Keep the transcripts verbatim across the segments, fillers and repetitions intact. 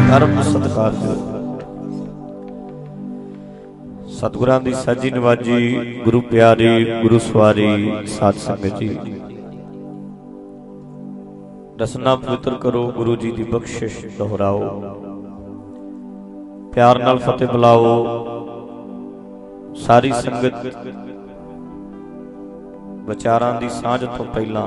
धर्म सत्कारजोग सतगुरां दी साजी नवाजी गुरु प्यारी गुरु सवारी साध संगत जी रसना पवित्र करो गुरु जी की बख्शिश दोहराओ प्यार नाल फतेह बुलाओ सारी संगत विचारां दी सांझ तो पहला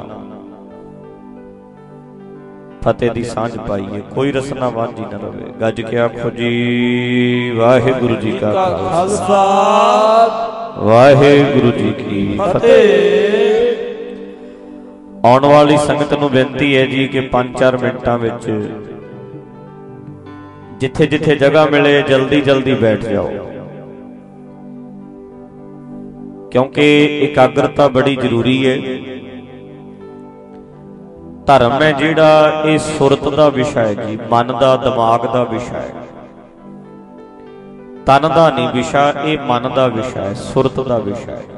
फतेह दी सांझ पाईए कोई रसना वांझी न रहे गज के आखो जी वाहिगुरु जी का खालसा वाहिगुरु जी की फतेह। आने वाली संगत नूं बेनती है जी कि पांच चार मिनटां विच जिथे जिथे जगह मिले जल्दी जल्दी बैठ जाओ क्योंकि एकाग्रता बड़ी जरूरी है। धर्म है जिहड़ा ये सुरत का विषय है जी मन का दिमाग का विषय है तन का नहीं विषय ये मन का विषय है सुरत का विषय है।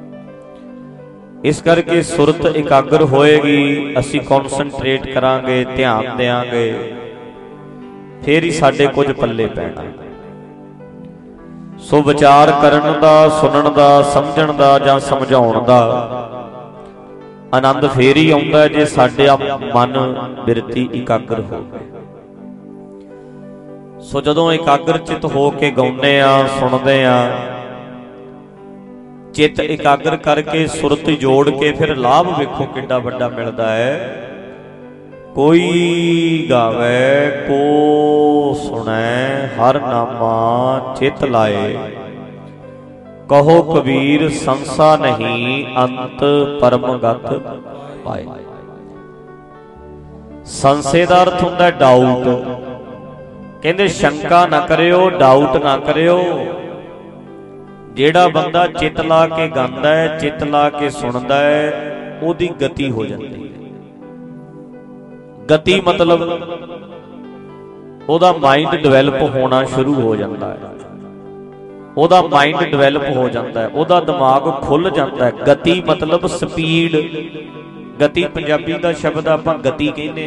इस करके सुरत एकाग्र होएगी असी कॉन्सनट्रेट करांगे ध्यान देंगे फिर ही साडे कुछ पल्ले पैना। सो विचार करन दा सुनन दा समझण दा जां समझाउण दा आनंद फेर ही आउंदा जे साडे मन बिरती एकाग्र हो गए। सो जदों एकाग्र चित हो के गाउंदे आ सुनदे आ चित एकाग्र करके सुरत जोड़ के फिर लाभ वेखो किड्डा वड्डा मिलदा है। कोई गावे को सुनै हर नामा चित लाए कहो कबीर संसा नहीं अंत परमगत पाए। संसे दा अर्थ हुंदा डाउट कहंदे शंका ना करियो डाउट ना करियो। जेड़ा बंदा चित ला के गांदा है चित ला के सुनदा है ओदी गति हो जाती है। गति मतलब ओदा माइंड डिवेलप होना शुरू हो जाता है ओदा माइंड डिवेलप हो जाता है ओदा दिमाग खुल जाता है। गति मतलब स्पीड गति पंजाबी का शब्द आपां गति कहने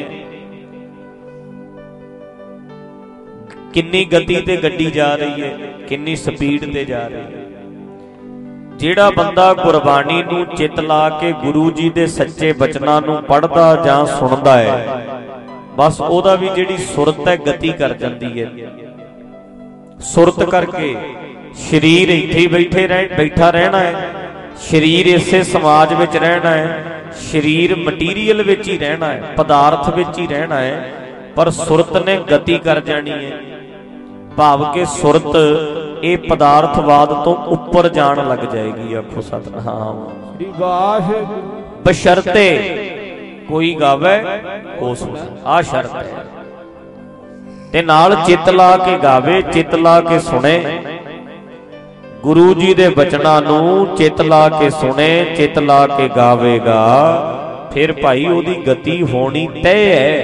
किन्नी गति ते गड्डी जा रही है किन्नी स्पीड ते जा रही है। जेड़ा बंदा गुरबाणी नूं चित ला के गुरु जी दे सच्चे बचनां नूं पढ़दा जां सुनदा है बस ओदा भी जिहड़ी सुरत है गति कर जाती है। सुरत करके शरीर इत्थे ही बैठे रह बैठा रहना है शरीर इसे समाज विच रहना है शरीर मटीरियल विच ही रहना है पदार्थ विच ही रहना है पर सुरत ने गति कर जानी है। भाव के सुरत ये पदार्थवाद तो ऊपर जान लग जाएगी। आखो सतनाम बशर्ते कोई गावे को सुने आ शर्त है ते नाल चित ला के गावे चित ला के सुने गुरु जी दे बचनां नूं चित ला के सुने चित ला के गावेगा फिर भाई ओदी गति होनी तय है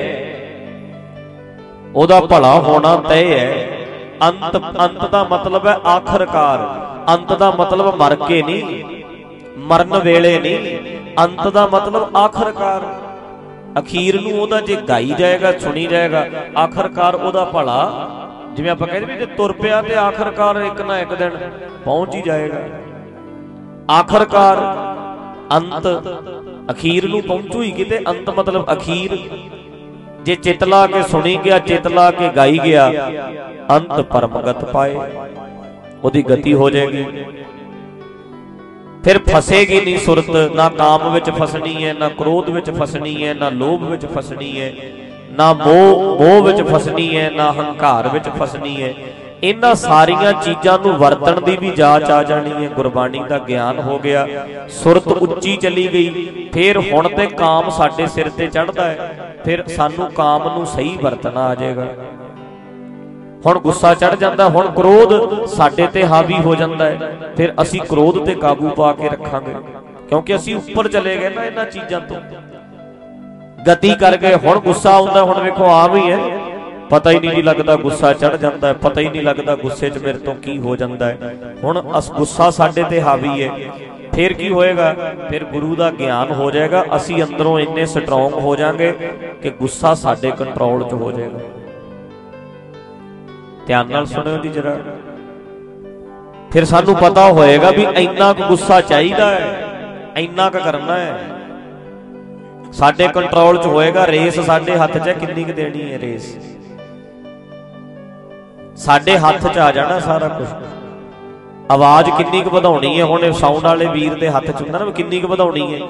ओदा भला होना तय है। अंत अंत दा मतलब है आखिरकार अंत दा मतलब मर के नहीं मरन वेले नहीं अंत दा मतलब आखिरकार अखीर नूं ओदा जे गाई जाएगा सुनी जाएगा आखिरकार ओदा भला जिवें आपां कहदे जे तुर पिया ते आखिरकार एक ना एक दिन पहुंच ही जाएगा। आखिरकार अंत अखीर नूं पहुंचू ही किते अंत मतलब अखीर जे चित ला के सुनी गया चित ला के गाई गया अंत परमगत पाए ओदी गति हो जाएगी। फिर फसेगी नहीं सुरत ना काम विच फसनी है ना क्रोध विच फसनी है ना लोभ विच फसनी है ना मोह मोह विच फसनी है ना हंकार विच फसनी है। इन्हां सारियां चीज़ां नूं वरतण दी भी जाच आ जानी है। गुरबाणी दा ज्ञान हो गया सुरत उच्ची चली गई फिर हुण ते काम साडे सिर ते चढ़दा है फिर सानू काम नूं सही वरतना आ जाएगा। हुण गुस्सा चढ़ जाता हुण क्रोध साडे ते हावी हो जाता है फिर असी क्रोध ते काबू पा के रखांगे क्योंकि असी उपर चले गए ना इन्हां चीज़ां तो गति कर गए। हुण गुस्सा आउंदा हुण वेखो आम ही है पता ही नहीं लगता गुस्सा चढ़ जाता है पता ही नहीं लगता गुस्से च मेरे तो की हो जाता है। हुण अस गुस्सा साडे ते हावी है फिर की होएगा फिर गुरु का ज्ञान हो जाएगा असी अंदरों इन्ने स्ट्रोंग हो जाएंगे कि गुस्सा साडे कंट्रोल च हो जाएगा। ध्यान नाल सुनियो जी जरा, फिर सानू पता होएगा भी इन्ना क गुस्सा चाहिदा है, इन्ना क करना है, साडे कंट्रोल च होएगा। रेस साडे हथ च किन्नी क देनी है, रेस साडे हथ च आ जाना सारा कुछ। आवाज किन्नी क वधाउणी है, हुण साउंड वाले वीर दे हथ च हुंदा ना किन्नी क वधाउणी है,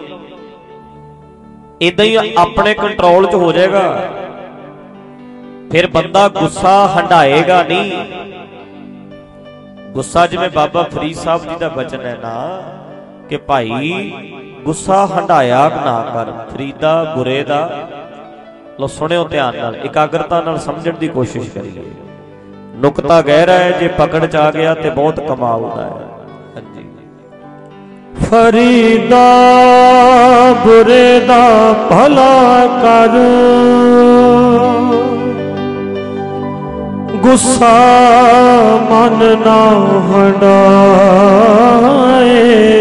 इदां ही अपने कंट्रोल च हो जाएगा। फिर बंदा गुस्सा हंडाएगा नहीं। गुस्सा जिवें बाबा फरीद साहब जी का वचन है ना कि भाई गुस्सा हंडाया ना कर, फरीदा बुरे दा। लो सुनियो ध्यान नाल, एकाग्रता नाल समझण दी कोशिश करिए। नुकता गहरा है, जे पकड़ च आ गया तो बहुत कमाल दा है। फरीदा बुरे दा भला कर, गुस्सा मन ना हंडाए,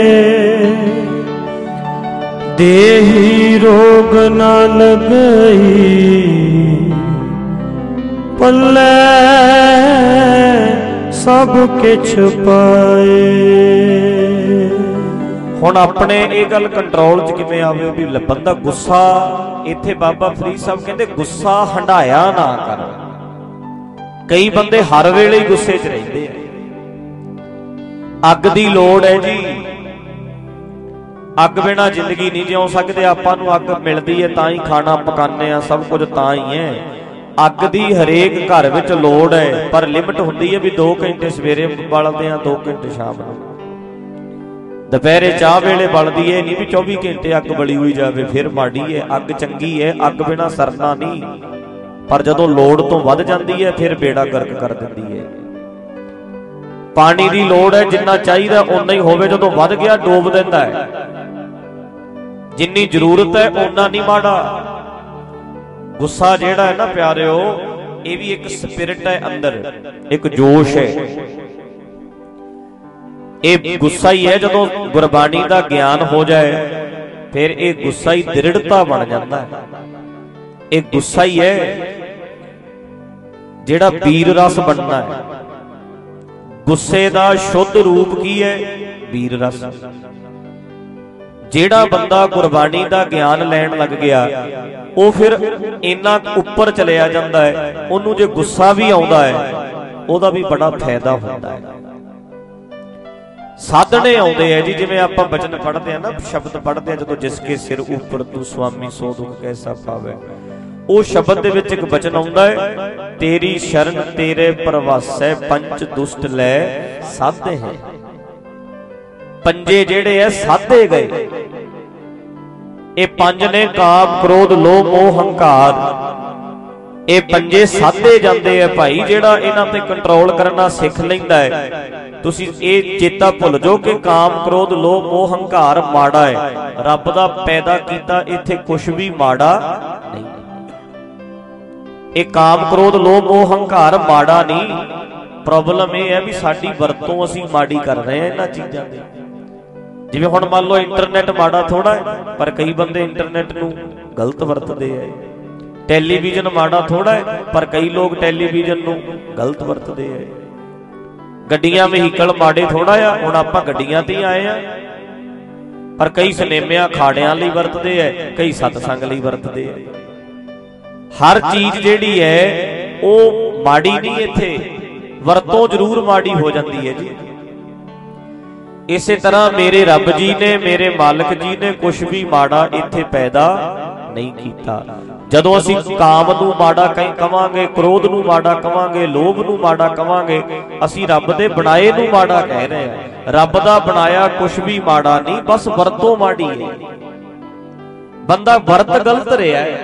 देही रोग ना लगई पल्ले सब किछ पाए। हुण अपने ये गल कंट्रोल च किवें आवे भी बंदा गुस्सा, इत्थे बाबा फरीद साहब कहंदे गुस्सा हंडाया ना कर। कई बंदे हर वेले गुस्से च रहिंदे आ। अग दी लोड़ है जी, अग बिना जिंदगी नहीं जिउ सकते। आपां नूं अग मिलदी है तां ही खाना पकाने आ, सब कुछ तां ही है। अग दी हरेक घर विच लोड़ है, पर लिमिट हुंदी है भी दो घंटे सवेरे बलदे आ, दो घंटे शाम नूं। दुपहरे चाह वेले बलदी है, नहीं भी चौबी घंटे अग बली हुई जाए फिर माड़ी है। अग चंगी है, अग बिना सरना नहीं, पर जदों लोड़ तो वध जाती है फिर बेड़ा गर्क कर दिंदी है। पानी की लोड़ है, जिन्ना चाहिए उन्ना ही होवे, जदों वध गया डोब दिंदा है। जिन्नी जरूरत है उन्ना नहीं माड़ा। गुस्सा जिहड़ा है ना प्यारिओ, ये भी एक स्पिरिट है अंदर, एक जोश है। ये गुस्सा ही है, जदों गुरबाणी का ज्ञान हो जाए फिर ये गुस्सा ही दृढ़ता बन जाता है। एक गुस्सा ही है जिहड़ा वीर रस बनना है। गुस्से का शुद्ध रूप की है? वीर रस। जिहड़ा बंदा गुरबाणी का ज्ञान लैण लग गया वो फिर इन्ना उपर चलिया जाता है। उन्होंने जे गुस्सा भी आउंदा है उहदा भी बड़ा फायदा होता है। साधने आउंदे है जी, जिवें आपां बचन पढ़ते हैं ना, शब्द पढ़ते हैं, जदों जिसके सिर ऊपर तू स्वामी सो दुख कैसा पावे, वो शब्द दे विच एक बचन आउंदा है, तेरी शरण तेरे परवासै पंच दुष्ट लै साधे हैं। पंजे जेड़े है साधे गए, ये पंज ने काम क्रोध लोभ मोह हंकार, ये पंजे साधे जाते हैं भाई। जेड़ा इन्हां ते कंट्रोल करना सिख लैंदा है, तुसी ये चेता भुल जाओ कि काम क्रोध लोभ मोह हंकार माड़ा है। रब दा पैदा कीता इत्थे कुछ भी माड़ा नहीं। ये काम क्रोध लोभ मोह हंकार माड़ा नहीं। प्रॉब्लम यह है भी साडी वरतों असीं माड़ी कर रहे हैं इन्हां चीज़ां दी। जिवें हुण मान लो इंटरनेट माड़ा थोड़ा है, पर कई बंदे इंटरनेट नूं गलत वरतदे है। टैलीविजन माड़ा थोड़ा है, पर कई लोग टैलीविजन नूं गलत वरतदे है। गड्डियां व्हीकल माड़े थोड़ा आ, हुण आपां गड्डियां ते आए आ, पर कई सिनेमिया खाड़ियां लई वरतदे है, कई सतसंग लई वरतदे है। हर चीज जिहड़ी है वो माड़ी नहीं, इत्थे वरतों जरूर माड़ी हो जाती है जी। इसे तरह मेरे रब जी ने, मेरे मालिक जी ने कुछ भी माड़ा इत्थे पैदा नहीं कीता। जदों असीं काम नूं माड़ा कहीं कवांगे, क्रोध नूं माड़ा कवांगे, लोभ नूं माड़ा कवांगे, असीं रब दे बनाए नूं माड़ा कह रहे हैं। रब दा बनाया कुछ भी माड़ा नहीं, बस वरतों माड़ी है। बंदा वरत गलत रहा है।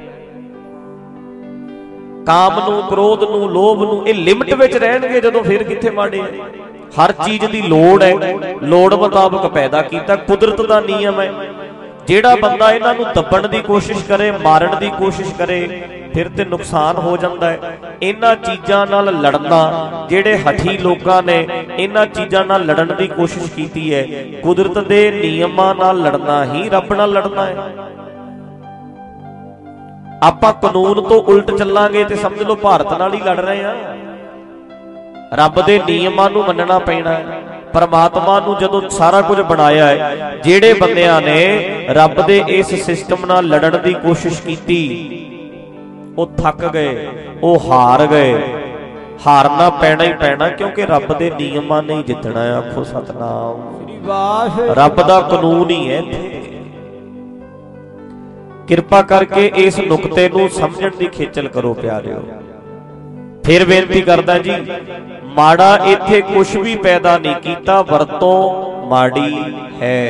काम नूं क्रोध नूं लोभ नूं ये लिमिट विच रहणगे जदों, फिर कित्थे माड़े है। हर चीज दी लोड़ है, लोड़ मुताबक पैदा कीता, कुदरत दा नियम है। जेड़ा बंदा इन्हां नूं दबण दी कोशिश करे, मारन दी कोशिश करे, फिर ते नुकसान हो जाता है। इन्हां चीज़ां नाल लड़ना, जेड़े हठी लोकां ने इन्हां चीज़ां नाल लड़न दी कोशिश कीती है, कुदरत दे नियमां नाल लड़ना ही रब नाल लड़ना है। आपां कानून तो उल्ट चलांगे तो समझ लो भारत नाल ही लड़ रहे हैं। रब दे नियमां नूं मन्नना पैना है। परमात्मा नूं जदों सारा कुछ बनाया है, जिहड़े बंदियां ने रब दे इस सिस्टम नाल लड़न दी कोशिश कीती वो थक गए, वो हार गए। हारना पैना ही पैना, क्योंकि रब दे नियमां ने ही जितना है। आखो सतनाम, रब दा कानून ही है। किरपा करके इस नुकते नूं समझण दी खेचल करो प्यारिओ। फिर बेनती करदा जी, माड़ा इत्थे कुछ भी पैदा नहीं कीता, वरतों माड़ी है।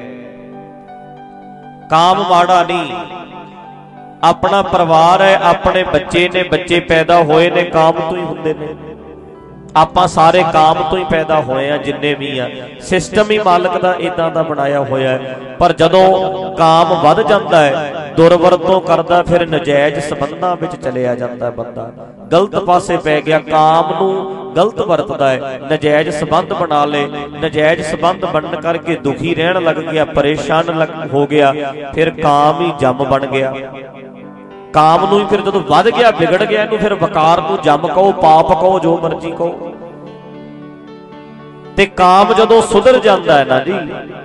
काम माड़ा नहीं, अपना परिवार है, अपने बच्चे ने, बच्चे पैदा होए ने काम तो ही हुंदे ने। आपां सारे काम तो ही पैदा होए आ, जिन्ने भी आ सिस्टम ही मालक दा इदां दा बनाया होया है। पर जदों काम वध जांदा है, दुरवरतों करदा, फिर नजायज संबंधां विच चलिया जांदा बंदा, गलत पासे पै गया, काम नूं गलत वरतदा है, नजायज संबंध बना ले, नजायज संबंध बनन करके दुखी रहन लग गया, परेशान लग हो गया, फिर काम ही जम बन गया। काम नूं ही फिर जदों वध गया, बिगड़ गया, इहनूं फिर वकार नूं जम कहो, पाप कहो, जो मर्जी कहो। ते काम जदों सुधर जांदा है ना जी,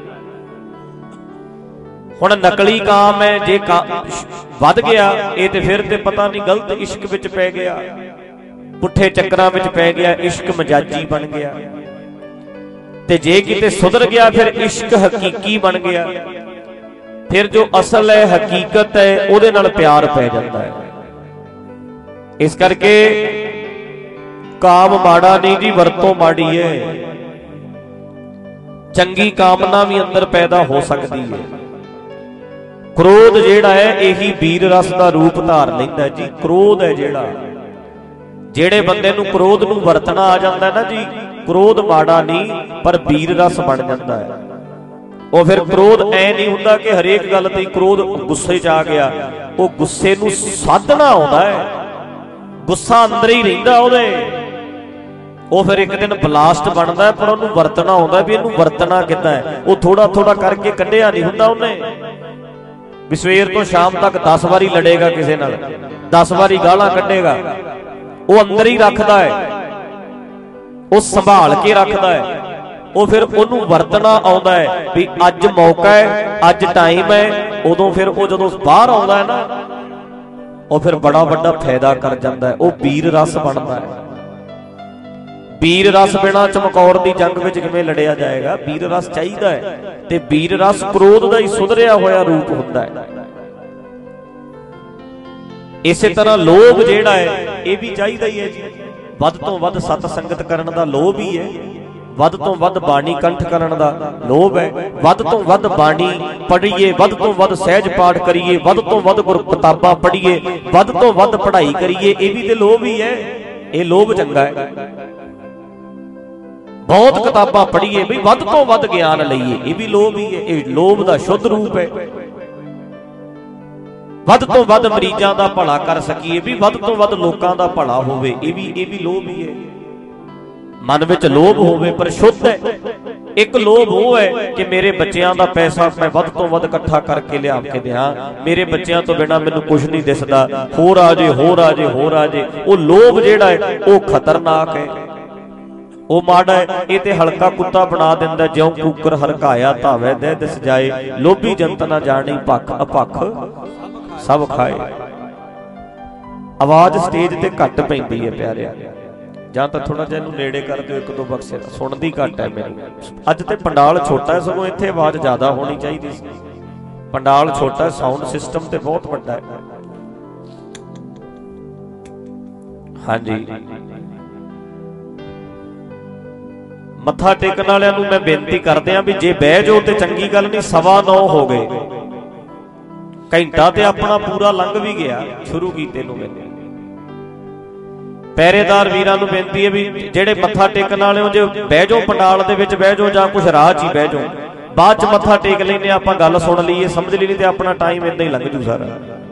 हुण नकली काम है, जे वध गया ये ते फिर ते पता नहीं गलत इश्क विच पै गया, पुठे चक्करां विच पै गया, इश्क मजाजी बन गया। ते जे किते सुधर गया फिर इश्क हकीकी बन गया, फिर जो असल है, हकीकत है, उहदे नाल प्यार पै जांदा है। इस करके काम माड़ा नहीं जी, वरतों माड़ी है। चंगी कामना भी अंदर पैदा हो सकती है। क्रोध जिहड़ा है यही वीर रस का रूप धार लैंदा जी। क्रोध है जिहड़ा, जिहड़े बंदे नूं क्रोध नूं वरतना आ जांदा है ना जी, क्रोध माड़ा नहीं पर वीर रस बन जांदा है। ਉਹ फिर क्रोध ऐ नहीं हुंदा कि हरेक गल ते क्रोध गुस्से च आ गया, वो गुस्से नूं साधना आउंदा है, गुस्सा अंदर ही रहिंदा ਉਹਦੇ। ਉਹ फिर एक दिन बलास्ट बनदा है, पर ਉਹਨੂੰ ਵਰਤਣਾ ਆਉਂਦਾ ਵੀ ਇਹਨੂੰ ਵਰਤਣਾ ਕਿੱਦਾਂ ਹੈ। ਉਹ ਥੋੜਾ ਥੋੜਾ ਕਰਕੇ ਕੱਢਿਆ ਨਹੀਂ ਹੁੰਦਾ ਉਹਨੇ, ਵੀ ਸਵੇਰ ਤੋਂ ਸ਼ਾਮ ਤੱਕ ਦਸ ਵਾਰੀ ਲੜੇਗਾ ਕਿਸੇ ਨਾਲ, ਦਸ ਵਾਰੀ ਗਾਲਾਂ ਕੱਢੇਗਾ। ਉਹ ਅੰਦਰ ਹੀ ਰੱਖਦਾ ਹੈ, ਉਹ ਸੰਭਾਲ ਕੇ ਰੱਖਦਾ ਹੈ। ਉਹ ਫਿਰ ਉਹਨੂੰ ਵਰਤਣਾ ਆਉਂਦਾ ਹੈ ਵੀ ਅੱਜ ਮੌਕਾ ਹੈ, ਅੱਜ ਟਾਈਮ ਹੈ। ਉਦੋਂ ਫਿਰ ਉਹ ਜਦੋਂ ਬਾਹਰ ਆਉਂਦਾ ਹੈ ਨਾ, ਉਹ ਫਿਰ ਬੜਾ ਵੱਡਾ ਫਾਇਦਾ ਕਰ ਜਾਂਦਾ ਹੈ। ਉਹ ਵੀਰ ਰਸ ਬਣਦਾ ਹੈ। ਵੀਰ ਰਸ ਬਿਨਾਂ ਚਮਕੌਰ ਦੀ ਜੰਗ ਵਿੱਚ ਕਿਵੇਂ ਲੜਿਆ ਜਾਏਗਾ? ਵੀਰ ਰਸ ਚਾਹੀਦਾ ਹੈ, ਤੇ ਵੀਰ ਰਸ ਕ੍ਰੋਧ ਦਾ ਹੀ ਸੁਧਰਿਆ ਹੋਇਆ ਰੂਪ ਹੁੰਦਾ ਹੈ। ਇਸੇ ਤਰ੍ਹਾਂ ਲੋਭ ਜਿਹੜਾ ਹੈ ਇਹ ਵੀ ਚਾਹੀਦਾ ਹੀ ਹੈ ਜੀ। ਵੱਧ ਤੋਂ ਵੱਧ ਸਤ ਸੰਗਤ ਕਰਨ ਦਾ ਲੋਭ ਹੀ ਹੈ, ਵੱਧ ਤੋਂ ਵੱਧ ਬਾਣੀ ਕੰਠ ਕਰਨ ਦਾ ਲੋਭ ਹੈ, ਵੱਧ ਤੋਂ ਵੱਧ ਬਾਣੀ ਪੜ੍ਹੀਏ, ਵੱਧ ਤੋਂ ਵੱਧ ਸਹਿਜ ਪਾਠ ਕਰੀਏ, ਵੱਧ ਤੋਂ ਵੱਧ ਗੁਰ ਕਿਤਾਬਾਂ ਪੜ੍ਹੀਏ, ਵੱਧ ਤੋਂ ਵੱਧ ਪੜ੍ਹਾਈ ਕਰੀਏ। ਇਹ ਵੀ ਤੇ ਲੋਭ ਹੀ ਹੈ। ਇਹ ਲੋਭ ਚੰਗਾ ਹੈ। ਬਹੁਤ ਕਿਤਾਬਾਂ ਪੜ੍ਹੀਏ ਵੀ ਵੱਧ ਤੋਂ ਵੱਧ ਗਿਆਨ ਲਈਏ, ਇਹ ਵੀ ਲੋਭ ਹੀ ਹੈ। ਇਹ ਲੋਭ ਦਾ ਸ਼ੁੱਧ ਰੂਪ ਹੈ। ਵੱਧ ਤੋਂ ਵੱਧ ਮਰੀਜ਼ਾਂ ਦਾ ਭਲਾ ਕਰ ਸਕੀਏ ਵੀ ਵੱਧ ਤੋਂ ਵੱਧ ਲੋਕਾਂ ਦਾ ਭਲਾ ਹੋਵੇ, ਇਹ ਵੀ ਇਹ ਵੀ ਲੋਭ ਹੀ ਹੈ। ਮਨ ਵਿੱਚ ਲੋਭ ਹੋਵੇ ਪਰ ਸ਼ੁੱਧ ਹੈ। ਇੱਕ ਲੋਭ ਉਹ ਹੈ ਕਿ ਮੇਰੇ ਬੱਚਿਆਂ ਦਾ ਪੈਸਾ ਮੈਂ ਵੱਧ ਤੋਂ ਵੱਧ ਇਕੱਠਾ ਕਰਕੇ ਲਿਆ ਕੇ ਦਿਆਂ, ਮੇਰੇ ਬੱਚਿਆਂ ਤੋਂ ਬਿਨਾਂ ਮੈਨੂੰ ਕੁਝ ਨਹੀਂ ਦਿਸਦਾ, ਹੋਰ ਆ ਜੇ ਹੋਰ ਆ ਜੇ ਹੋਰ ਆ ਜੇ। ਉਹ ਲੋਭ ਜਿਹੜਾ ਹੈ ਉਹ ਖਤਰਨਾਕ ਹੈ, ਉਹ ਮਾੜਾ ਹੈ। ਇਹ ਤੇ ਹਲਕਾ ਕੁੱਤਾ ਬਣਾ ਦਿੰਦਾ, ਜਿਉਂ ਕੂਕਰ ਹਲਕਾਇਆ ਧਾਵੇ ਦੇ ਦਿਸ ਜਾਏ, ਲੋਭੀ ਜੰਤ ਨਾ ਜਾਣੀ ਭੱਖ ਅਪੱਖ ਸਭ ਖਾਏ। ਆਵਾਜ਼ ਸਟੇਜ ਤੇ ਘੱਟ ਪੈਂਦੀ ਹੈ ਪਿਆਰਿਆ, ਜਾਂ ਤਾਂ ਥੋੜਾ ਜਿਹਾ ਇਹਨੂੰ ਨੇੜੇ ਕਰ ਦਿਓ, ਇੱਕ ਦੋ ਬਕਸੇ ਸੁਣਦੀ ਘੱਟ ਹੈ ਮੈਨੂੰ। ਅੱਜ ਤੇ ਪੰਡਾਲ ਛੋਟਾ ਹੈ, ਸਗੋਂ ਇੱਥੇ ਆਵਾਜ਼ ਜ਼ਿਆਦਾ ਹੋਣੀ ਚਾਹੀਦੀ ਸੀ। ਪੰਡਾਲ ਛੋਟਾ ਹੈ, ਸਾਊਂਡ ਸਿਸਟਮ ਤੇ ਬਹੁਤ ਵੱਡਾ ਹੈ। ਹਾਂਜੀ, ਮੱਥਾ ਟੇਕਣ ਵਾਲਿਆਂ ਨੂੰ ਮੈਂ ਬੇਨਤੀ ਕਰਦੇ ਆਂ ਵੀ ਜੇ ਬਹਿ ਜਾਓ ਤੇ ਚੰਗੀ ਗੱਲ ਨਹੀਂ। ਸਵਾ ਨੌ ਹੋ ਗਏ, ਘੰਟਾ ਤੇ ਆਪਣਾ ਪੂਰਾ ਲੰਘ ਵੀ ਗਿਆ ਸ਼ੁਰੂ ਕੀਤੇ ਨੂੰ। ਮੈਨੂੰ ਪਹਿਰੇਦਾਰ ਵੀਰਾਂ ਨੂੰ ਬੇਨਤੀ ਹੈ ਵੀ ਜਿਹੜੇ ਮੱਥਾ ਟੇਕਣ ਵਾਲੇ ਹੋ, ਜੇ ਬਹਿ ਜਾਓ ਪੰਡਾਲ ਦੇ ਵਿੱਚ ਬਹਿ ਜਾਓ, ਜਾਂ ਕੁਛ ਰਾਹ 'ਚ ਹੀ ਬਹਿ ਜਾਓ, ਬਾਅਦ 'ਚ ਮੱਥਾ ਟੇਕ ਲੈਂਦੇ ਆਪਾਂ, ਗੱਲ ਸੁਣ ਲਈਏ, ਸਮਝ ਲਈ, ਤੇ ਆਪਣਾ ਟਾਈਮ ਏਦਾਂ ਹੀ ਲੰਘ ਜੂ ਸਾਰਾ।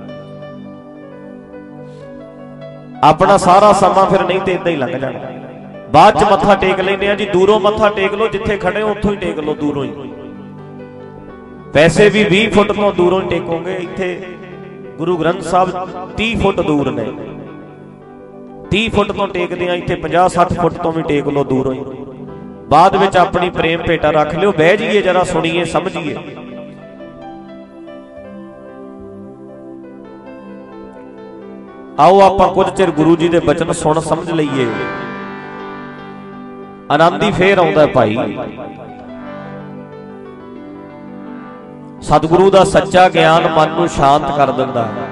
ਆਪਣਾ ਸਾਰਾ ਸਮਾਂ ਫਿਰ ਨਹੀਂ ਤੇ ਏਦਾਂ ਹੀ ਲੰਘ ਜਾਣਾ। ਬਾਅਦ 'ਚ ਮੱਥਾ ਟੇਕ ਲੈਂਦੇ ਆ ਜੀ। ਦੂਰੋਂ ਮੱਥਾ ਟੇਕ ਲਓ, ਜਿੱਥੇ ਖੜੇ ਹੋ ਉੱਥੋਂ ਹੀ ਟੇਕ ਲਓ, ਦੂਰੋਂ ਹੀ। ਵੈਸੇ ਵੀ ਵੀਹ ਫੁੱਟ ਤੋਂ ਦੂਰੋਂ ਹੀ ਟੇਕੋਗੇ। ਇੱਥੇ ਗੁਰੂ ਗ੍ਰੰਥ ਸਾਹਿਬ ਤੀਹ ਫੁੱਟ ਦੂਰ ਨੇ, तीह फुट तो टेकदे इत्थे पचास सठ फुट तो भी टेक लो दूरों ही। बाद विच अपनी प्रेम भेटा रख लियो, बह जाइए जरा सुनिए समझिए। आओ आपां कुछ चिर गुरु जी दे बचन सुन समझ लईए, आनंद ही फेर आउंदा है भाई। सतगुरु दा सच्चा ज्ञान मन नूं शांत कर दिंदा है।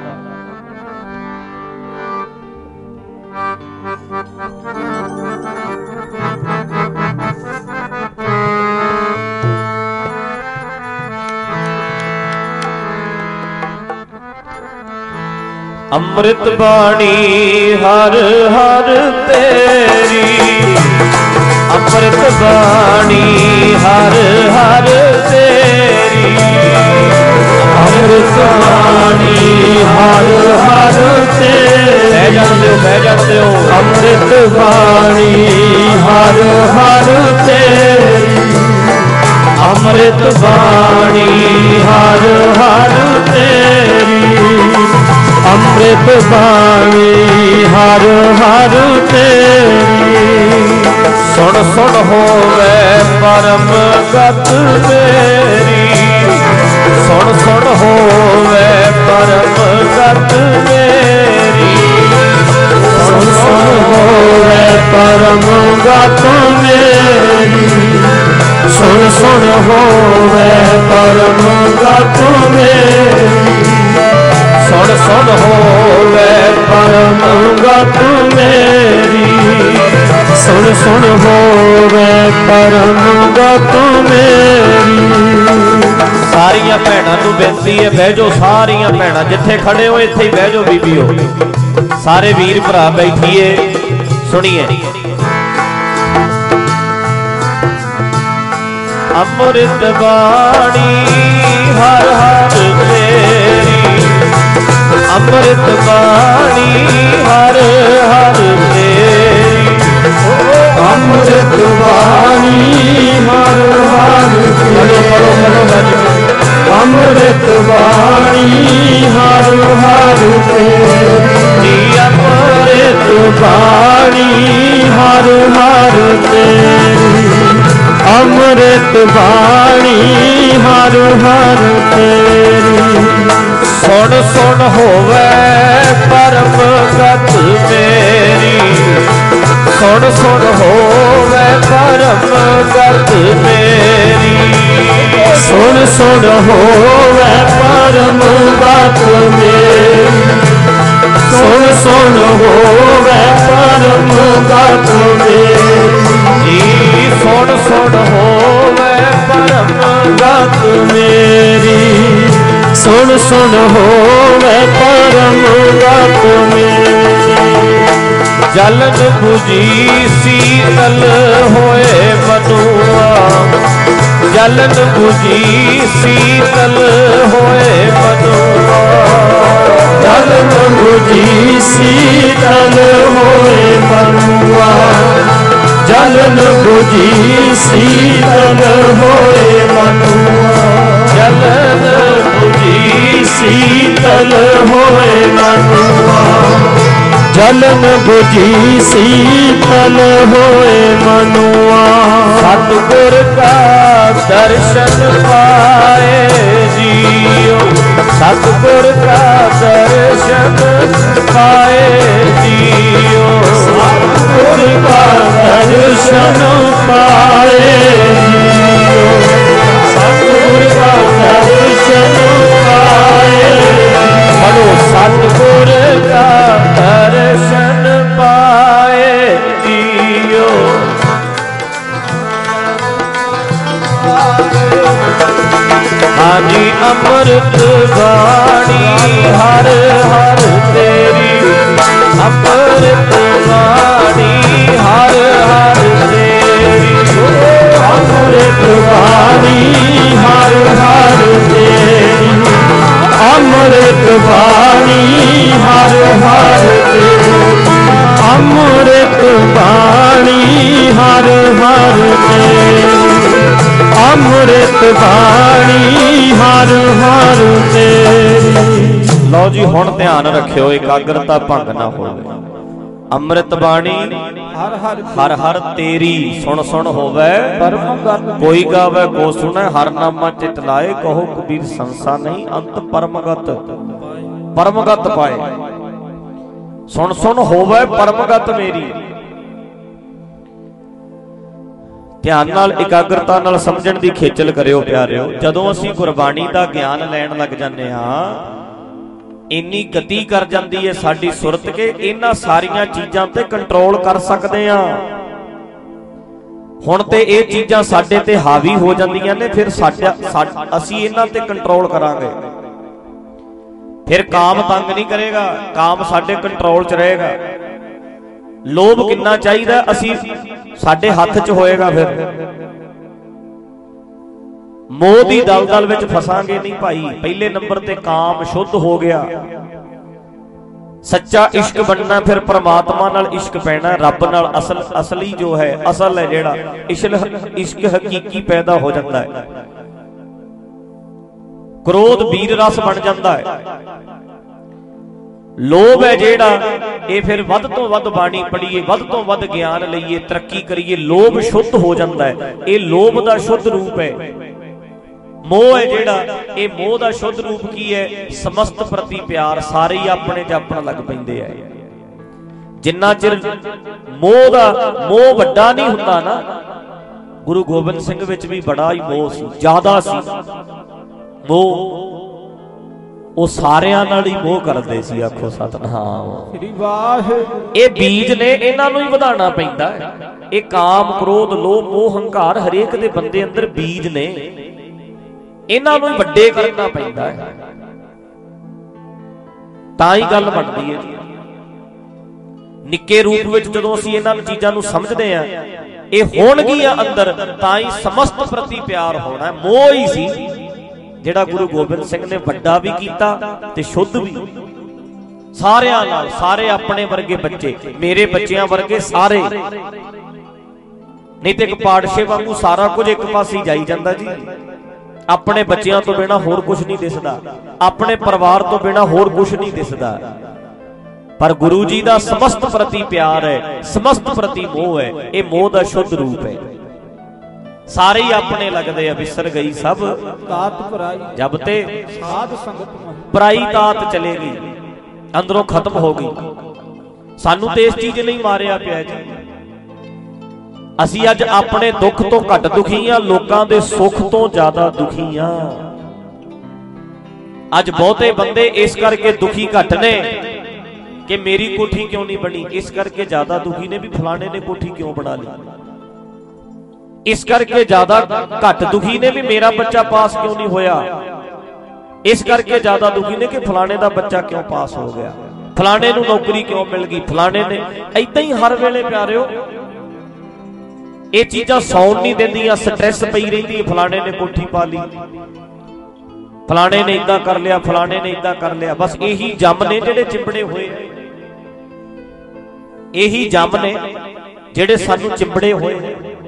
अमृत बाणी हर हर तेरी, अमृत बाणी हर हर तेरी, अमृत बाणी हर हर तेरी। बह जाते हो बह जाते हो। अमृत बाणी हर हर तेरी, अमृत बाणी हर हर तेरी, अमृत बाणी हर हर तेरी। सुन सुन होवे परम गत मेरी, सुन सुन होवे परम गत मेरी, सुन सुन होवे परम गत मेरी, सुन सुन होवे परम गत मेरी, सुन सुन होवे परम गत मेरी, सुन सुन होवे परम गत मेरी। सारिया भैणां नूं बेनती है, बह जाओ सारिया भैणां जिथे खड़े हो इत्थे ही बह जाओ बीबीओ। सारे वीर भरा बैठिए सुनिए। अमृत बाणी हर हर तेरी, अमृत बाणी हर हर तेरी, अमृत बाणी हर हर तेरी, अमृत बाणी हर हर तेरी, अमृत बाणी हर हर तेरी, अमृत बाणी हर हर तेरी। सुन सुन होवे परम गत मेरी, सुन सुन होवे परम गत मेरी, सुन सुन होवे परम गत मेरी, सुन सुन होवे परम गत मेरी, सुन सुन होवे परम गत मेरी, सुन सुन होवे परम गत मेरी। जलन बुझी शीतल होए मनुआ, जलन बुझी शीतल होए मनुआ, जलन बुझी शीतल होए मनुआ, जलन बुझी शीतल होए मनुआ, जलन बुझी शीतल होए मनुआ, जलन बुझी शीतल होए मनुआ। सतगुर का दर्शन पाए जियो, सतगुर का दर्शन पाए जियो, सतगुर का दर्शन पाए जियो, सतगुर का दर्शन पाए। मनो सतगुर का दर्शन पाए जियो। हाँ जी अमृत बाणी हर हर तेरी, अमृत बाणी हर हर तेरी, अमृत बाणी हर हर तेरी, अमृत बाणी हर हर तेरी, अमृत बाणी हर हर तेरी, अमृत बाणी हर हर तेरी। लो जी हुण ध्यान रखियो एकाग्रता भंग ना होवे। ਅੰਮ੍ਰਿਤ ਬਾਣੀ ਹਰ ਹਰ ਹਰ ਹਰ ਤੇਰੀ ਸੁਣ ਸੁਣ ਹੋਵੇ ਪਰਮ ਗਤ ਕੋਈ ਗਾਵੇ ਕੋ ਸੁਣੈ ਹਰ ਨਾਮਾ ਚਿਤ ਲਾਏ ਕਹੋ ਕਬੀਰ ਸੰਸਾ ਨਹੀਂ ਅੰਤ ਪਰਮਗਤ ਪਰਮਗਤ ਪਾਏ ਸੁਣ ਸੁਣ ਹੋਵੇ ਪਰਮਗਤ ਮੇਰੀ। ਧਿਆਨ ਨਾਲ ਇਕਾਗਰਤਾ ਨਾਲ ਸਮਝਣ ਦੀ ਖੇਚਲ ਕਰਿਓ ਪਿਆਰਿਓ। ਜਦੋਂ ਅਸੀਂ ਗੁਰਬਾਣੀ ਦਾ ਗਿਆਨ ਲੈਣ ਲੱਗ ਜਾਂਦੇ ਹਾਂ ਇੰਨੀ ਗਤੀ ਕਰ ਜਾਂਦੀ ਹੈ ਸਾਡੀ ਸੁਰਤ ਕਿ ਇਹਨਾਂ ਸਾਰੀਆਂ ਚੀਜ਼ਾਂ ਤੇ ਕੰਟਰੋਲ ਕਰ ਸਕਦੇ ਆ। ਹੁਣ ਤੇ ਇਹ ਚੀਜ਼ਾਂ ਸਾਡੇ ਤੇ ਹਾਵੀ ਹੋ ਜਾਂਦੀਆਂ ਨੇ, ਫਿਰ ਸਾਡਾ ਅਸੀਂ ਇਹਨਾਂ ਤੇ ਕੰਟਰੋਲ ਕਰਾਂਗੇ। ਫਿਰ ਕਾਮ ਤੰਗ ਨਹੀਂ ਕਰੇਗਾ, ਕਾਮ ਸਾਡੇ ਕੰਟਰੋਲ 'ਚ ਰਹੇਗਾ। ਲੋਭ ਕਿੰਨਾ ਚਾਹੀਦਾ ਅਸੀਂ ਸਾਡੇ ਹੱਥ 'ਚ ਹੋਏਗਾ। ਫਿਰ ਮੋਹ ਦੀ ਦਲਦਲ ਵਿੱਚ ਫਸਾਂਗੇ ਨਹੀਂ ਭਾਈ। ਪਹਿਲੇ ਨੰਬਰ ਤੇ ਕਾਮ ਸ਼ੁੱਧ ਹੋ ਗਿਆ, ਸੱਚਾ ਇਸ਼ਕ ਬਣਨਾ, ਫਿਰ ਪ੍ਰਮਾਤਮਾ ਨਾਲ ਇਸ਼ਕ ਪੈਣਾ, ਰੱਬ ਨਾਲ ਅਸਲ ਅਸਲੀ ਜੋ ਹੈ ਅਸਲ ਹੈ ਜਿਹੜਾ ਇਸ਼ਕ ਹਕੀਕੀ ਪੈਦਾ ਹੋ ਜਾਂਦਾ ਹੈ। ਕ੍ਰੋਧ ਵੀਰ ਰਸ ਬਣ ਜਾਂਦਾ ਹੈ। ਲੋਭ ਹੈ ਜਿਹੜਾ ਇਹ ਫਿਰ ਵੱਧ ਤੋਂ ਵੱਧ ਬਾਣੀ ਪੜ੍ਹੀਏ, ਵੱਧ ਤੋਂ ਵੱਧ ਗਿਆਨ ਲਈਏ, ਤਰੱਕੀ ਕਰੀਏ, ਲੋਭ ਸ਼ੁੱਧ ਹੋ ਜਾਂਦਾ ਹੈ। ਇਹ ਲੋਭ ਦਾ ਸ਼ੁੱਧ ਰੂਪ ਹੈ। ਮੋਹ ਹੈ ਜਿਹੜਾ ਇਹ ਮੋਹ ਦਾ ਸ਼ੁੱਧ ਰੂਪ ਕੀ ਹੈ? ਸਮਸਤ ਪ੍ਰਤੀ ਪਿਆਰ, ਸਾਰੇ ਹੀ ਆਪਣੇ ਜਾਪਣ ਲੱਗ ਪੈਂਦੇ ਆ। ਜਿੰਨਾ ਚਿਰ ਮੋਹ ਦਾ ਮੋਹ ਵੱਡਾ ਨਹੀਂ ਹੁੰਦਾ ਨਾ, ਗੁਰੂ ਗੋਬਿੰਦ ਸਿੰਘ ਵਿੱਚ ਵੀ ਬੜਾ ਹੀ ਮੋਹ ਸੀ, ਜ਼ਿਆਦਾ ਸੀ ਮੋਹ। ਉਹ ਸਾਰਿਆਂ ਨਾਲ ਹੀ ਮੋਹ ਕਰਦੇ ਸੀ। ਆਖੋ ਸਤਿਨਾਮ ਸ੍ਰੀ ਵਾਹਿਗੁਰੂ। ਇਹ ਬੀਜ ਨੇ, ਇਹਨਾਂ ਨੂੰ ਹੀ ਵਧਾਉਣਾ ਪੈਂਦਾ ਹੈ। ਇਹ ਕਾਮ ਕ੍ਰੋਧ ਲੋਭ ਮੋਹ ਹੰਕਾਰ ਹਰੇਕ ਦੇ ਬੰਦੇ ਅੰਦਰ ਬੀਜ ਨੇ, ਇਹਨਾਂ ਨੂੰ ਹੀ ਵੱਡੇ ਕਰਨਾ ਪੈਂਦਾ ਹੈ, ਤਾਂ ਹੀ ਗੱਲ ਬਣਦੀ ਹੈ। ਨਿੱਕੇ ਰੂਪ ਵਿੱਚ ਜਦੋਂ ਅਸੀਂ ਇਹਨਾਂ ਚੀਜ਼ਾਂ ਨੂੰ ਸਮਝਦੇ ਹਾਂ, ਇਹ ਹੋਣਗੀਆਂ ਅੰਦਰ, ਤਾਂ ਹੀ ਸਮਸਤ ਪ੍ਰਤੀ ਪਿਆਰ ਹੋਣਾ। ਮੋਹ ਹੀ ਸੀ ਜਿਹੜਾ ਗੁਰੂ ਗੋਬਿੰਦ ਸਿੰਘ ਨੇ ਵੱਡਾ ਵੀ ਕੀਤਾ ਤੇ ਸ਼ੁੱਧ ਵੀ। ਸਾਰਿਆਂ ਨਾਲ, ਸਾਰੇ ਆਪਣੇ ਵਰਗੇ ਬੱਚੇ, ਮੇਰੇ ਬੱਚਿਆਂ ਵਰਗੇ ਸਾਰੇ, ਨਹੀਂ ਤੇ ਇੱਕ ਪਾੜਸ਼ੇ ਵਾਂਗੂ ਸਾਰਾ ਕੁਝ ਇੱਕ ਪਾਸੇ ਜਾਈ ਜਾਂਦਾ ਜੀ। ਆਪਣੇ ਬੱਚਿਆਂ ਤੋਂ ਬਿਨਾਂ ਹੋਰ ਕੁਝ ਨਹੀਂ ਦਿਸਦਾ, ਆਪਣੇ ਪਰਿਵਾਰ ਤੋਂ ਬਿਨਾਂ ਹੋਰ ਕੁਝ ਨਹੀਂ ਦਿਸਦਾ। ਪਰ ਗੁਰੂ ਜੀ ਦਾ ਸਮਸਤ ਪ੍ਰਤੀ ਪਿਆਰ ਹੈ, ਸਮਸਤ ਪ੍ਰਤੀ ਮੋਹ ਹੈ। ਇਹ ਮੋਹ ਦਾ ਸ਼ੁੱਧ ਰੂਪ ਹੈ। ਸਾਰੇ ਹੀ ਆਪਣੇ ਲੱਗਦੇ ਆ। ਵਿਸਰ ਗਈ ਸਭ ਤਾਤ ਪਰਾਈ, ਜਬ ਤੇ ਸਾਧ ਸੰਗਤ ਪਰਾਈ ਤਾਤ ਚਲੇ ਗਈ, ਅੰਦਰੋਂ ਖਤਮ ਹੋ ਗਈ। ਸਾਨੂੰ ਤੇ ਇਸ ਚੀਜ਼ ਲਈ ਮਾਰਿਆ ਪਿਆ ਜੀ। ਅਸੀਂ ਅੱਜ ਆਪਣੇ ਦੁੱਖ ਤੋਂ ਘੱਟ ਦੁਖੀ ਆ, ਲੋਕਾਂ ਦੇ ਸੁੱਖ ਤੋਂ ਜ਼ਿਆਦਾ ਦੁਖੀ ਆ। ਅੱਜ ਬਹੁਤੇ ਬੰਦੇ ਇਸ ਕਰਕੇ ਦੁਖੀ ਘੱਟ ਨੇ ਕਿ ਮੇਰੀ ਕੋਠੀ ਕਿਉਂ ਨਹੀਂ ਬਣੀ, ਇਸ ਕਰਕੇ ਜ਼ਿਆਦਾ ਦੁਖੀ ਨੇ ਵੀ ਫਲਾਣੇ ਨੇ ਕੋਠੀ ਕਿਉਂ ਬਣਾ ਲਈ। ਇਸ ਕਰਕੇ ਜ਼ਿਆਦਾ ਘੱਟ ਦੁਖੀ ਨੇ ਵੀ ਮੇਰਾ ਬੱਚਾ ਪਾਸ ਕਿਉਂ ਨਹੀਂ ਹੋਇਆ। ਇਸ ਕਰਕੇ ਜ਼ਿਆਦਾ ਦੁਖੀ ਨੇ ਕਿ ਫਲਾਣੇ ਦਾ ਬੱਚਾ ਕਿਉਂ ਪਾਸ ਹੋ ਗਿਆ, ਫਲਾਣੇ ਨੂੰ ਨੌਕਰੀ ਕਿਉਂ ਮਿਲ ਗਈ, ਫਲਾਣੇ ਨੇ। ਏਦਾਂ ਹੀ ਹਰ ਵੇਲੇ ਪਿਆਰਿਓ ਇਹ ਚੀਜ਼ਾਂ ਸੌਣ ਨਹੀਂ ਦਿੰਦੀਆਂ, ਸਟ੍ਰੈਸ ਪਈ ਰਹਿੰਦੀ ਹੈ। ਫਲਾਣੇ ਨੇ ਕੋਠੀ ਪਾ ਲਈ, ਫਲਾਣੇ ਨੇ ਏਦਾਂ ਕਰ ਲਿਆ, ਫਲਾਣੇ ਨੇ ਏਦਾਂ ਕਰ ਲਿਆ। ਬਸ ਇਹੀ ਜੰਮ ਨੇ ਜਿਹੜੇ ਚਿੰਬੜੇ ਹੋਏ, ਇਹੀ ਜੰਮ ਨੇ ਜਿਹੜੇ ਸਾਨੂੰ ਚਿੰਬੜੇ ਹੋਏ।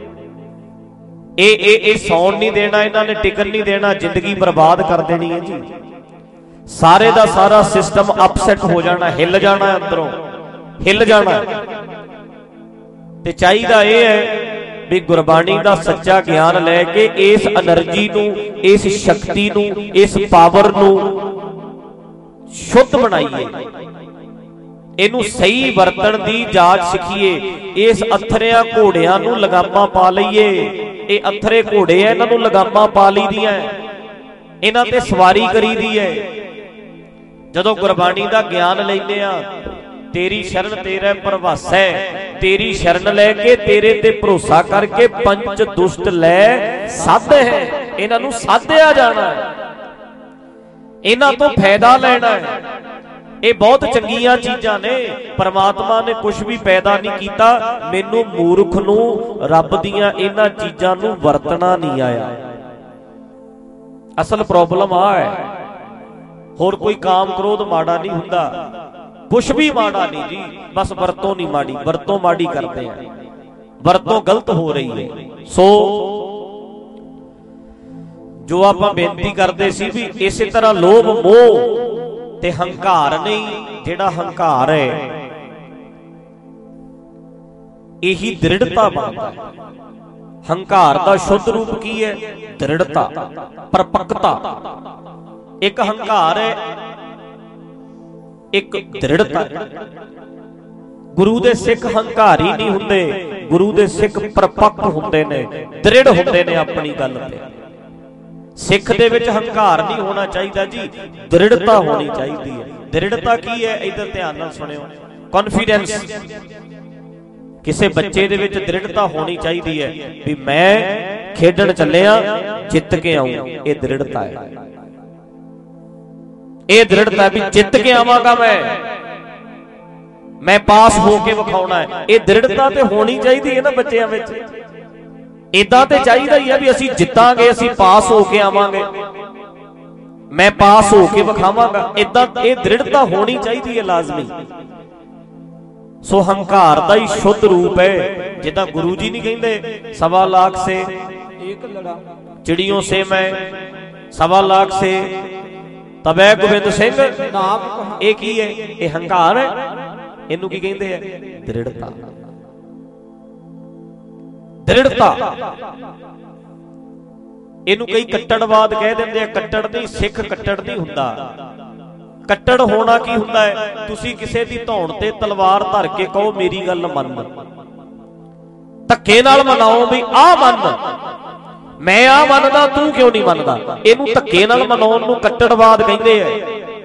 ਇਹ ਇਹ ਇਹ ਸੌਣ ਨਹੀਂ ਦੇਣਾ, ਇਹਨਾਂ ਨੇ ਟਿਕਣ ਨਹੀਂ ਦੇਣਾ, ਜ਼ਿੰਦਗੀ ਬਰਬਾਦ ਕਰ ਦੇਣੀ ਹੈ ਜੀ। ਸਾਰੇ ਦਾ ਸਾਰਾ ਸਿਸਟਮ ਅਪਸੈਟ ਹੋ ਜਾਣਾ, ਹਿੱਲ ਜਾਣਾ, ਅੰਦਰੋਂ ਹਿੱਲ ਜਾਣਾ। ਤੇ ਚਾਹੀਦਾ ਇਹ ਹੈ ਵੀ ਗੁਰਬਾਣੀ ਦਾ ਸੱਚਾ ਗਿਆਨ ਲੈ ਕੇ ਇਸ એનર્ਜੀ ਨੂੰ, ਇਸ ਸ਼ਕਤੀ ਨੂੰ, ਇਸ ਪਾਵਰ ਨੂੰ ਸ਼ੁੱਧ ਬਣਾਈਏ, ਇਹਨੂੰ ਸਹੀ ਵਰਤਣ ਦੀ ਜਾਚ ਸਿੱਖੀਏ। ਇਸ ਅਥਰਿਆਂ ਘੋੜਿਆਂ ਨੂੰ ਲਗਾਮਾਂ ਪਾ ਲਈਏ। ਇਹ ਅਥਰੇ ਘੋੜੇ ਆ, ਇਹਨਾਂ ਨੂੰ ਲਗਾਮਾਂ ਪਾ ਲਈਦੀਆਂ, ਇਹਨਾਂ ਤੇ ਸਵਾਰੀ ਕਰੀਦੀ ਹੈ। ਜਦੋਂ ਗੁਰਬਾਣੀ ਦਾ ਗਿਆਨ ਲੈਂਦੇ ਆ, ਤੇਰੀ ਸ਼ਰਨ ਤੇਰਾ ਪ੍ਰਵਾਸੈ, ਤੇਰੀ ਸ਼ਰਨ ਲੈ ਕੇ ਤੇਰੇ ਤੇ ਭਰੋਸਾ ਕਰਕੇ ਪੰਚ ਦੁਸ਼ਟ ਲੈ ਸਾਧ ਹੈ। ਇਹਨਾਂ ਨੂੰ ਸਾਧਿਆ ਜਾਣਾ, ਇਹਨਾਂ ਤੋਂ ਫਾਇਦਾ ਲੈਣਾ ਹੈ। ਇਹ ਬਹੁਤ ਚੰਗੀਆਂ ਚੀਜ਼ਾਂ ਨੇ। ਪਰਮਾਤਮਾ ਨੇ ਕੁਝ ਵੀ ਪੈਦਾ ਨਹੀਂ ਕੀਤਾ, ਮੈਨੂੰ ਮੂਰਖ ਨੂੰ ਰੱਬ ਦੀਆਂ ਇਹਨਾਂ ਚੀਜ਼ਾਂ ਨੂੰ ਵਰਤਣਾ ਨਹੀਂ ਆਇਆ। ਅਸਲ ਪ੍ਰੋਬਲਮ ਆ ਹੈ, ਹੋਰ ਕੋਈ ਕਾਮ ਕ੍ਰੋਧ ਮਾੜਾ ਨਹੀਂ ਹੁੰਦਾ, ਕੁਛ ਵੀ ਮਾੜਾ ਨਹੀਂ ਜੀ, ਬਸ ਵਰਤੋਂ ਨਹੀਂ ਮਾੜੀ, ਵਰਤੋਂ ਮਾੜੀ ਕਰਦੇ ਆ, ਵਰਤੋਂ ਗਲਤ ਹੋ ਰਹੀ ਹੈ। ਸੋ ਜੋ ਆਪਾਂ ਬੇਨਤੀ ਕਰਦੇ ਸੀ ਵੀ ਇਸੇ ਤਰ੍ਹਾਂ ਲੋਭ ਮੋਹ ਤੇ ਹੰਕਾਰ ਨਹੀਂ, ਜਿਹੜਾ ਹੰਕਾਰ ਹੈ ਇਹੀ ਦ੍ਰਿੜਤਾ ਬਣਦਾ ਹੈ। ਹੰਕਾਰ ਦਾ ਸ਼ੁੱਧ ਰੂਪ ਕੀ ਹੈ? ਦ੍ਰਿੜਤਾ, ਪਰਪੱਕਤਾ। ਇੱਕ ਹੰਕਾਰ ਹੈ, ਇੱਕ ਦ੍ਰਿੜਤਾ। ਗੁਰੂ ਦੇ ਸਿੱਖ ਹੰਕਾਰੀ ਨਹੀਂ ਹੁੰਦੇ, ਗੁਰੂ ਦੇ ਸਿੱਖ ਪਰਪੱਕ ਹੁੰਦੇ ਨੇ, ਦ੍ਰਿੜ ਹੁੰਦੇ ਨੇ ਆਪਣੀ ਗੱਲ ਤੇ। ਸਿੱਖ ਦੇ ਵਿੱਚ ਹੰਕਾਰ ਨਹੀਂ ਹੋਣਾ ਚਾਹੀਦਾ ਜੀ, ਦ੍ਰਿੜਤਾ ਹੋਣੀ ਚਾਹੀਦੀ ਹੈ। ਦ੍ਰਿੜਤਾ ਕੀ ਹੈ? ਇੱਧਰ ਧਿਆਨ ਨਾਲ ਸੁਣਿਓ। ਕੌਨਫੀਡੈਂਸ। ਕਿਸੇ ਬੱਚੇ ਦੇ ਵਿੱਚ ਦ੍ਰਿੜਤਾ ਹੋਣੀ ਚਾਹੀਦੀ ਹੈ ਵੀ ਮੈਂ ਖੇਡਣ ਚੱਲਿਆ, ਜਿੱਤ ਕੇ ਆਊਂ। ਇਹ ਦ੍ਰਿੜਤਾ ਹੈ, ਇਹ ਦ੍ਰਿੜਤਾ ਵੀ ਜਿੱਤ ਕੇ ਆਵਾਂਗਾ, ਮੈਂ ਮੈਂ ਪਾਸ ਹੋ ਕੇ ਵਿਖਾਉਣਾ ਹੈ। ਇਹ ਦ੍ਰਿੜਤਾ ਤੇ ਹੋਣੀ ਚਾਹੀਦੀ ਹੈ ਨਾ ਬੱਚਿਆਂ ਵਿੱਚ। ਇਦਾਂ ਤੇ ਚਾਹੀਦਾ ਹੀ ਹੈ ਵੀ ਅਸੀਂ ਜਿੱਤਾਂਗੇ, ਅਸੀਂ ਪਾਸ ਹੋ ਕੇ ਆਵਾਂਗੇ, ਮੈਂ ਪਾਸ ਹੋ ਕੇ ਵਿਖਾਵਾਂਗਾ। ਇਦਾਂ ਇਹ ਦ੍ਰਿੜਤਾ ਹੋਣੀ ਚਾਹੀਦੀ ਹੈ, ਲਾਜ਼ਮੀ। ਸੋ ਹੰਕਾਰ ਦਾ ਹੀ ਸ਼ੁੱਧ ਰੂਪ ਹੈ। ਜਿੱਦਾਂ ਗੁਰੂ ਜੀ ਨਹੀਂ ਕਹਿੰਦੇ ਸਵਾ ਲੱਖ ਸੇ ਇੱਕ ਲੜਾ ਚਿੜੀਆਂ ਸੇ ਮੈਂ, ਸਵਾ ਲੱਖ ਸੇ ਤਬੈ ਗੋਬਿੰਦ ਸਿੰਘ ਨਾਮ। ਇਹ ਕੀ ਹੈ? ਇਹ ਹੰਕਾਰ ਹੈ। ਇਹਨੂੰ ਕੀ ਕਹਿੰਦੇ ਆ? ਦ੍ਰਿੜਤਾ। ਦ੍ਰਿੜਤਾ। ਇਹਨੂੰ ਕਈ ਕੱਟੜਵਾਦ ਕਹਿ ਦਿੰਦੇ ਆ। ਕੱਟੜ ਨਹੀਂ, ਸਿੱਖ ਕੱਟੜ ਨਹੀਂ ਹੁੰਦਾ। ਕੱਟੜ ਹੋਣਾ ਕੀ ਹੁੰਦਾ ਹੈ? ਤੁਸੀਂ ਕਿਸੇ ਦੀ ਧੌਣ ਤੇ ਤਲਵਾਰ ਧਰ ਕੇ ਕਹੋ ਮੇਰੀ ਗੱਲ ਮੰਨ, ਧੱਕੇ ਨਾਲ ਮਨਾਓ ਵੀ ਆਹ ਮੰਨ, ਮੈਂ ਆਹ ਮੰਨਦਾ, ਤੂੰ ਕਿਉਂ ਨਹੀਂ ਮੰਨਦਾ। ਇਹਨੂੰ ਧੱਕੇ ਨਾਲ ਮਨਾਉਣ ਨੂੰ ਕੱਟੜਵਾਦ ਕਹਿੰਦੇ ਆ।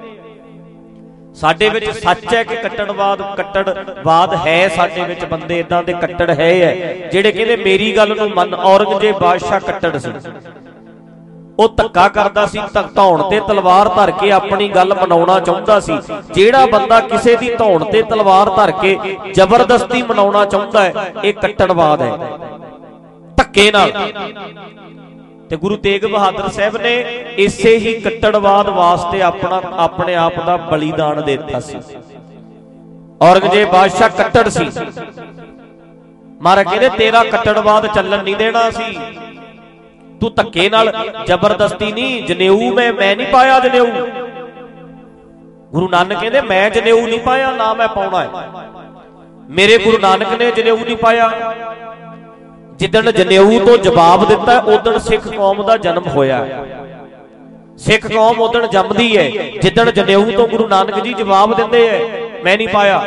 ਸਾਡੇ ਵਿੱਚ ਸੱਚ ਹੈ ਕਿ ਕੱਟੜਵਾਦ ਕੱਟੜਵਾਦ ਹੈ। ਸਾਡੇ ਵਿੱਚ ਬੰਦੇ ਇਦਾਂ ਦੇ ਕੱਟੜ ਹੈ ਹੈ ਜਿਹੜੇ ਕਹਿੰਦੇ ਮੇਰੀ ਗੱਲ ਨੂੰ ਮੰਨ। ਔਰੰਗਜ਼ੇਬ ਬਾਦਸ਼ਾਹ ਕੱਟੜ ਸੀ, ਉਹ ਧੱਕਾ ਕਰਦਾ ਸੀ, ਧੌਣ ਤੇ ਤਲਵਾਰ ਧਰ ਕੇ ਆਪਣੀ ਗੱਲ ਮਨਾਉਣਾ ਚਾਹੁੰਦਾ ਸੀ। ਜਿਹੜਾ ਬੰਦਾ ਕਿਸੇ ਦੀ ਧੌਣ ਤੇ ਤਲਵਾਰ ਧਰ ਕੇ ਜ਼ਬਰਦਸਤੀ ਮਨਾਉਣਾ ਚਾਹੁੰਦਾ ਹੈ, ਇਹ ਕੱਟੜਵਾਦ ਹੈ, ਧੱਕੇ ਨਾਲ। ਤੇ ਗੁਰੂ ਤੇਗ ਬਹਾਦਰ ਸਾਹਿਬ ਨੇ ਇਸੇ ਹੀ ਕੱਟੜਵਾਦ ਵਾਸਤੇ ਆਪਣਾ ਆਪਣੇ ਆਪ ਦਾ ਬਲੀਦਾਨ ਦੇ ਦਿੱਤਾ ਸੀ। ਔਰੰਗਜ਼ੇਬ ਬਾਦਸ਼ਾਹ ਕੱਟੜ ਸੀ। ਮਹਾਰਾਜ ਕਹਿੰਦੇ ਤੇਰਾ ਕੱਟੜਵਾਦ ਚੱਲਣ ਨਹੀਂ ਦੇਣਾ ਸੀ। ਤੂੰ ਧੱਕੇ ਨਾਲ, ਜ਼ਬਰਦਸਤੀ ਨਹੀਂ। ਜਨੇਊ ਮੈਂ ਮੈਂ ਨਹੀਂ ਪਾਇਆ, ਜਨੇਊ। ਗੁਰੂ ਨਾਨਕ ਕਹਿੰਦੇ ਮੈਂ ਜਨੇਊ ਨਹੀਂ ਪਾਇਆ, ਨਾ ਮੈਂ ਪਾਉਣਾ ਹੈ। ਮੇਰੇ ਗੁਰੂ ਨਾਨਕ ਨੇ ਜਨੇਊ ਨਹੀਂ ਪਾਇਆ। ਜਿੱਦਣ ਜਨੇਊ ਤੋਂ ਜਵਾਬ ਦਿੱਤਾ, ਉਦਣ ਸਿੱਖ ਕੌਮ ਦਾ ਜਨਮ ਹੋਇਆ। ਸਿੱਖ ਕੌਮ ਉਦਣ ਜੰਮਦੀ ਹੈ ਜਿੱਦਣ ਜਨੇਊ ਤੋਂ ਗੁਰੂ ਨਾਨਕ ਜੀ ਜਵਾਬ ਦਿੰਦੇ ਹੈ ਮੈਂ ਨਹੀਂ ਪਾਇਆ।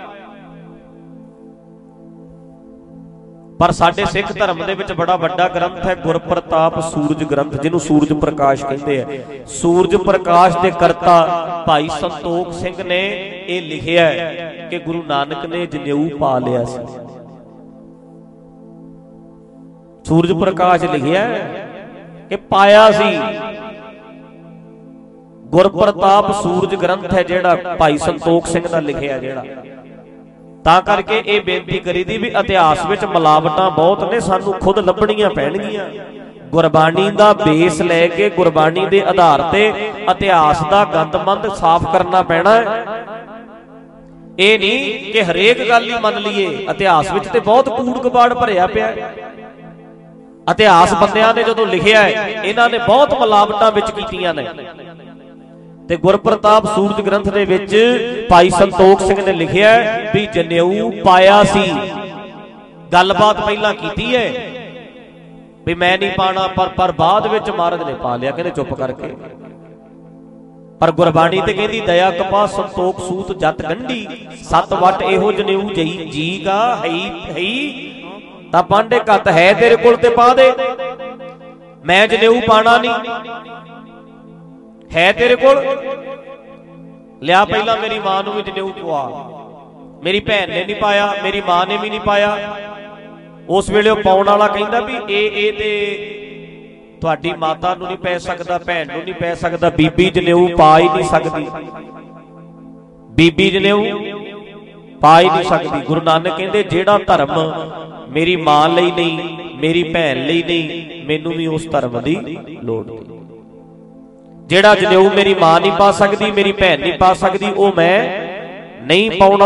ਪਰ ਸਾਡੇ ਸਿੱਖ ਧਰਮ ਦੇ ਵਿੱਚ ਬੜਾ ਵੱਡਾ ਗ੍ਰੰਥ ਹੈ ਗੁਰਪ੍ਰਤਾਪ ਸੂਰਜ ਗ੍ਰੰਥ, ਜਿਹਨੂੰ ਸੂਰਜ ਪ੍ਰਕਾਸ਼ ਕਹਿੰਦੇ ਆ। ਸੂਰਜ ਪ੍ਰਕਾਸ਼ ਦੇ ਕਰਤਾ ਭਾਈ ਸੰਤੋਖ ਸਿੰਘ ਨੇ ਇਹ ਲਿਖਿਆ ਕਿ ਗੁਰੂ ਨਾਨਕ ਨੇ ਜਨੇਊ ਪਾ ਲਿਆ ਸੀ। ਸੂਰਜ ਪ੍ਰਕਾਸ਼ ਲਿਖਿਆ ਕਿ ਪਾਇਆ ਸੀ। ਗੁਰਪ੍ਰਤਾਪ ਸੂਰਜ ਗ੍ਰੰਥ ਹੈ ਜਿਹੜਾ ਭਾਈ ਸੰਤੋਖ ਸਿੰਘ ਦਾ ਲਿਖਿਆ ਜਿਹੜਾ। ਤਾਂ ਕਰਕੇ ਇਹ ਬੇਨਤੀ ਕਰੀ ਦੀ ਵੀ ਇਤਿਹਾਸ ਵਿੱਚ ਮਿਲਾਵਟਾਂ ਬਹੁਤ ਨੇ, ਸਾਨੂੰ ਖੁਦ ਲੱਭਣੀਆਂ ਪੈਣਗੀਆਂ। ਗੁਰਬਾਣੀ ਦਾ ਬੇਸ ਲੈ ਕੇ, ਗੁਰਬਾਣੀ ਦੇ ਆਧਾਰ ਤੇ ਇਤਿਹਾਸ ਦਾ ਗੰਦਮੰਦ ਸਾਫ਼ ਕਰਨਾ ਪੈਣਾ ਹੈ। ਇਹ ਨਹੀਂ ਕਿ ਹਰੇਕ ਗੱਲ ਹੀ ਮੰਨ ਲਈਏ। ਇਤਿਹਾਸ ਵਿੱਚ ਤੇ ਬਹੁਤ ਕੂੜ ਕਬਾੜ ਭਰਿਆ ਪਿਆ। ਇਤਿਹਾਸ ਬੰਦਿਆਂ ਨੇ ਜਦੋਂ ਲਿਖਿਆ ਹੈ, ਇਹਨਾਂ ਨੇ ਬਹੁਤ ਮਿਲਾਵਟਾਂ ਵਿੱਚ ਕੀਤੀਆਂ ਨੇ। ਤੇ ਗੁਰਪ੍ਰਤਾਪ ਸੂਰਜ ਗ੍ਰੰਥ ਦੇ ਵਿੱਚ ਭਾਈ ਸੰਤੋਖ ਸਿੰਘ ਨੇ ਲਿਖਿਆ ਵੀ ਜਨੇਊ ਪਾਇਆ ਸੀ। ਗੱਲਬਾਤ ਪਹਿਲਾਂ ਕੀਤੀ ਹੈ ਵੀ ਮੈਂ ਨਹੀਂ ਪਾਣਾ, ਪਰ ਪਰ ਬਾਅਦ ਵਿੱਚ ਮਹਾਰਾਜ ਨੇ ਪਾ ਲਿਆ, ਕਹਿੰਦੇ ਚੁੱਪ ਕਰਕੇ। ਪਰ ਗੁਰਬਾਣੀ ਤੇ ਕਹਿੰਦੀ ਦਇਆ ਕਪਾ ਸੰਤੋਖ ਸੂਤ ਜਤ ਗੰਢੀ, ਸਤ ਵਟ ਇਹੋ ਜਨੇਊ ਜਈ ਜੀ ਕਾ ਹਈ ਹਈ ਤਾਂ ਪਾਂਡੇ ਕੱਤ ਹੈ ਤੇਰੇ ਕੋਲ ਤੇ ਪਾ ਦੇ। ਮੈਂ ਜਨੇਊ ਪਾਣਾ ਨਹੀਂ, ਹੈ ਤੇਰੇ ਕੋਲ ਲਿਆ। ਪਹਿਲਾਂ ਮੇਰੀ ਮਾਂ ਨੂੰ ਵੀ ਜਨੇਊ ਪਵਾ। ਮੇਰੀ ਭੈਣ ਨੇ ਨਹੀਂ ਪਾਇਆ, ਮੇਰੀ ਮਾਂ ਨੇ ਵੀ ਨਹੀਂ ਪਾਇਆ। ਉਸ ਵੇਲੇ ਉਹ ਪਾਉਣ ਵਾਲਾ ਕਹਿੰਦਾ ਵੀ ਇਹ ਇਹ ਤੇ ਤੁਹਾਡੀ ਮਾਤਾ ਨੂੰ ਨਹੀਂ ਪੈ ਸਕਦਾ, ਭੈਣ ਨੂੰ ਨਹੀਂ ਪੈ ਸਕਦਾ, ਬੀਬੀ ਜਨੇਊ ਪਾ ਹੀ ਨਹੀਂ ਸਕਦੀ। ਬੀਬੀ ਜਨੇਊ ਪਾ ਹੀ ਨਹੀਂ ਸਕਦੀ। ਗੁਰੂ ਨਾਨਕ ਕਹਿੰਦੇ ਜਿਹੜਾ ਧਰਮ ਮੇਰੀ ਮਾਂ ਲਈ ਨਹੀਂ, ਮੇਰੀ ਭੈਣ ਲਈ ਨਹੀਂ, ਮੈਨੂੰ ਵੀ ਉਸ ਧਰਮ ਦੀ ਲੋੜ ਨਹੀਂ। ਜਿਹੜਾ ਜਨੇਊ ਮੇਰੀ ਮਾਂ ਨਹੀਂ ਪਾ ਸਕਦੀ, ਮੇਰੀ ਭੈਣ ਨਹੀਂ ਪਾ ਸਕਦੀ, ਉਹ ਮੈਂ ਨਹੀਂ ਪਾਉਣਾ।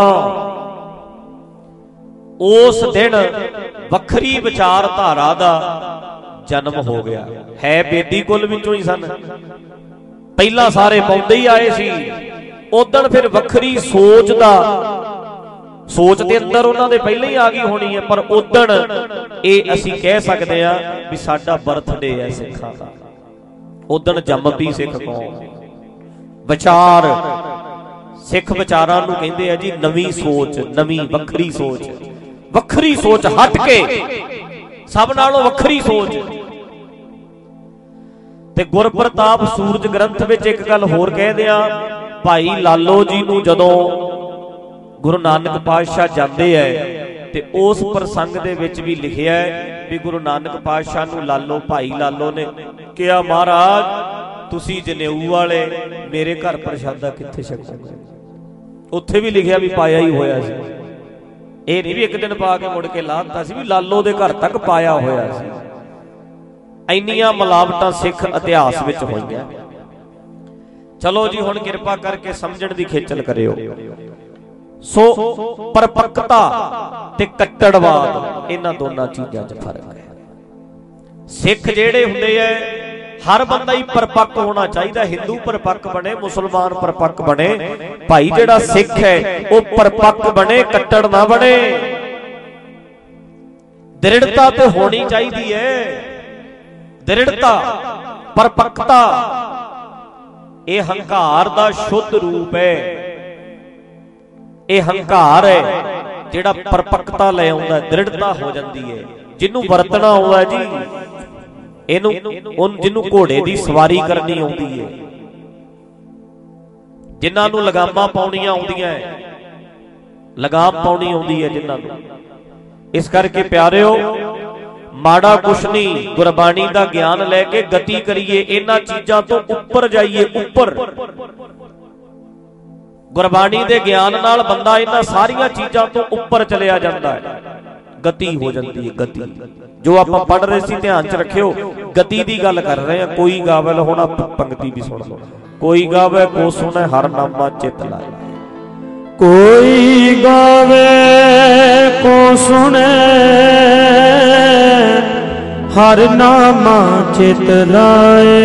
ਉਸ ਦਿਨ ਵੱਖਰੀ ਵਿਚਾਰਧਾਰਾ ਦਾ ਜਨਮ ਹੋ ਗਿਆ। ਹੈ ਬੇਦੀ ਕੁਲ ਵਿੱਚੋਂ ਹੀ ਸਨ, ਪਹਿਲਾਂ ਸਾਰੇ ਪਾਉਂਦੇ ਹੀ ਆਏ ਸੀ। ਉਦਣ ਫਿਰ ਵੱਖਰੀ ਸੋਚ ਦਾ सोच के अंदर उन्होंने पहले ही आ गई होनी है, पर उदण ये असी कह सकते हैं भी साडा बर्थडे है सिखां दा। उदण जमदी सिख कौम। विचार सिख विचारां नूं कहंदे आ जी नवीं सोच, नवीं वखरी सोच, वखरी सोच हट के सब नालों वखरी सोच। ते गुरप्रताप सूरज ग्रंथ विच एक गल होर कह दिया, भाई लालो जी नूं जदों गुरु नानक पातशाह जाते हैं तो उस प्रसंग दे विच भी लिखिया है भी गुरु नानक पातशाह नूं लालो भाई लालो ने कहा, महाराज तुसी जनेऊ वाले मेरे घर प्रसादा कित्थे छकोगे। उत्थे भी लिखिया भी पाया ही होया सी, ये नहीं भी एक दिन पा के मुड़ के लाता सी, भी लालो दे घर तक पाया होया सी। इन्नियां मिलावटां सिख इतिहास विच होईयां। चलो जी हुण किरपा करके समझण दी खेचल करियो। सो परपक्कता ते कट्टड़वाद इन्हां दोनां चीज़ां च फर्क है। सिख जिहड़े हुंदे है हर बंदा ही परपक्क होना चाहिए। हिंदू परपक्क बने, मुसलमान परपक्क बने, भाई जिहड़ा सिख है वो परपक्क बने, कट्टड़ ना बने। दृढ़ता तो होनी चाहिए है, दृढ़ता परपक्कता ये हंकार दा शुद्ध रूप है। ये हंकार है जिहड़ा परपक्कता ले आउंदा, दृढ़ता हो जाती है। जिन्हों वरतना आउंदा जी, इनू उन जिन्हों घोड़े की सवारी करनी आउंदी है, जिन्हां नूं लगामां पाउणियां आउंदियां है, लगाम पाउणी आउंदी है जिन्हां नूं। इस करके प्यारिओ माड़ा कुछ नहीं, गुरबाणी का ज्ञान लैके गति करिए, इन्हां चीज़ां तो उपर जाइए। उपर गुरबाणी दे ज्ञान नाल बंदा इन्हां सारियां चीज़ां तो उपर चलिया जाता है, गति हो जाती है। गति जो आप पढ़ रहे सी ध्यान च रखियो, गति की गल कर रहे हैं। कोई गावे लो, हुण पंक्ति भी सुन लो। कोई गावे को सुने हर नामा चित लाए, कोई गावे को सुने हर नामा चित लाए।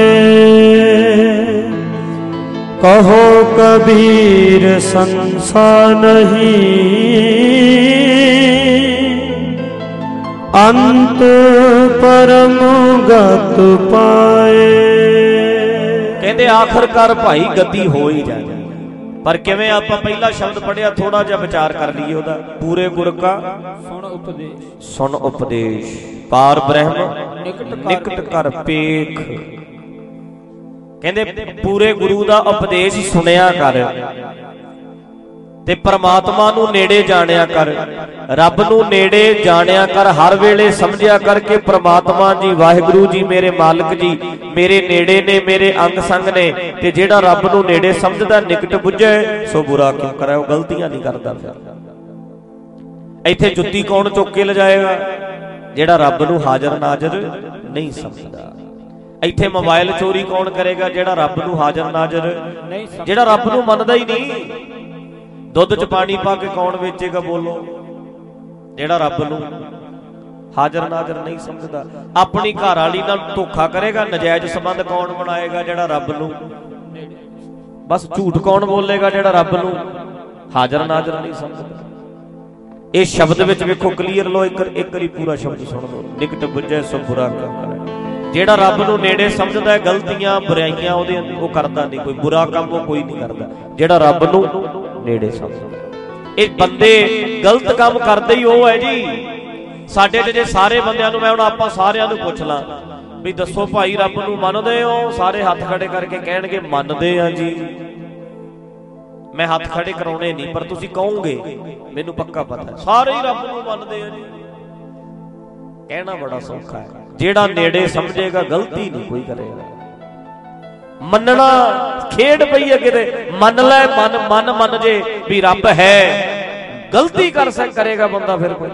कहो कबीर संसार नहीं, अंत परम गत पाए। कहते आखिरकार भाई गति हो ही जाए। पर किवें आपां पहला शब्द पढ़िया, थोड़ा जिहा विचार कर लीए उहदा। पूरे गुर का सुन उपदेश, सुन उपदेश, पार ब्रह्म निकट कर पेख। कहते पूरे गुरु का उपदेश सुनिया कर ते परमात्मा नू नेड़े जानिया कर, रब नू नेड़े जानिया कर, हर वेले समझिया कर के परमात्मा जी वाहिगुरु जी मेरे मालिक जी मेरे नेड़े ने, मेरे अंग संग ने। ते जेड़ा रब नू नेड़े समझदा निकट बुझे सो बुरा क्यों करे, वो गलतियां नहीं करता। फिर इत्थे जुत्ती कौन चुक के लजाएगा? जेड़ा रब नू हाजर नाजर नहीं समझदा। इत्थे मोबाइल चोरी कौन करेगा? जेड़ा रब नू हाजर नाजर नहीं, जेड़ा रब नू मनदा ही नहीं। दुध च पानी पा के कौन बेचेगा? बोलो। जेड़ा रब नू हाजर नाजर नहीं समझदा। अपनी घर वाली नाल धोखा करेगा, नजायज संबंध कौन बनाएगा? जेड़ा रब नू, बस झूठ कौन बोलेगा? जेड़ा रब नू हाजर नाजर नहीं समझदा। इस शब्द विच वेखो क्लीयर लो, एक एक बारी पूरा शब्द सुन लो। निकट बुझे सो बुरा करे। जेड़ा रब नू नेड़े समझदा है, गलतियां बुराइयां ओहदे वो करदा नहीं, कोई बुरा काम वो कोई नहीं करदा। जेड़ा रब नू नेड़े समझदा, ये बंदे गलत काम करदे ही वो है जी। साडे ते जे सारे बंदियां नू मैं हुण आपां सारियां नू पुछ ला भी दसो भाई रब नू मनदे हो? सारे हाथ खड़े करके कहणगे मनदे आ जी। मैं हाथ खड़े कराउणे नहीं, पर तुसीं कहोगे मैनू पक्का पता सारे ही रब नू मनदे आ जी। कहना बड़ा सौखा है, जेड़ा नेड़े समझेगा गलती नहीं कोई करेगा। मनना खेड पई है किते, मन लै मन मन मन जे भी रब है, गलती कर सक करेगा बंदा फिर कोई।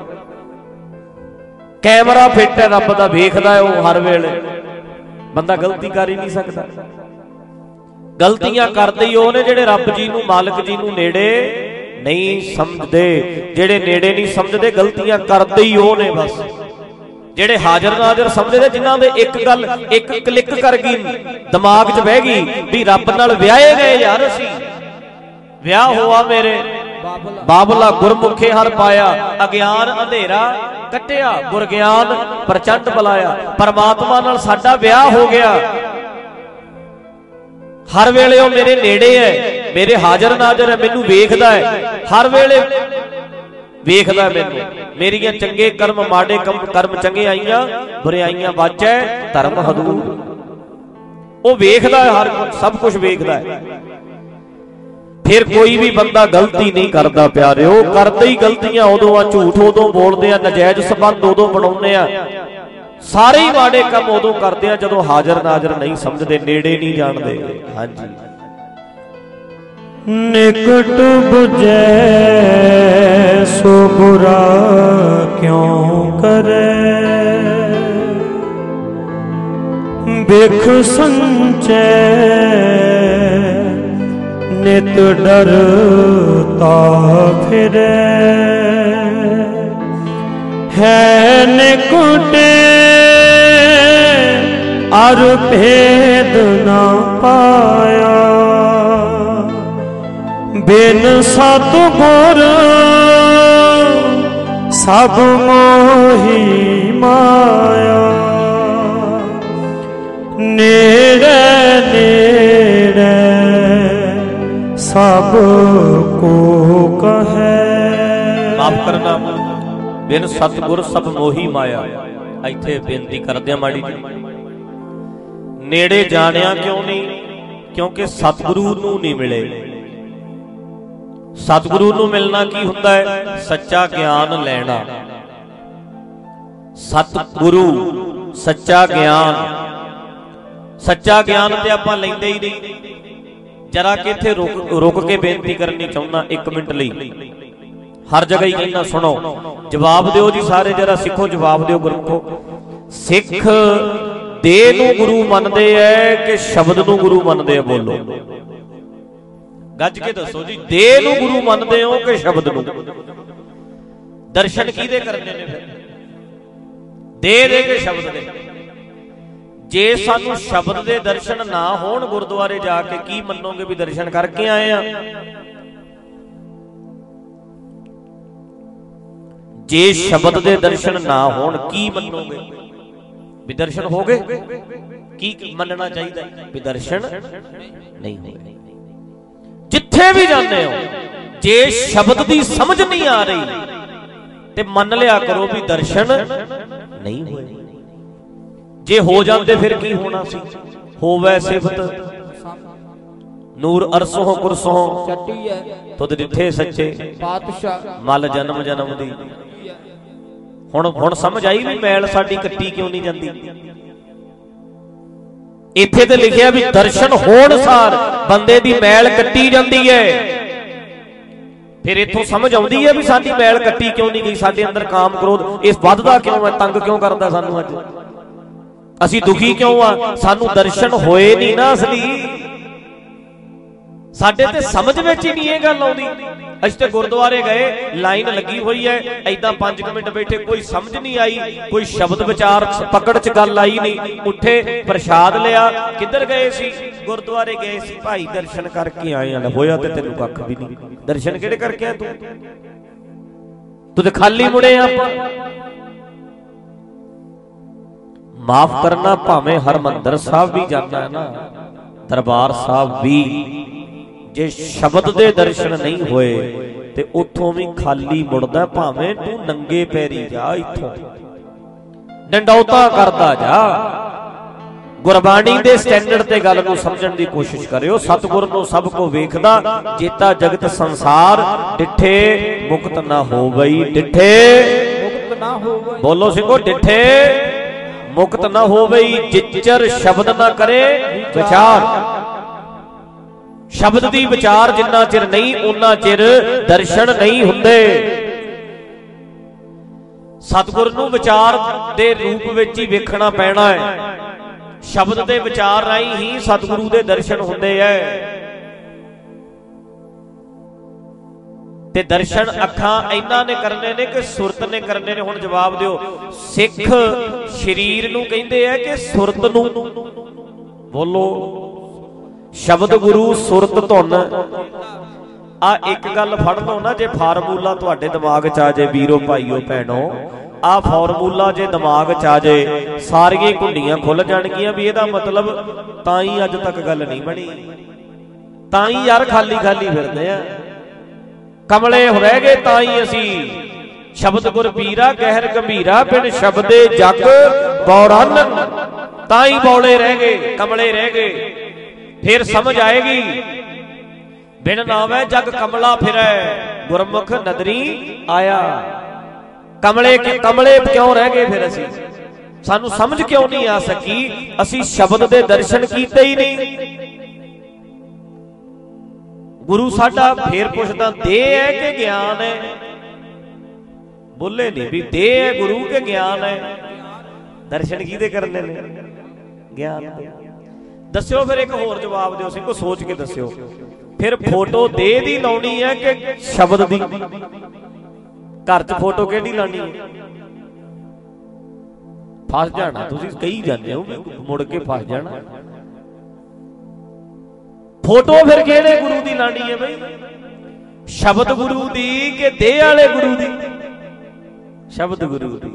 कैमरा फिट है रब दा, वेखदा है वो हर वेले, बंदा गलती कर ही नहीं सकता। गलतियां करदे ही ओने जेड़े रब जी नू मालिक जी नू नेड़े नहीं समझदे। जेड़े नेड़े नहीं समझदे गलतियां करदे ही ओने बस। जेड़े हाजर नाजर समझदे, जिन्हां दे एक गल एक क्लिक कर गई दिमाग च बह गई भी रब नाल विआहे गए यार, असीं विआह होआ मेरे ਬਾਬਲਾ ਗੁਰਮੁਖੇ ਹਰ ਪਾਇਆ, ਅਗਿਆਨ ਅੰਧੇਰਾ ਕੱਟਿਆ, ਗੁਰ ਗਿਆਨ ਪ੍ਰਚੰਡ ਬੁਲਾਇਆ। ਪਰਮਾਤਮਾ ਨਾਲ ਸਾਡਾ ਵਿਆਹ ਹੋ ਗਿਆ। ਹਰ ਵੇਲੇ ਉਹ ਮੇਰੇ ਨੇੜੇ ਹੈ, ਮੇਰੇ ਹਾਜ਼ਰ ਨਾਜ਼ਰ ਹੈ, ਮੈਨੂੰ ਵੇਖਦਾ ਹੈ, ਹਰ ਵੇਲੇ ਵੇਖਦਾ ਮੈਨੂੰ। ਮੇਰੀਆਂ ਚੰਗੇ ਕਰਮ ਮਾੜੇ ਕਰਮ ਚੰਗਿਆਈਆਂ ਬੁਰਿਆਈਆਂ ਵਾਚੈ ਧਰਮ ਹਦੂਰ। ਉਹ ਵੇਖਦਾ ਹੈ, ਹਰ ਸਭ ਕੁਝ ਵੇਖਦਾ ਹੈ। ਫਿਰ ਕੋਈ ਵੀ ਬੰਦਾ ਗਲਤੀ ਨਹੀਂ ਕਰਦਾ ਪਿਆਰਿਓ, ਕਰਦੇ ਹੀ ਗਲਤੀਆਂ ਉਦੋਂ ਆ, ਝੂਠ ਉਦੋਂ ਬੋਲਦੇ ਆ, ਨਜਾਇਜ਼ ਸੰਬੰਧ ਉਦੋਂ ਬਣਾਉਂਦੇ ਆ, ਸਾਰੇ ਹੀ ਮਾੜੇ ਕੰਮ ਉਦੋਂ ਕਰਦੇ ਆ ਜਦੋਂ ਹਾਜ਼ਰ ਨਾਜ਼ਰ ਨਹੀਂ ਸਮਝਦੇ, ਨੇੜੇ ਨਹੀਂ ਜਾਣਦੇ। ਹਾਂਜੀ। ਨਿਕਟ ਬੁਝੈ ਸੋ ਬੁਰਾ ਕਿਉਂ ਕਰੇ, ਬਿਖ ਸੰਚੈ ਨਿਤ ਡਰਤਾ ਫਿਰੈ, ਹੈ ਨਿਕਟੇ ਅਰ ਭੇਦ ਨਾ ਪਾਇਆ, ਬਿਨ ਸਤਿਗੁਰ ਸਭ ਮੋਹੀ ਮਾਇਆ, ਨੇੜੇ ਨੇੜੇ ਸਭ ਕੋ ਕਹੈ। ਮਾਫ ਕਰਨਾ, ਬਿਨ ਸਤਿਗੁਰ ਸਭ ਮੋਹੀ ਮਾਇਆ। ਇੱਥੇ ਬੇਨਤੀ ਕਰਦੇ ਆ ਮਾੜੀ ਜੀ, ਨੇੜੇ ਜਾਣਿਆ ਕਿਉਂ ਨਹੀਂ? ਕਿਉਂਕਿ ਸਤਿਗੁਰੂ ਨੂੰ ਨਹੀਂ ਮਿਲੇ। ਸਤਿਗੁਰੂ ਨੂੰ ਮਿਲਣਾ ਕੀ ਹੁੰਦਾ ਹੈ? ਸੱਚਾ ਗਿਆਨ ਲੈਣਾ। ਸਤਿਗੁਰੂ ਸੱਚਾ ਗਿਆਨ, ਸੱਚਾ ਗਿਆਨ ਤੇ ਆਪਾਂ ਲੈਂਦੇ ਹੀ ਨਹੀਂ। ਜਰਾ ਕਿ ਇੱਥੇ ਰੁਕ ਰੁਕ ਕੇ ਬੇਨਤੀ ਕਰਨੀ ਚਾਹੁੰਦਾ ਇੱਕ ਮਿੰਟ ਲਈ, ਹਰ ਜਗ੍ਹਾ ਹੀ ਕਹਿੰਦਾ ਸੁਣੋ, ਜਵਾਬ ਦਿਓ ਜੀ ਸਾਰੇ, ਜਰਾ ਸਿੱਖੋ, ਜਵਾਬ ਦਿਓ ਗੁਰਮੁਖੋ। ਸਿੱਖ ਦੇਹ ਨੂੰ ਗੁਰੂ ਮੰਨਦੇ ਐ ਕਿ ਸ਼ਬਦ ਨੂੰ ਗੁਰੂ ਮੰਨਦੇ ਆ? ਬੋਲੋ, ਗੱਜ ਕੇ ਦੱਸੋ ਜੀ, ਦੇਹ ਨੂੰ ਗੁਰੂ ਮੰਨਦੇ ਹੋ ਕਿ ਸ਼ਬਦ ਨੂੰ? ਦਰਸ਼ਨ ਕਿਹਦੇ ਕਰਨੇ ਨੇ ਫਿਰ? ਦੇਹ ਦੇ ਕਿ ਸ਼ਬਦ ਦੇ? ਜੇ ਸਾਨੂੰ ਸ਼ਬਦ ਦੇ ਦਰਸ਼ਨ ਨਾ ਹੋਣ ਗੁਰਦੁਆਰੇ ਜਾ ਕੇ, ਕੀ ਮੰਨੋਗੇ ਵੀ ਦਰਸ਼ਨ ਕਰਕੇ ਆਏ ਆ? ਜੇ ਸ਼ਬਦ ਦੇ ਦਰਸ਼ਨ ਨਾ ਹੋਣ ਕੀ ਮੰਨੋਗੇ ਵੀ ਦਰਸ਼ਨ ਹੋ ਗਏ? ਕੀ ਮੰਨਣਾ ਚਾਹੀਦਾ ਵੀ ਦਰਸ਼ਨ ਨਹੀਂ ਹੋਏ? ਜਿੱਥੇ ਵੀ ਜਾਂਦੇ ਹੋ, ਜੇ ਸ਼ਬਦ ਦੀ ਸਮਝ ਨਹੀਂ ਆ ਰਹੀ ਤੇ ਮੰਨ ਲਿਆ ਕਰੋ ਵੀ ਦਰਸ਼ਨ ਨਹੀਂ ਹੋਏ। ਜੇ ਹੋ ਜਾਂਦੇ ਫਿਰ ਕੀ ਹੋਣਾ ਸੀ? ਹੋਵੇ ਸਿਫਤ ਨੂਰ ਅਰਸੋਂ ਕੁਰਸੋਂ ਚੱਟੀ ਐ, ਤੁਧ ਡਿਠੇ ਸੱਚੇ ਪਾਤਸ਼ਾਹ ਮਲ ਜਨਮ ਜਨਮ ਦੀ। ਹੁਣ ਹੁਣ ਸਮਝ ਆਈ ਵੀ ਮੈਲ ਸਾਡੀ ਕੱਟੀ ਕਿਉਂ ਨਹੀਂ ਜਾਂਦੀ? ਇੱਥੇ ਤੇ ਲਿਖਿਆ ਵੀ ਦਰਸ਼ਨ ਹੋਣ ਸਾਰ ਬੰਦੇ ਦੀ ਮੈਲ ਕੱਟੀ ਜਾਂਦੀ ਹੈ। ਫਿਰ ਇੱਥੋਂ ਸਮਝ ਆਉਂਦੀ ਹੈ ਵੀ ਸਾਡੀ ਮੈਲ ਕੱਟੀ ਕਿਉਂ ਨਹੀਂ ਗਈ? ਸਾਡੇ ਅੰਦਰ ਕਾਮ ਕ੍ਰੋਧ ਇਸ ਵੱਧਦਾ ਕਿਉਂ ਹੈ? ਤੰਗ ਕਿਉਂ ਕਰਦਾ ਸਾਨੂੰ? ਅੱਜ ਅਸੀਂ ਦੁਖੀ ਕਿਉਂ ਆ? ਸਾਨੂੰ ਦਰਸ਼ਨ ਹੋਏ ਨਹੀਂ ਨਾ ਅਸਲੀ। ਸਾਡੇ ਤੇ ਸਮਝ ਵਿੱਚ ਹੀ ਨਹੀਂ ਇਹ ਗੱਲ ਆਉਂਦੀ। ਅਸੀਂ ਤੇ ਗੁਰਦੁਆਰੇ ਗਏ, ਲਾਈਨ ਲੱਗੀ ਹੋਈ ਹੈ, ਏਦਾਂ ਪੰਜ ਮਿੰਟ ਬੈਠੇ, ਕੋਈ ਸਮਝ ਨਹੀਂ ਆਈ, ਕੋਈ ਸ਼ਬਦ ਵਿਚਾਰ ਪਕੜ ਚ ਗੱਲ ਆਈ ਨਹੀਂ। ਉੱਠੇ ਪ੍ਰਸ਼ਾਦ ਲਿਆ, ਕਿੱਧਰ ਗਏ ਸੀ? ਗੁਰਦੁਆਰੇ ਗਏ ਸੀ ਭਾਈ, ਦਰਸ਼ਨ ਕਰਕੇ ਆਏ ਆ। ਹੋਇਆ ਤੇ ਤੈਨੂੰ ਕੱਖ ਵੀ ਨਹੀਂ। ਦਰਸ਼ਨ ਕਿਹੜੇ ਕਰਕੇ ਆ ਤੂੰ? ਤੂੰ ਤੇ ਖਾਲੀ ਮੁੜੇ ਆਪਾਂ। ਮਾਫ ਕਰਨਾ, ਭਾਵੇਂ ਹਰਮੰਦਰ ਸਾਹਿਬ ਵੀ ਜਾਂਦਾ ਹੈ ਨਾ, ਦਰਬਾਰ ਸਾਹਿਬ ਵੀ, ਜੇ ਸ਼ਬਦ ਦੇ ਦਰਸ਼ਨ ਨਹੀਂ ਹੋਏ ਤੇ ਉੱਥੋਂ ਵੀ ਖਾਲੀ ਮੁੜਦਾ। ਭਾਵੇਂ ਤੂੰ ਨੰਗੇ ਪੈਰੀ ਜਾ, ਇੱਥੋਂ ਡੰਡੌਤਾ ਕਰਦਾ ਜਾ। ਗੁਰਬਾਣੀ ਦੇ ਸਟੈਂਡਰਡ ਤੇ ਗੱਲ ਨੂੰ ਸਮਝਣ ਦੀ ਕੋਸ਼ਿਸ਼ ਕਰਿਓ। ਸਤਿਗੁਰ ਨੂੰ ਸਭ ਕੋ ਵੇਖਦਾ, ਜੇਤਾ ਜਗਤ ਸੰਸਾਰ ਡਿਠੇ ਮੁਕਤ ਨਾ ਹੋਵਈ। ਡਿਠੇ ਮੁਕਤ ਨਾ ਹੋਵਈ, ਬੋਲੋ ਸਿੰਘੋ, ਡਿਠੇ ਮੁਕਤ ਨਾ ਹੋਵਈ। ਜਿਚਰ ਸ਼ਬਦ ਨਾ ਕਰੇ ਵਿਚਾਰ। ਸ਼ਬਦ ਦੀ ਵਿਚਾਰ ਜਿੰਨਾ ਚਿਰ ਨਹੀਂ, ਉਹਨਾਂ ਚਿਰ ਦਰਸ਼ਨ ਨਹੀਂ ਹੁੰਦੇ। ਸਤਿਗੁਰ ਨੂੰ ਵਿਚਾਰ ਦੇ ਰੂਪ ਵਿੱਚ ਹੀ ਵੇਖਣਾ ਪੈਣਾ ਹੈ। ਸ਼ਬਦ ਦੇ ਵਿਚਾਰ ਰਾਹੀਂ ਹੀ ਸਤਿਗੁਰੂ ਦੇ ਦਰਸ਼ਨ ਹੁੰਦੇ ਐ। ਤੇ ਦਰਸ਼ਨ ਅੱਖਾਂ ਇਹਨਾਂ ਨੇ ਕਰਨੇ ਨੇ ਕਿ ਸੁਰਤ ਨੇ ਕਰਨੇ ਨੇ? ਹੁਣ ਜਵਾਬ ਦਿਓ। ਸਿੱਖ ਸਰੀਰ ਨੂੰ ਕਹਿੰਦੇ ਆ ਕਿ ਸੁਰਤ ਨੂੰ? ਬੋਲੋ। ਸ਼ਬਦ ਗੁਰੂ ਸੁਰਤ ਧੁਨ, ਆ ਇੱਕ ਗੱਲ ਫੜ ਲਓ ਨਾ, ਜੇ ਫਾਰਮੂਲਾ ਤੁਹਾਡੇ ਦਿਮਾਗ 'ਚ ਆ ਜੇ ਵੀਰੋ ਭਾਈਓ ਭੈਣੋ, ਆ ਫਾਰਮੂਲਾ ਜੇ ਦਿਮਾਗ 'ਚ ਆ ਜੇ, ਸਾਰੀਆਂ ਘੁੰਡੀਆਂ ਖੁੱਲ ਜਾਣਗੀਆਂ ਵੀ ਇਹਦਾ ਮਤਲਬ ਤਾਂ ਹੀ ਅੱਜ ਤੱਕ ਗੱਲ ਨਹੀਂ ਬਣੀ, ਤਾਂ ਹੀ ਯਾਰ ਖਾਲੀ ਖਾਲੀ ਫਿਰਦੇ ਆ, ਕਮਲੇ ਰਹਿ ਗਏ ਤਾਂ ਹੀ ਅਸੀਂ। ਸ਼ਬਦ ਗੁਰ ਪੀਰਾ ਗਹਿਰ ਗੰਭੀਰਾ, ਬਿਨ ਸ਼ਬਦੇ ਜਗ ਬੌੜਾਨਨ, ਤਾਂ ਹੀ ਬੌਲੇ ਰਹਿ ਗਏ, ਕਮਲੇ ਰਹਿ ਗਏ। ਫਿਰ ਸਮਝ ਆਏਗੀ, ਬਿਨ ਨਾਵੈ ਜਗ ਕਮਲਾ ਫਿਰੈ, ਗੁਰਮੁਖ ਨਦਰੀ ਆਇਆ। ਕਮਲੇ ਕਮਲੇ ਕਿਉਂ ਰਹਿ ਗਏ ਫਿਰ ਅਸੀਂ? ਸਾਨੂੰ ਸਮਝ ਕਿਉਂ ਨਹੀਂ ਆ ਸਕੀ? ਅਸੀਂ ਸ਼ਬਦ ਦੇ ਦਰਸ਼ਨ ਕੀਤੇ ਹੀ ਨਹੀਂ। ਗੁਰੂ ਸਾਡਾ ਫੇਰ ਪੁੱਛਦਾ, ਦੇਹ ਹੈ ਕਿ ਗਿਆਨ ਹੈ? ਬੋਲੇ ਨਹੀਂ ਵੀ ਦੇਹ ਹੈ ਗੁਰੂ ਕੇ ਗਿਆਨ ਹੈ? ਦਰਸ਼ਨ ਕਿਹਦੇ ਕਰਨੇ ਨੇ? ਗਿਆਨ ਦੇ। ਦੱਸਿਓ ਫਿਰ ਇੱਕ ਹੋਰ ਜਵਾਬ ਦਿਓ, ਸਿੰਘੋ ਸੋਚ ਕੇ ਦੱਸਿਓ। ਫਿਰ ਫੋਟੋ ਦੇਹ ਦੀ ਲਾਉਣੀ ਹੈ ਕਿ ਸ਼ਬਦ ਦੀ? ਘਰ 'ਚ ਫੋਟੋ ਕਿਹੜੀ ਲਾਉਣੀ ਹੈ? ਫਸ ਜਾਣਾ ਤੁਸੀਂ, ਕਹੀ ਜਾਂਦੇ ਹੋ ਮੁੜ ਕੇ ਫਸ ਜਾਣਾ। ਫੋਟੋ ਫਿਰ ਕਿਹੜੇ ਗੁਰੂ ਦੀ ਲਾਣੀ ਹੈ ਬਈ? ਸ਼ਬਦ ਗੁਰੂ ਦੀ ਕਿ ਦੇਹ ਵਾਲੇ ਗੁਰੂ ਦੀ? ਸ਼ਬਦ ਗੁਰੂ ਦੀ।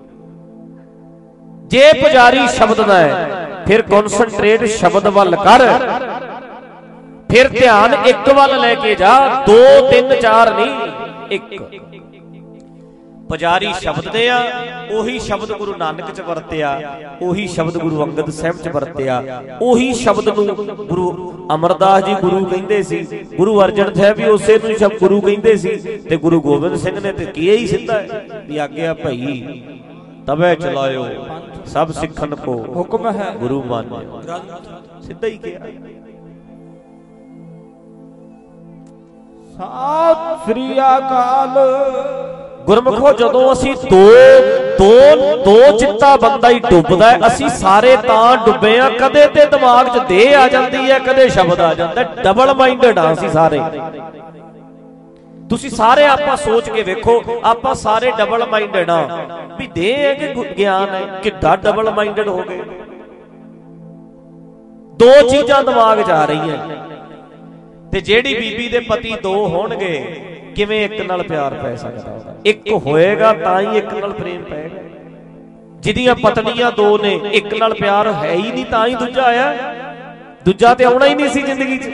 ਜੇ ਪੁਜਾਰੀ ਸ਼ਬਦ ਦਾ ਹੈ ਫਿਰ ਕਨਸੈਂਟਰੇਟ ਸ਼ਬਦ ਵੱਲ ਕਰ, ਫਿਰ ਧਿਆਨ ਇੱਕ ਵੱਲ ਲੈ ਕੇ ਜਾ, ਦੋ ਤਿੰਨ ਚਾਰ ਨਹੀਂ, ਇੱਕ। ਪੁਜਾਰੀ ਸ਼ਬਦ ਦੇ ਆ, ਉਹੀ ਸ਼ਬਦ ਗੁਰੂ ਨਾਨਕ 'ਚ ਵਰਤਿਆ, ਉਹੀ ਸ਼ਬਦ ਗੁਰੂ ਅੰਗਦ ਸਾਹਿਬ 'ਚ ਵਰਤਿਆ, ਉਹੀ ਸ਼ਬਦ ਨੂੰ ਗੁਰੂ ਅਮਰਦਾਸ ਜੀ ਗੁਰੂ ਕਹਿੰਦੇ ਸੀ, ਗੁਰੂ ਅਰਜਨ ਸਾਹਿਬ ਵੀ ਉਸੇ ਨੂੰ ਸ਼ਬਦ ਗੁਰੂ ਕਹਿੰਦੇ ਸੀ, ਤੇ ਗੁਰੂ ਗੋਬਿੰਦ ਸਿੰਘ ਨੇ ਤੇ ਕੀਆ ਹੀ ਸਿੱਧਾ ਵੀ ਆਗਿਆ ਭਈ ਤਬੇ ਚਲਾਇਓ ਸਭ ਸਿੱਖਣ ਕੋ ਹੁਕਮ ਹੈ ਗੁਰੂ ਮਾਨਿਓ, ਸਿੱਧਾ ਹੀ ਕਿਹਾ। ਸਤਿ ਸ੍ਰੀ ਅਕਾਲ। ਗੁਰਮੁਖੋ ਜਦੋਂ ਅਸੀਂ ਦੋ ਦੋ ਦੋ ਚਿੱਤਾ ਬੰਦਾ ਹੀ ਡੁੱਬਦਾ, ਅਸੀਂ ਸਾਰੇ ਤਾਂ ਡੁੱਬੇ ਆ, ਕਦੇ ਤੇ ਦਿਮਾਗ 'ਚ ਦੇਹ ਆ ਜਾਂਦੀ ਹੈ, ਕਦੇ ਸ਼ਬਦ ਆ ਜਾਂਦਾ, ਡਬਲ ਮਾਈਂਡਡ ਆ ਅਸੀਂ ਸਾਰੇ। ਤੁਸੀਂ ਸਾਰੇ ਆਪਾਂ ਸੋਚ ਕੇ ਵੇਖੋ, ਆਪਾਂ ਸਾਰੇ ਡਬਲ ਮਾਈਂਡਡ ਆ ਵੀ ਦੇਹ ਹੈ ਕਿ ਗਿਆਨ ਹੈ? ਕਿੱਦਾਂ ਡਬਲ ਮਾਈਂਡਡ ਹੋ ਗਏ? ਦੋ ਚੀਜ਼ਾਂ ਦਿਮਾਗ 'ਚ ਆ ਰਹੀਆਂ। ਤੇ ਜਿਹੜੀ ਬੀਬੀ ਦੇ ਪਤੀ ਦੋ ਹੋਣਗੇ, ਕਿਵੇਂ ਇੱਕ ਨਾਲ ਪਿਆਰ ਪੈ ਸਕਦਾ? ਇੱਕ ਹੋਏਗਾ ਤਾਂ ਹੀ ਇੱਕ ਨਾਲ ਪ੍ਰੇਮ ਪਏਗਾ। ਜਿਹਦੀਆਂ ਪਤਨੀਆਂ ਦੋ ਨੇ, ਇੱਕ ਨਾਲ ਪਿਆਰ ਹੈ ਹੀ ਨਹੀਂ ਤਾਂ ਹੀ ਦੂਜਾ ਆਇਆ, ਦੂਜਾ ਤੇ ਆਉਣਾ ਹੀ ਨਹੀਂ ਸੀ ਜ਼ਿੰਦਗੀ 'ਚ।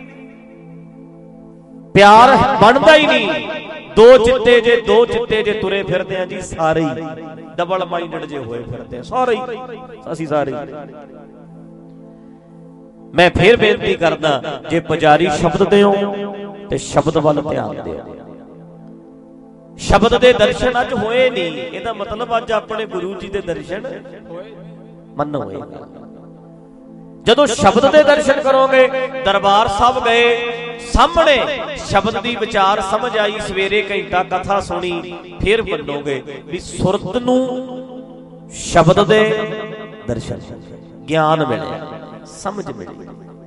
ਪਿਆਰ ਬਣਦਾ ਹੀ ਨਹੀਂ। ਦੋ ਚਿੱਤੇ ਜੇ ਦੋ ਚਿੱਤੇ ਜੇ ਤੁਰੇ ਫਿਰਦੇ ਆ ਜੀ, ਸਾਰੇ ਹੀ ਡਬਲ ਮਾਈਂਡਡ ਜੇ ਹੋਏ ਫਿਰਦੇ ਆ, ਸਾਰੇ ਹੀ ਅਸੀਂ ਸਾਰੇ। ਮੈਂ ਫੇਰ ਬੇਨਤੀ ਕਰਦਾ, ਜੇ ਪੁਜਾਰੀ ਸ਼ਬਦ ਦਿਓ ਤੇ ਸ਼ਬਦ ਵੱਲ ਧਿਆਨ ਦਿਓ। ਸ਼ਬਦ ਦੇ ਦਰਸ਼ਨ ਅੱਜ ਹੋਏ ਨਹੀਂ, ਇਹਦਾ ਮਤਲਬ ਅੱਜ ਆਪਣੇ ਗੁਰੂ ਜੀ ਦੇ ਦਰਸ਼ਨ ਮੰਨੋ ਹੋਏਗਾ। ਜਦੋਂ ਸ਼ਬਦ ਦੇ ਦਰਸ਼ਨ ਕਰੋਗੇ, ਦਰਬਾਰ ਸਾਹਿਬ ਗਏ, ਸਾਹਮਣੇ ਸ਼ਬਦ ਦੀ ਵਿਚਾਰ ਸਮਝ ਆਈ, ਸਵੇਰੇ ਘੰਟਾ ਕਥਾ ਸੁਣੀ, ਫਿਰ ਮੰਨੋਗੇ ਵੀ ਸੁਰਤ ਨੂੰ ਸ਼ਬਦ ਦੇ ਦਰਸ਼ਨ, ਗਿਆਨ ਮਿਲਿਆ, ਸਮਝ ਮਿਲੀ।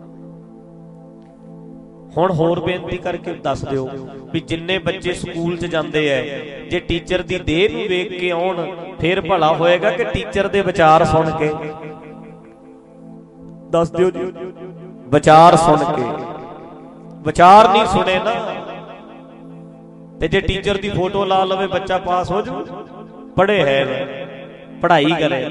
ਹੁਣ ਹੋਰ ਬੇਨਤੀ ਕਰਕੇ ਦੱਸ ਦਿਓ ਵੀ ਜਿੰਨੇ ਬੱਚੇ ਸਕੂਲ 'ਚ ਜਾਂਦੇ ਐ, ਜੇ ਟੀਚਰ ਦੀ ਦੇਹ ਨੂੰ ਵੇਖ ਕੇ ਆਉਣ ਫੇਰ ਭਲਾ ਹੋਏਗਾ ਕਿ ਟੀਚਰ ਦੇ ਵਿਚਾਰ ਸੁਣ ਕੇ? ਦੱਸ ਦਿਓ ਜੀ। ਵਿਚਾਰ ਸੁਣ ਕੇ, ਵਿਚਾਰ ਨਹੀਂ ਸੁਣੇ ਨਾ, ਤੇ ਜੇ ਟੀਚਰ ਦੀ ਫੋਟੋ ਲਾ ਲਵੇ ਬੱਚਾ ਪਾਸ ਹੋ ਜੂ? ਪੜ੍ਹੇ ਹੈ, ਪੜ੍ਹਾਈ ਕਰੇ।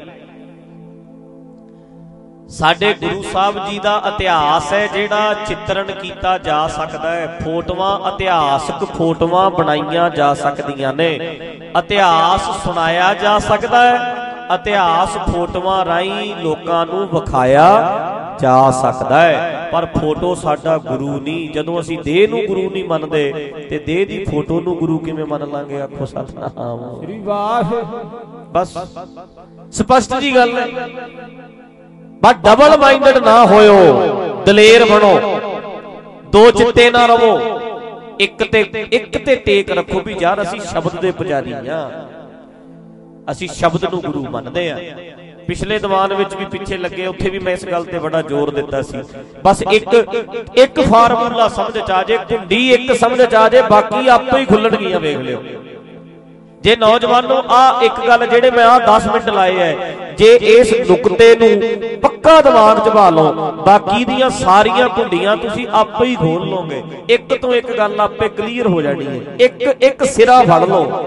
ਸਾਡੇ ਗੁਰੂ ਸਾਹਿਬ ਜੀ ਦਾ ਇਤਿਹਾਸ ਹੈ ਜਿਹੜਾ ਚਿੱਤਰਨ ਕੀਤਾ ਜਾ ਸਕਦਾ ਹੈ। ਫੋਟੋਆਂ, ਇਤਿਹਾਸਕ ਫੋਟੋਆਂ ਬਣਾਈਆਂ ਜਾ ਸਕਦੀਆਂ ਨੇ, ਇਤਿਹਾਸ ਸੁਣਾਇਆ ਜਾ ਸਕਦਾ ਹੈ, ਇਤਿਹਾਸ ਫੋਟੋਆਂ ਰਾਹੀਂ ਲੋਕਾਂ ਨੂੰ ਵਿਖਾਇਆ ਜਾ ਸਕਦਾ ਹੈ। ਪਰ ਫੋਟੋ ਸਾਡਾ ਗੁਰੂ ਨਹੀਂ। ਜਦੋਂ ਅਸੀਂ ਦੇਹ ਨੂੰ ਗੁਰੂ ਨਹੀਂ ਮੰਨਦੇ ਤੇ ਦੇਹ ਦੀ ਫੋਟੋ ਨੂੰ ਗੁਰੂ ਕਿਵੇਂ ਮੰਨ ਲਾਂਗੇ? ਆਖੋ ਸਤਿਨਾਮ ਸ੍ਰੀ ਵਾਹਿਗੁਰੂ। ਬਸ ਸਪਸ਼ਟ ਜੀ ਗੱਲ ਹੈ। ਬਸ ਡਬਲ ਮਾਈਂਡਡ ਨਾ ਹੋਇਓ, ਦਲੇਰ ਬਣੋ, ਦੋ ਚਿੱਤੇ ਨਾ ਰਹੋ, ਇੱਕ ਤੇ ਇੱਕ ਤੇ ਟੇਕ ਰੱਖੋ ਵੀ ਯਾਰ ਅਸੀਂ ਸ਼ਬਦ ਦੇ ਪੁਜਾਰੀ ਆ, ਅਸੀਂ ਸ਼ਬਦ ਨੂੰ ਗੁਰੂ ਮੰਨਦੇ ਆ। ਪਿਛਲੇ ਦੀਵਾਨ ਵਿੱਚ ਵੀ ਪਿੱਛੇ ਲੱਗੇ, ਉੱਥੇ ਵੀ ਮੈਂ ਇਸ ਗੱਲ ਤੇ ਬੜਾ ਜ਼ੋਰ ਦਿੱਤਾ ਸੀ। ਬਸ ਇੱਕ ਇੱਕ ਫਾਰਮੂਲਾ ਸਮਝ ਚ ਆ ਜੇ, ਕੁੰਡੀ ਇੱਕ ਸਮਝ ਚ ਆ ਜੇ, ਬਾਕੀ ਆਪੇ ਹੀ ਖੁੱਲਣਗੀਆਂ। ਵੇਖ ਲਿਓ ਜੇ ਨੌਜਵਾਨੋ, ਆ ਇੱਕ ਗੱਲ ਜਿਹੜੇ ਮੈਂ ਆ ਦਸ ਮਿੰਟ ਲਾਏ ਐ, ਜੇ ਇਸ ਨੁਕਤੇ ਨੂੰ ਪੱਕਾ ਦਿਮਾਗ 'ਚ ਪਾ ਲਓ, ਬਾਕੀ ਦੀਆਂ ਸਾਰੀਆਂ ਕੁੰਡੀਆਂ ਤੁਸੀਂ ਆਪੇ ਹੀ ਖੋਲ ਲਓਗੇ। ਇੱਕ ਤੋਂ ਇੱਕ ਗੱਲ ਆਪੇ ਕਲੀਅਰ ਹੋ ਜਾਣੀ ਹੈ। ਇੱਕ ਇੱਕ ਸਿਰਾ ਫੜ ਲਓ।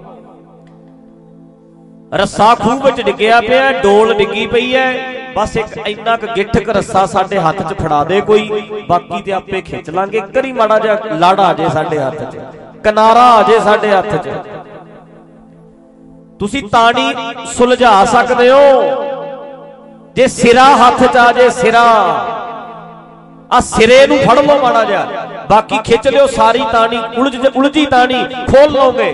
ਰੱਸਾ ਖੂਹ ਵਿੱਚ ਡਿੱਗਿਆ ਪਿਆ, ਡੋਲ ਡਿੱਗੀ ਪਈ ਹੈ, ਬਸ ਇੱਕ ਇੰਨਾ ਕੁ ਗਿੱਠ ਕ ਰੱਸਾ ਸਾਡੇ ਹੱਥ 'ਚ ਫੜਾ ਦੇ ਕੋਈ, ਬਾਕੀ ਤੇ ਆਪੇ ਖਿੱਚ ਲਾਂਗੇ। ਇੱਕ ਵਾਰੀ ਮਾੜਾ ਜਿਹਾ ਲੜ ਆ ਜੇ ਸਾਡੇ ਹੱਥ 'ਚ, ਕਿਨਾਰਾ ਆ ਜੇ ਸਾਡੇ ਹੱਥ 'ਚ, ਤੁਸੀਂ ਤਾਣੀ ਸੁਲਝਾ ਸਕਦੇ ਹੋ। ਜੇ ਸਿਰਾ ਹੱਥ 'ਚ ਆ ਜੇ, ਸਿਰਾ ਆ ਸਿਰੇ ਨੂੰ ਫੜ ਲਓ ਮਾੜਾ ਜਿਹਾ, ਬਾਕੀ ਖਿੱਚ ਲਿਓ ਸਾਰੀ ਤਾਣੀ, ਉਲਝ ਉਲਝੀ ਤਾਣੀ ਖੋਲ ਲਓਗੇ।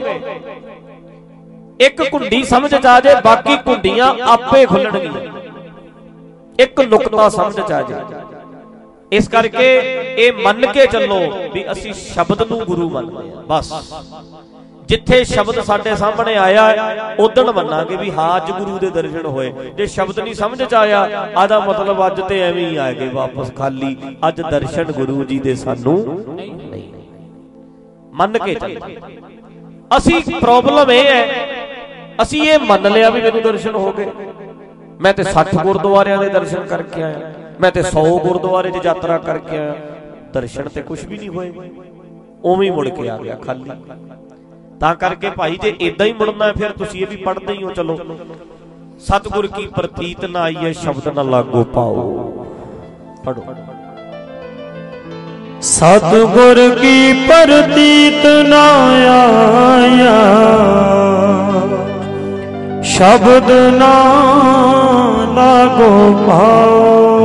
ਇੱਕ ਕੁੰਡੀ ਸਮਝ 'ਚ ਆ ਜੇ, ਬਾਕੀ ਕੁੰਡੀਆਂ ਆਪੇ ਖੁੱਲਣਗੀਆਂ। ਇੱਕ ਨੁਕਤਾ ਸਮਝ 'ਚ ਆ ਜੇ। ਇਸ ਕਰਕੇ ਇਹ ਮੰਨ ਕੇ ਚੱਲੋ ਵੀ ਅਸੀਂ ਸ਼ਬਦ ਨੂੰ ਗੁਰੂ ਮੰਨਦੇ ਹਾਂ। ਬਸ ਜਿੱਥੇ ਸ਼ਬਦ ਸਾਡੇ ਸਾਹਮਣੇ ਆਇਆ ਉਦਣ ਮੰਨਾਂਗੇ ਵੀ ਹਾਂ ਅੱਜ ਗੁਰੂ ਦੇ ਦਰਸ਼ਨ ਹੋਏ। ਜੇ ਸ਼ਬਦ ਨਹੀਂ ਸਮਝ 'ਚ ਆਇਆ, ਆਦਾ ਮਤਲਬ ਅੱਜ ਤੇ ਐਵੇਂ ਹੀ ਆ ਗਏ ਵਾਪਸ ਖਾਲੀ, ਅੱਜ ਦਰਸ਼ਨ ਗੁਰੂ ਜੀ ਦੇ ਸਾਨੂੰ ਨਹੀਂ। ਮੰਨ ਕੇ ਚੱਲੋ। ਅਸੀਂ ਪ੍ਰੋਬਲਮ ਇਹ ਹੈ, ਅਸੀਂ ਇਹ ਮੰਨ ਲਿਆ ਵੀ ਮੈਨੂੰ ਦਰਸ਼ਨ ਹੋ ਗਏ, ਮੈਂ ਤੇ ਸੱਠ ਗੁਰਦੁਆਰਿਆਂ ਦੇ ਦਰਸ਼ਨ ਕਰਕੇ ਆਇਆ, ਮੈਂ ਤੇ ਸੌ ਗੁਰਦੁਆਰੇ 'ਚ ਯਾਤਰਾ ਕਰਕੇ ਆਇਆ, ਦਰਸ਼ਨ ਤੇ ਕੁਛ ਵੀ ਨਹੀਂ ਹੋਏ, ਉਵੇਂ ਹੀ ਮੁੜ ਕੇ ਆ ਗਿਆ ਖਾਲੀ। ਤਾਂ ਕਰਕੇ ਭਾਈ ਜੇ ਇਦਾਂ ਹੀ ਮੁੜਨਾ ਫਿਰ ਤੁਸੀਂ ਇਹ ਵੀ ਪੜ੍ਹਦੇ ਹੀ ਹੋ। ਚਲੋ, ਸਤਿਗੁਰ ਕੀ ਪ੍ਰਤੀਤ ਨਾ ਆਈਏ, ਸ਼ਬਦ ਨਾ ਲਾਗੋ ਪਾਓ। ਪੜੋ। ਸਤਿਗੁਰ ਕੀ ਪ੍ਰਤੀਤ ਨਾ ਆਇਆ, ਸ਼ਬਦ ਨਾ ਲਾਗੋ ਪਾਓ।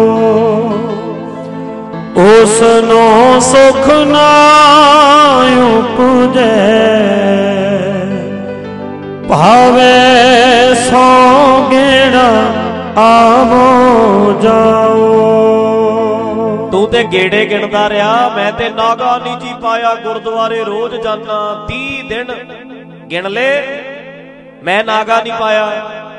ਉਸਨੋਂ ਸੁਖ ਨਾ ਉਪਜੈ, ਭਾਵੇ ਸੋ ਗੇੜਾ ਆਵੋ ਜਾਓ। ਤੂੰ ਤੇ ਗੇੜੇ ਗਿਣਦਾ ਰਿਹਾ, ਮੈਂ ਤੇ ਨਾਗਾ ਨੀ ਜੀ ਪਾਇਆ, ਗੁਰਦੁਆਰੇ ਰੋਜ਼ ਜਾਨਾ, ਤੀਹ ਦਿਨ ਗਿਣ ਲੈ, ਮੈਂ ਨਾਗਾ ਨਹੀਂ ਪਾਇਆ।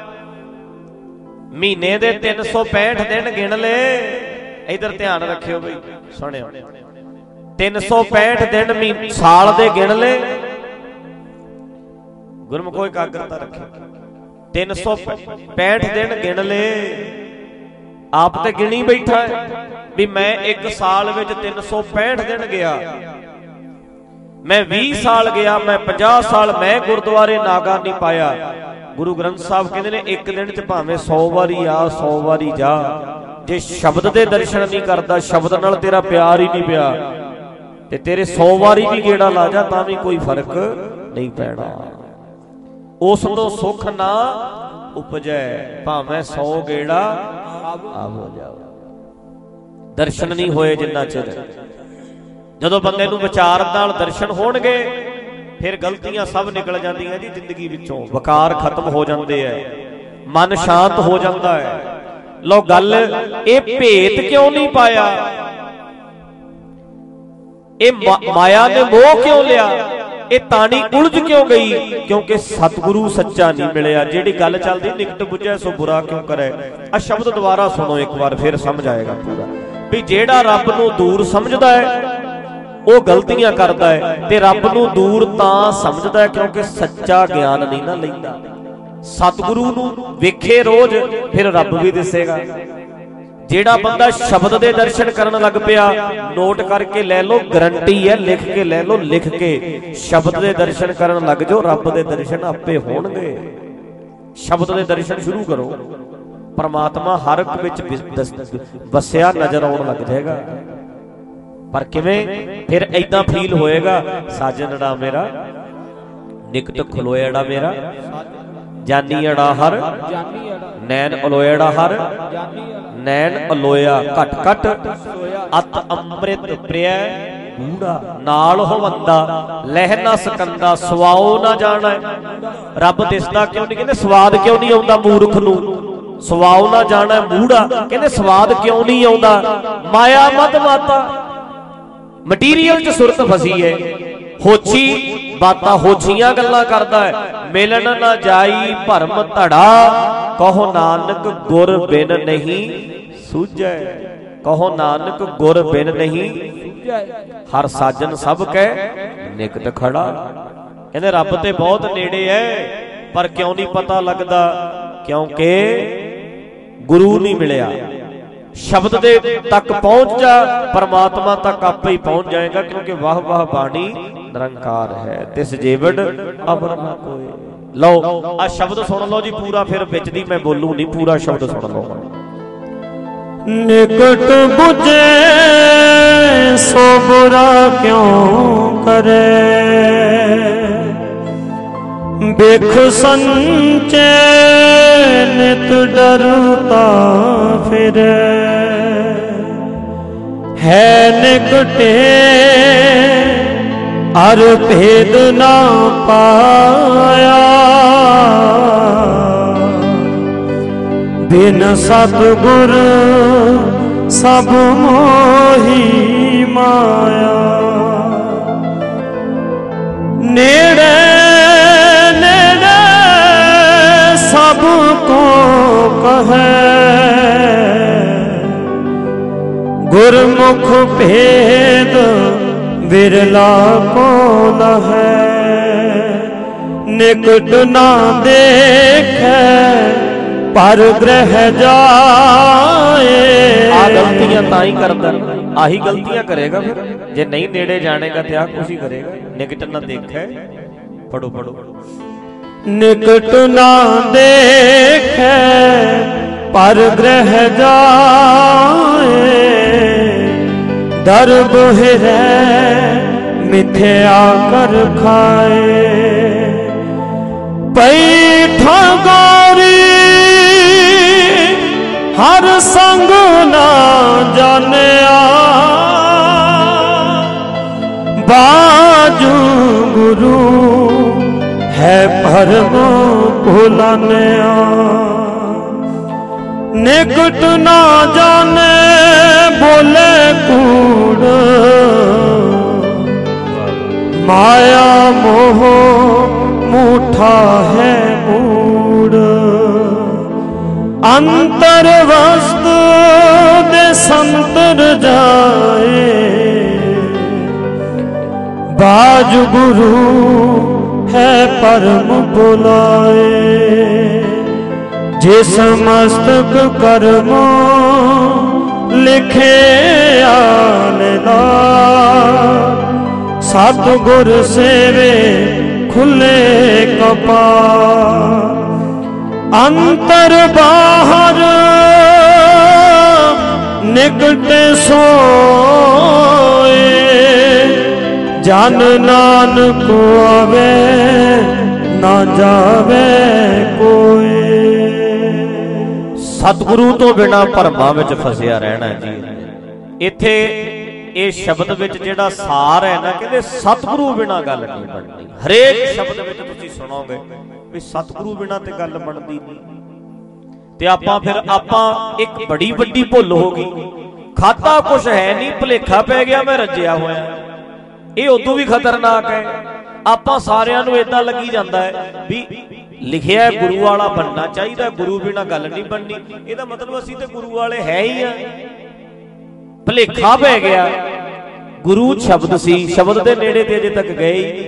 ਮਹੀਨੇ ਦੇ ਤਿੰਨ ਸੌ ਪੈਂਹਠ ਦਿਨ ਗਿਣ ਲੈ। ਇਧਰ ਧਿਆਨ ਰੱਖਿਓ ਬਈ, ਸੁਣਿਓ, ਤਿੰਨ ਸੌ ਪੈਂਹਠ ਦਿਨ ਮਹੀਨੇ ਸਾਲ ਦੇ ਗਿਣ ਲੈ। ਗੁਰਮੁਖੋ ਇਕਾਗਰਤਾ ਰੱਖਿਓ। ਤਿੰਨ ਸੌ ਪੈਂਹਠ ਦਿਨ ਗਿਣ ਲੈ। ਆਪ ਤੇ ਗਿਣੀ ਬੈਠਾ ਵੀ ਮੈਂ ਇੱਕ ਸਾਲ ਵਿੱਚ ਤਿੰਨ ਸੌ ਪੈਂਹਠ ਦਿਨ ਗਿਆ, ਮੈਂ ਵੀਹ ਸਾਲ ਗਿਆ, ਮੈਂ ਪੰਜਾਹ ਸਾਲ, ਮੈਂ ਗੁਰਦੁਆਰੇ ਨਾਗਾ ਨਹੀਂ ਪਾਇਆ। ਗੁਰੂ ਗ੍ਰੰਥ ਸਾਹਿਬ ਕਹਿੰਦੇ ਨੇ ਇੱਕ ਦਿਨ 'ਚ ਭਾਵੇਂ ਸੌ ਵਾਰੀ ਆ, ਸੌ ਵਾਰੀ ਜਾ, ਜੇ ਸ਼ਬਦ ਦੇ ਦਰਸ਼ਨ ਨਹੀਂ ਕਰਦਾ, ਸ਼ਬਦ ਨਾਲ ਤੇਰਾ ਪਿਆਰ ਹੀ ਨਹੀਂ ਪਿਆ, ਤੇ ਤੇਰੇ ਸੌ ਵਾਰੀ ਵੀ ਗੇੜਾ ਲਾ ਜਾ ਤਾਂ ਵੀ ਕੋਈ ਫਰਕ ਨਹੀਂ ਪੈਣਾ। ਉਸ ਤੋਂ ਸੁਖ ਨਾ ਉਪਜੈ, ਭਾਵੇਂ ਸੌ ਗੇੜਾ ਆਵੋ ਜਾਓ। ਦਰਸ਼ਨ ਨਹੀਂ ਹੋਏ ਜਿੰਨਾ ਚਿਰ। ਜਦੋਂ ਬੰਦੇ ਨੂੰ ਵਿਚਾਰ ਨਾਲ ਦਰਸ਼ਨ ਹੋਣਗੇ, ਫਿਰ ਗਲਤੀਆਂ ਸਭ ਨਿਕਲ ਜਾਂਦੀਆਂ ਜੀ ਜ਼ਿੰਦਗੀ ਵਿੱਚੋਂ, ਵਕਾਰ ਖਤਮ ਹੋ ਜਾਂਦੇ ਐ, ਮਨ ਸ਼ਾਂਤ ਹੋ ਜਾਂਦਾ ਹੈ। ਲੋ ਗੱਲ, ਇਹ ਭੇਤ ਕਿਉਂ ਨਹੀਂ ਪਾਇਆ, ਇਹ ਮਾਇਆ ਨੇ ਮੋਹ ਕਿਉਂ ਲਿਆ, ਇਹ ਤਾਣੀ ਉਲਝ ਕਿਉਂ ਗਈ, ਕਿਉਂਕਿ ਸਤਿਗੁਰੂ ਸੱਚਾ ਨਹੀਂ ਮਿਲਿਆ। ਜਿਹੜੀ ਗੱਲ ਚੱਲਦੀ ਨਿਕਟ ਬੁਝੈ ਸੋ ਬੁਰਾ ਕਿਉਂ ਕਰੇ, ਆ ਸ਼ਬਦ ਦੁਬਾਰਾ ਸੁਣੋ ਇੱਕ ਵਾਰ, ਫਿਰ ਸਮਝ ਆਏਗਾ ਪੂਰਾ ਵੀ ਜਿਹੜਾ ਰੱਬ ਨੂੰ ਦੂਰ ਸਮਝਦਾ ਹੈ ਉਹ ਗਲਤੀਆਂ ਕਰਦਾ ਹੈ, ਤੇ ਰੱਬ ਨੂੰ ਦੂਰ ਤਾਂ ਸਮਝਦਾ ਹੈ ਕਿਉਂਕਿ ਸੱਚਾ ਗਿਆਨ ਨਹੀਂ ਨਾ ਲੈਂਦਾ। ਸਤਿਗੁਰੂ ਨੂੰ ਵੇਖੇ ਰੋਜ਼, ਫਿਰ ਰੱਬ ਵੀ ਦਿਸੇਗਾ। ਜਿਹੜਾ ਬੰਦਾ ਸ਼ਬਦ ਦੇ ਦਰਸ਼ਨ ਕਰਨ ਲੱਗ ਪਿਆ, ਨੋਟ ਕਰਕੇ ਲੈ ਲਓ, ਗਰੰਟੀ ਹੈ, ਲਿਖ ਕੇ ਲੈ ਲਓ, ਲਿਖ ਕੇ, ਸ਼ਬਦ ਦੇ ਦਰਸ਼ਨ ਕਰਨ ਲੱਗ ਜਾਓ, ਰੱਬ ਦੇ ਦਰਸ਼ਨ ਆਪੇ ਹੋਣਗੇ। ਸ਼ਬਦ ਦੇ ਦਰਸ਼ਨ ਸ਼ੁਰੂ ਕਰੋ, ਪਰਮਾਤਮਾ ਹਰ ਇੱਕ ਵਿੱਚ ਵਸਿਆ ਨਜ਼ਰ ਆਉਣ ਲੱਗ ਜਾਏਗਾ। ਪਰ ਕਿਵੇਂ? ਫਿਰ ਏਦਾਂ ਫੀਲ ਹੋਏਗਾ, ਸਾਜਨੜਾ ਮੇਰਾ ਨਿਕਟ ਖਲੋਇੜਾ ਮੇਰਾ, ਜਾਨੀ ਅੜਾ ਹਰ ਨੈਣ ਅਲੋਇੜਾ ਹਰ, ਨੈਣ ਅਲੋਇਆ ਘਟ ਘਟ, ਅਤ ਅੰਮ੍ਰਿਤ ਪ੍ਰਿਆ ਗੂੜਾ, ਨਾਲ ਹੋਵੰਦਾ ਲਹਿ ਨਾ ਸਕੰਦਾ, ਸਵਾਓ ਨਾ ਜਾਣਾ। ਰੱਬ ਦਿਸਦਾ ਕਿਉਂ ਨਹੀਂ? ਕਹਿੰਦੇ ਸਵਾਦ ਕਿਉਂ ਨਹੀਂ ਆਉਂਦਾ ਮੂਰਖ ਨੂੰ, ਸਵਾਓ ਨਾ ਜਾਣਾ ਮੂੜਾ। ਕਹਿੰਦੇ ਸਵਾਦ ਕਿਉਂ ਨਹੀਂ ਆਉਂਦਾ? ਮਾਇਆ ਮਦ ਮਾਤਾ, ਮਟੀਰੀਅਲ 'ਚ ਸੁਰਤ ਫਸੀ ਹੈ। ਹੋਛੀ ਬਾਤਾਂ, ਹੋਛੀਆਂ ਗੱਲਾਂ ਕਰਦਾ ਹੈ। ਮਿਲਣ ਨਾ ਜਾਈ ਭਰਮ ਧੜਾ, ਕਹੋ ਨਾਨਕ ਗੁਰ ਬਿਨ ਨਹੀਂ ਸੂਝੈ, ਕਹੋ ਨਾਨਕ ਗੁਰ ਬਿਨ ਨਹੀਂ ਹਰ ਸਾਜਨ ਸਭ ਕੈ ਨਿਕਟ ਖੜਾ। ਕਹਿੰਦੇ ਰੱਬ ਤੇ ਬਹੁਤ ਨੇੜੇ ਹੈ, ਪਰ ਕਿਉਂ ਨਹੀਂ ਪਤਾ ਲੱਗਦਾ? ਕਿਉਂਕਿ ਗੁਰੂ ਨਹੀਂ ਮਿਲਿਆ। शब्द दे तक पहुंच जा, परमात्मा तक आपे ही पहुंच जाएगा, क्योंकि वाह वाह बाणी निरंकार है, तिस जेवड़ अवर ना कोई। लो आ शब्द सुन लो जी पूरा, फिर विच दी मैं बोलू नहीं, पूरा शब्द सुन लो। निकट बुझे सो बुरा क्यों करे, बिख संचे नित डरता फिरे, है निकटे अर भेद ना पाया, बिन सतगुर सब मोही माया। नेड़े नेड़े सबको कहे, गुरमुख भेद बिरला को लहे, निकट ना देखे पर ग्रह जाए। आ गलतियां ताई करदा, आही गलतियां करेगा फिर, जे नहीं नेड़े जानेगा तो आ कुछ ही करेगा। निकट ना देखे, पढ़ो पढ़ो, निकट ना देखे पर ग्रह जाए, दर बोहरे मिथ्या कर खाए, पैठा गौरी हर संग ना जानिया, बाजू गुरु है परम भुलानिया, निकट ना जाने बोले कूड़, माया मोह मूठा है मूड, अंतर वस्तु दे संतर जाए, बाज गुरु है परम बुलाए, जिस मस्तक कर्मों लिखे आलेदा, सतगुर सेवे खुले कपाट, अंतर बाहर निकट सोए, जन नानक आवे ना जावे कोई। सतगुरु तो बिना भरमां विच फसिया रहना जी। इत्थे ਇਹ ਸ਼ਬਦ ਵਿੱਚ ਜਿਹੜਾ ਸਾਰ ਹੈ ਨਾ, ਕਹਿੰਦੇ ਸਤਿਗੁਰੂ ਬਿਨਾ ਗੱਲ ਨਹੀਂ ਬਣਦੀ। ਹਰੇਕ ਸ਼ਬਦ ਵਿੱਚ ਤੁਸੀਂ ਸੁਣੋਗੇ ਵੀ ਸਤਿਗੁਰੂ ਬਿਨਾ ਤੇ ਗੱਲ ਬਣਦੀ ਨਹੀਂ। ਤੇ ਆਪਾਂ ਫਿਰ ਆਪਾਂ ਇੱਕ ਬੜੀ ਵੱਡੀ ਭੁੱਲ ਹੋ ਗਈ, ਖਾਤਾ ਕੁਛ ਹੈ ਨਹੀਂ, ਭੁਲੇਖਾ ਪੈ ਗਿਆ ਮੈਂ ਰੱਜਿਆ ਹੋਇਆ। ਇਹ ਉਦੋਂ ਵੀ ਖਤਰਨਾਕ ਹੈ। ਆਪਾਂ ਸਾਰਿਆਂ ਨੂੰ ਏਦਾਂ ਲੱਗੀ ਜਾਂਦਾ ਹੈ ਵੀ ਲਿਖਿਆ ਗੁਰੂ ਵਾਲਾ ਬਣਨਾ ਚਾਹੀਦਾ, ਗੁਰੂ ਬਿਨਾ ਗੱਲ ਨਹੀਂ ਬਣਨੀ। ਇਹਦਾ ਮਤਲਬ ਅਸੀਂ ਤੇ ਗੁਰੂ ਵਾਲੇ ਹੈ ਹੀ ਆ। ਭੁਲੇਖਾ ਪੈ ਗਿਆ। ਗੁਰੂ ਸ਼ਬਦ ਸੀ, ਸ਼ਬਦ ਦੇ ਨੇੜੇ ਤੇ ਅਜੇ ਤੱਕ ਗਏ ਹੀ।